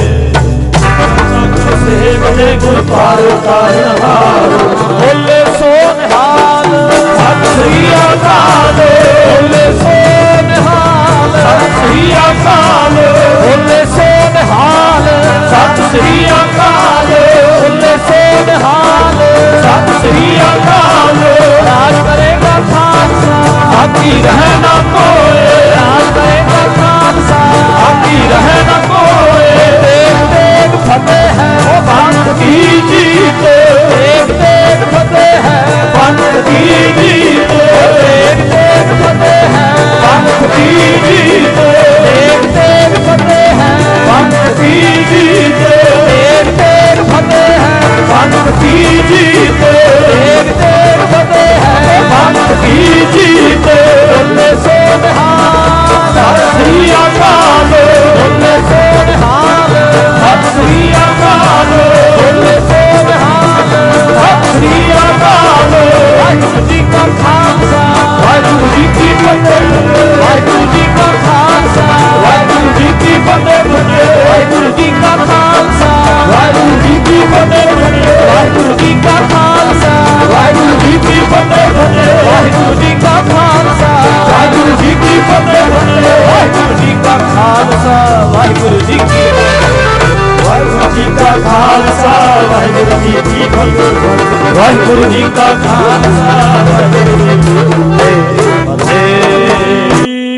बने गुर पारो कारणहार बोले सो निहाल सत श्री अकाल बोले सो निहाल सत श्री अकाल बोले सो निहाल सत श्री अकाल बोले सो निहाल सत श्री अकाल राज करेगा खालसा आकी रहे ना कोई राज करेगा खालसा आकी रहे ना कोई देख देख फतेह है वो पंथ की जीत देख देख फतेह है पंथ की जीत देख देख फतेह है पंथ की जीत देख देख फतेह है पंथ की जीत देख देख फतेह है पंथ की जीत देख देख फतेह है पंथ की जीत बोले सो निहाल सत श्री अकाल बोले सो निहाल सत श्री अकाल बोले सो निहाल सत श्री अकाल वाहिगुरू जी का खालसा वाहिगुरू जी की फतेह वाहिगुरू जी का खालसा वाहिगुरू जी की फतेह वाहिगुरू जी का खालसा वाहिगुरू जी की फतेह वाहिगुरू जी का खालसा वाहिगुरू जी की फतेह वाहिगुरू जी का खालसा वाहिगुरू जी की फतेह वाहिगुरू जी का खालसा वाहिगुरू जी की वाहिगुरू जी का खालसा वाहिगुरू जी की फतेह वाहिगुरू जी का खालसा वाहिगुरू जी की फतेह।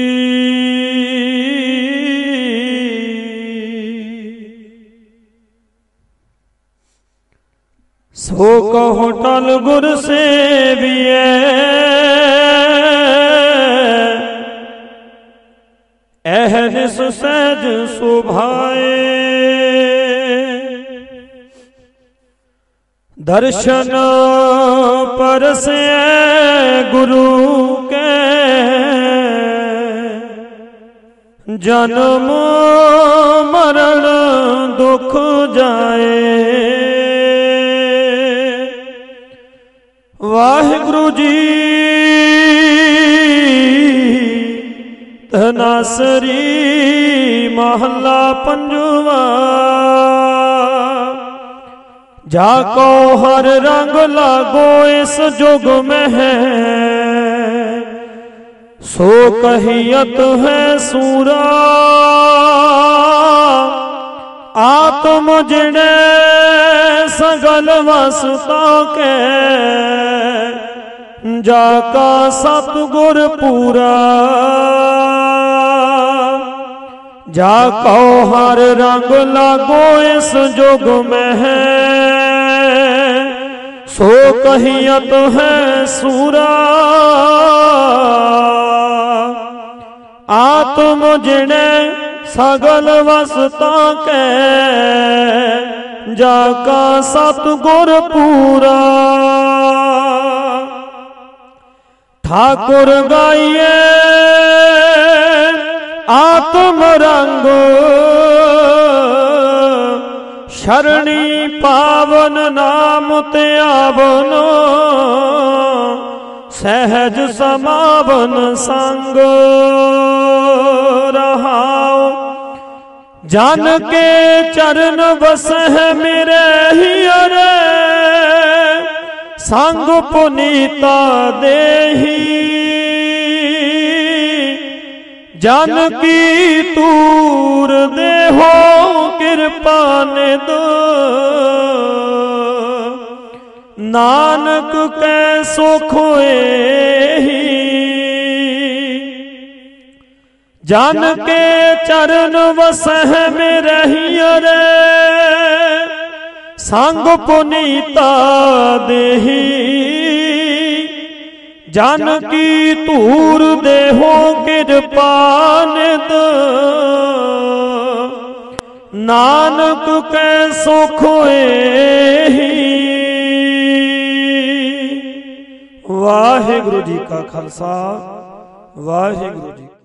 सो कहो टल गुर सेविए अहनिस सहज सुभाए दर्शन परसे गुरु के जन्म मरण दुख जाए। वाहिगुरु जी धनासरी महला पंजवा जाको हर रंग लागो इस जुग में है सो कहियत है सूरा आत्म जिने सगल वसता के जाका सतगुर पूरा जाको हर रंग लागो इस जुग में है सो कहियत है सूरा आत्म जिने सगल वसता के जाका सतगुर पूरा। ठाकुर गाइए आत्म रंग शरणी पावन नाम ते आवनो सहज समावन संग रहाओ जान के चरण बसह मेरे हियरे संग पुनीता देही जन की तूर देहो कृपा निद नानक के सुख एही जन के चरण वसह में रहियरे संग पुनीता देही जन की तूर देहो कृपा निद नानक के सुख एही। वाहिगुरु जी का खालसा वाहिगुरु जी।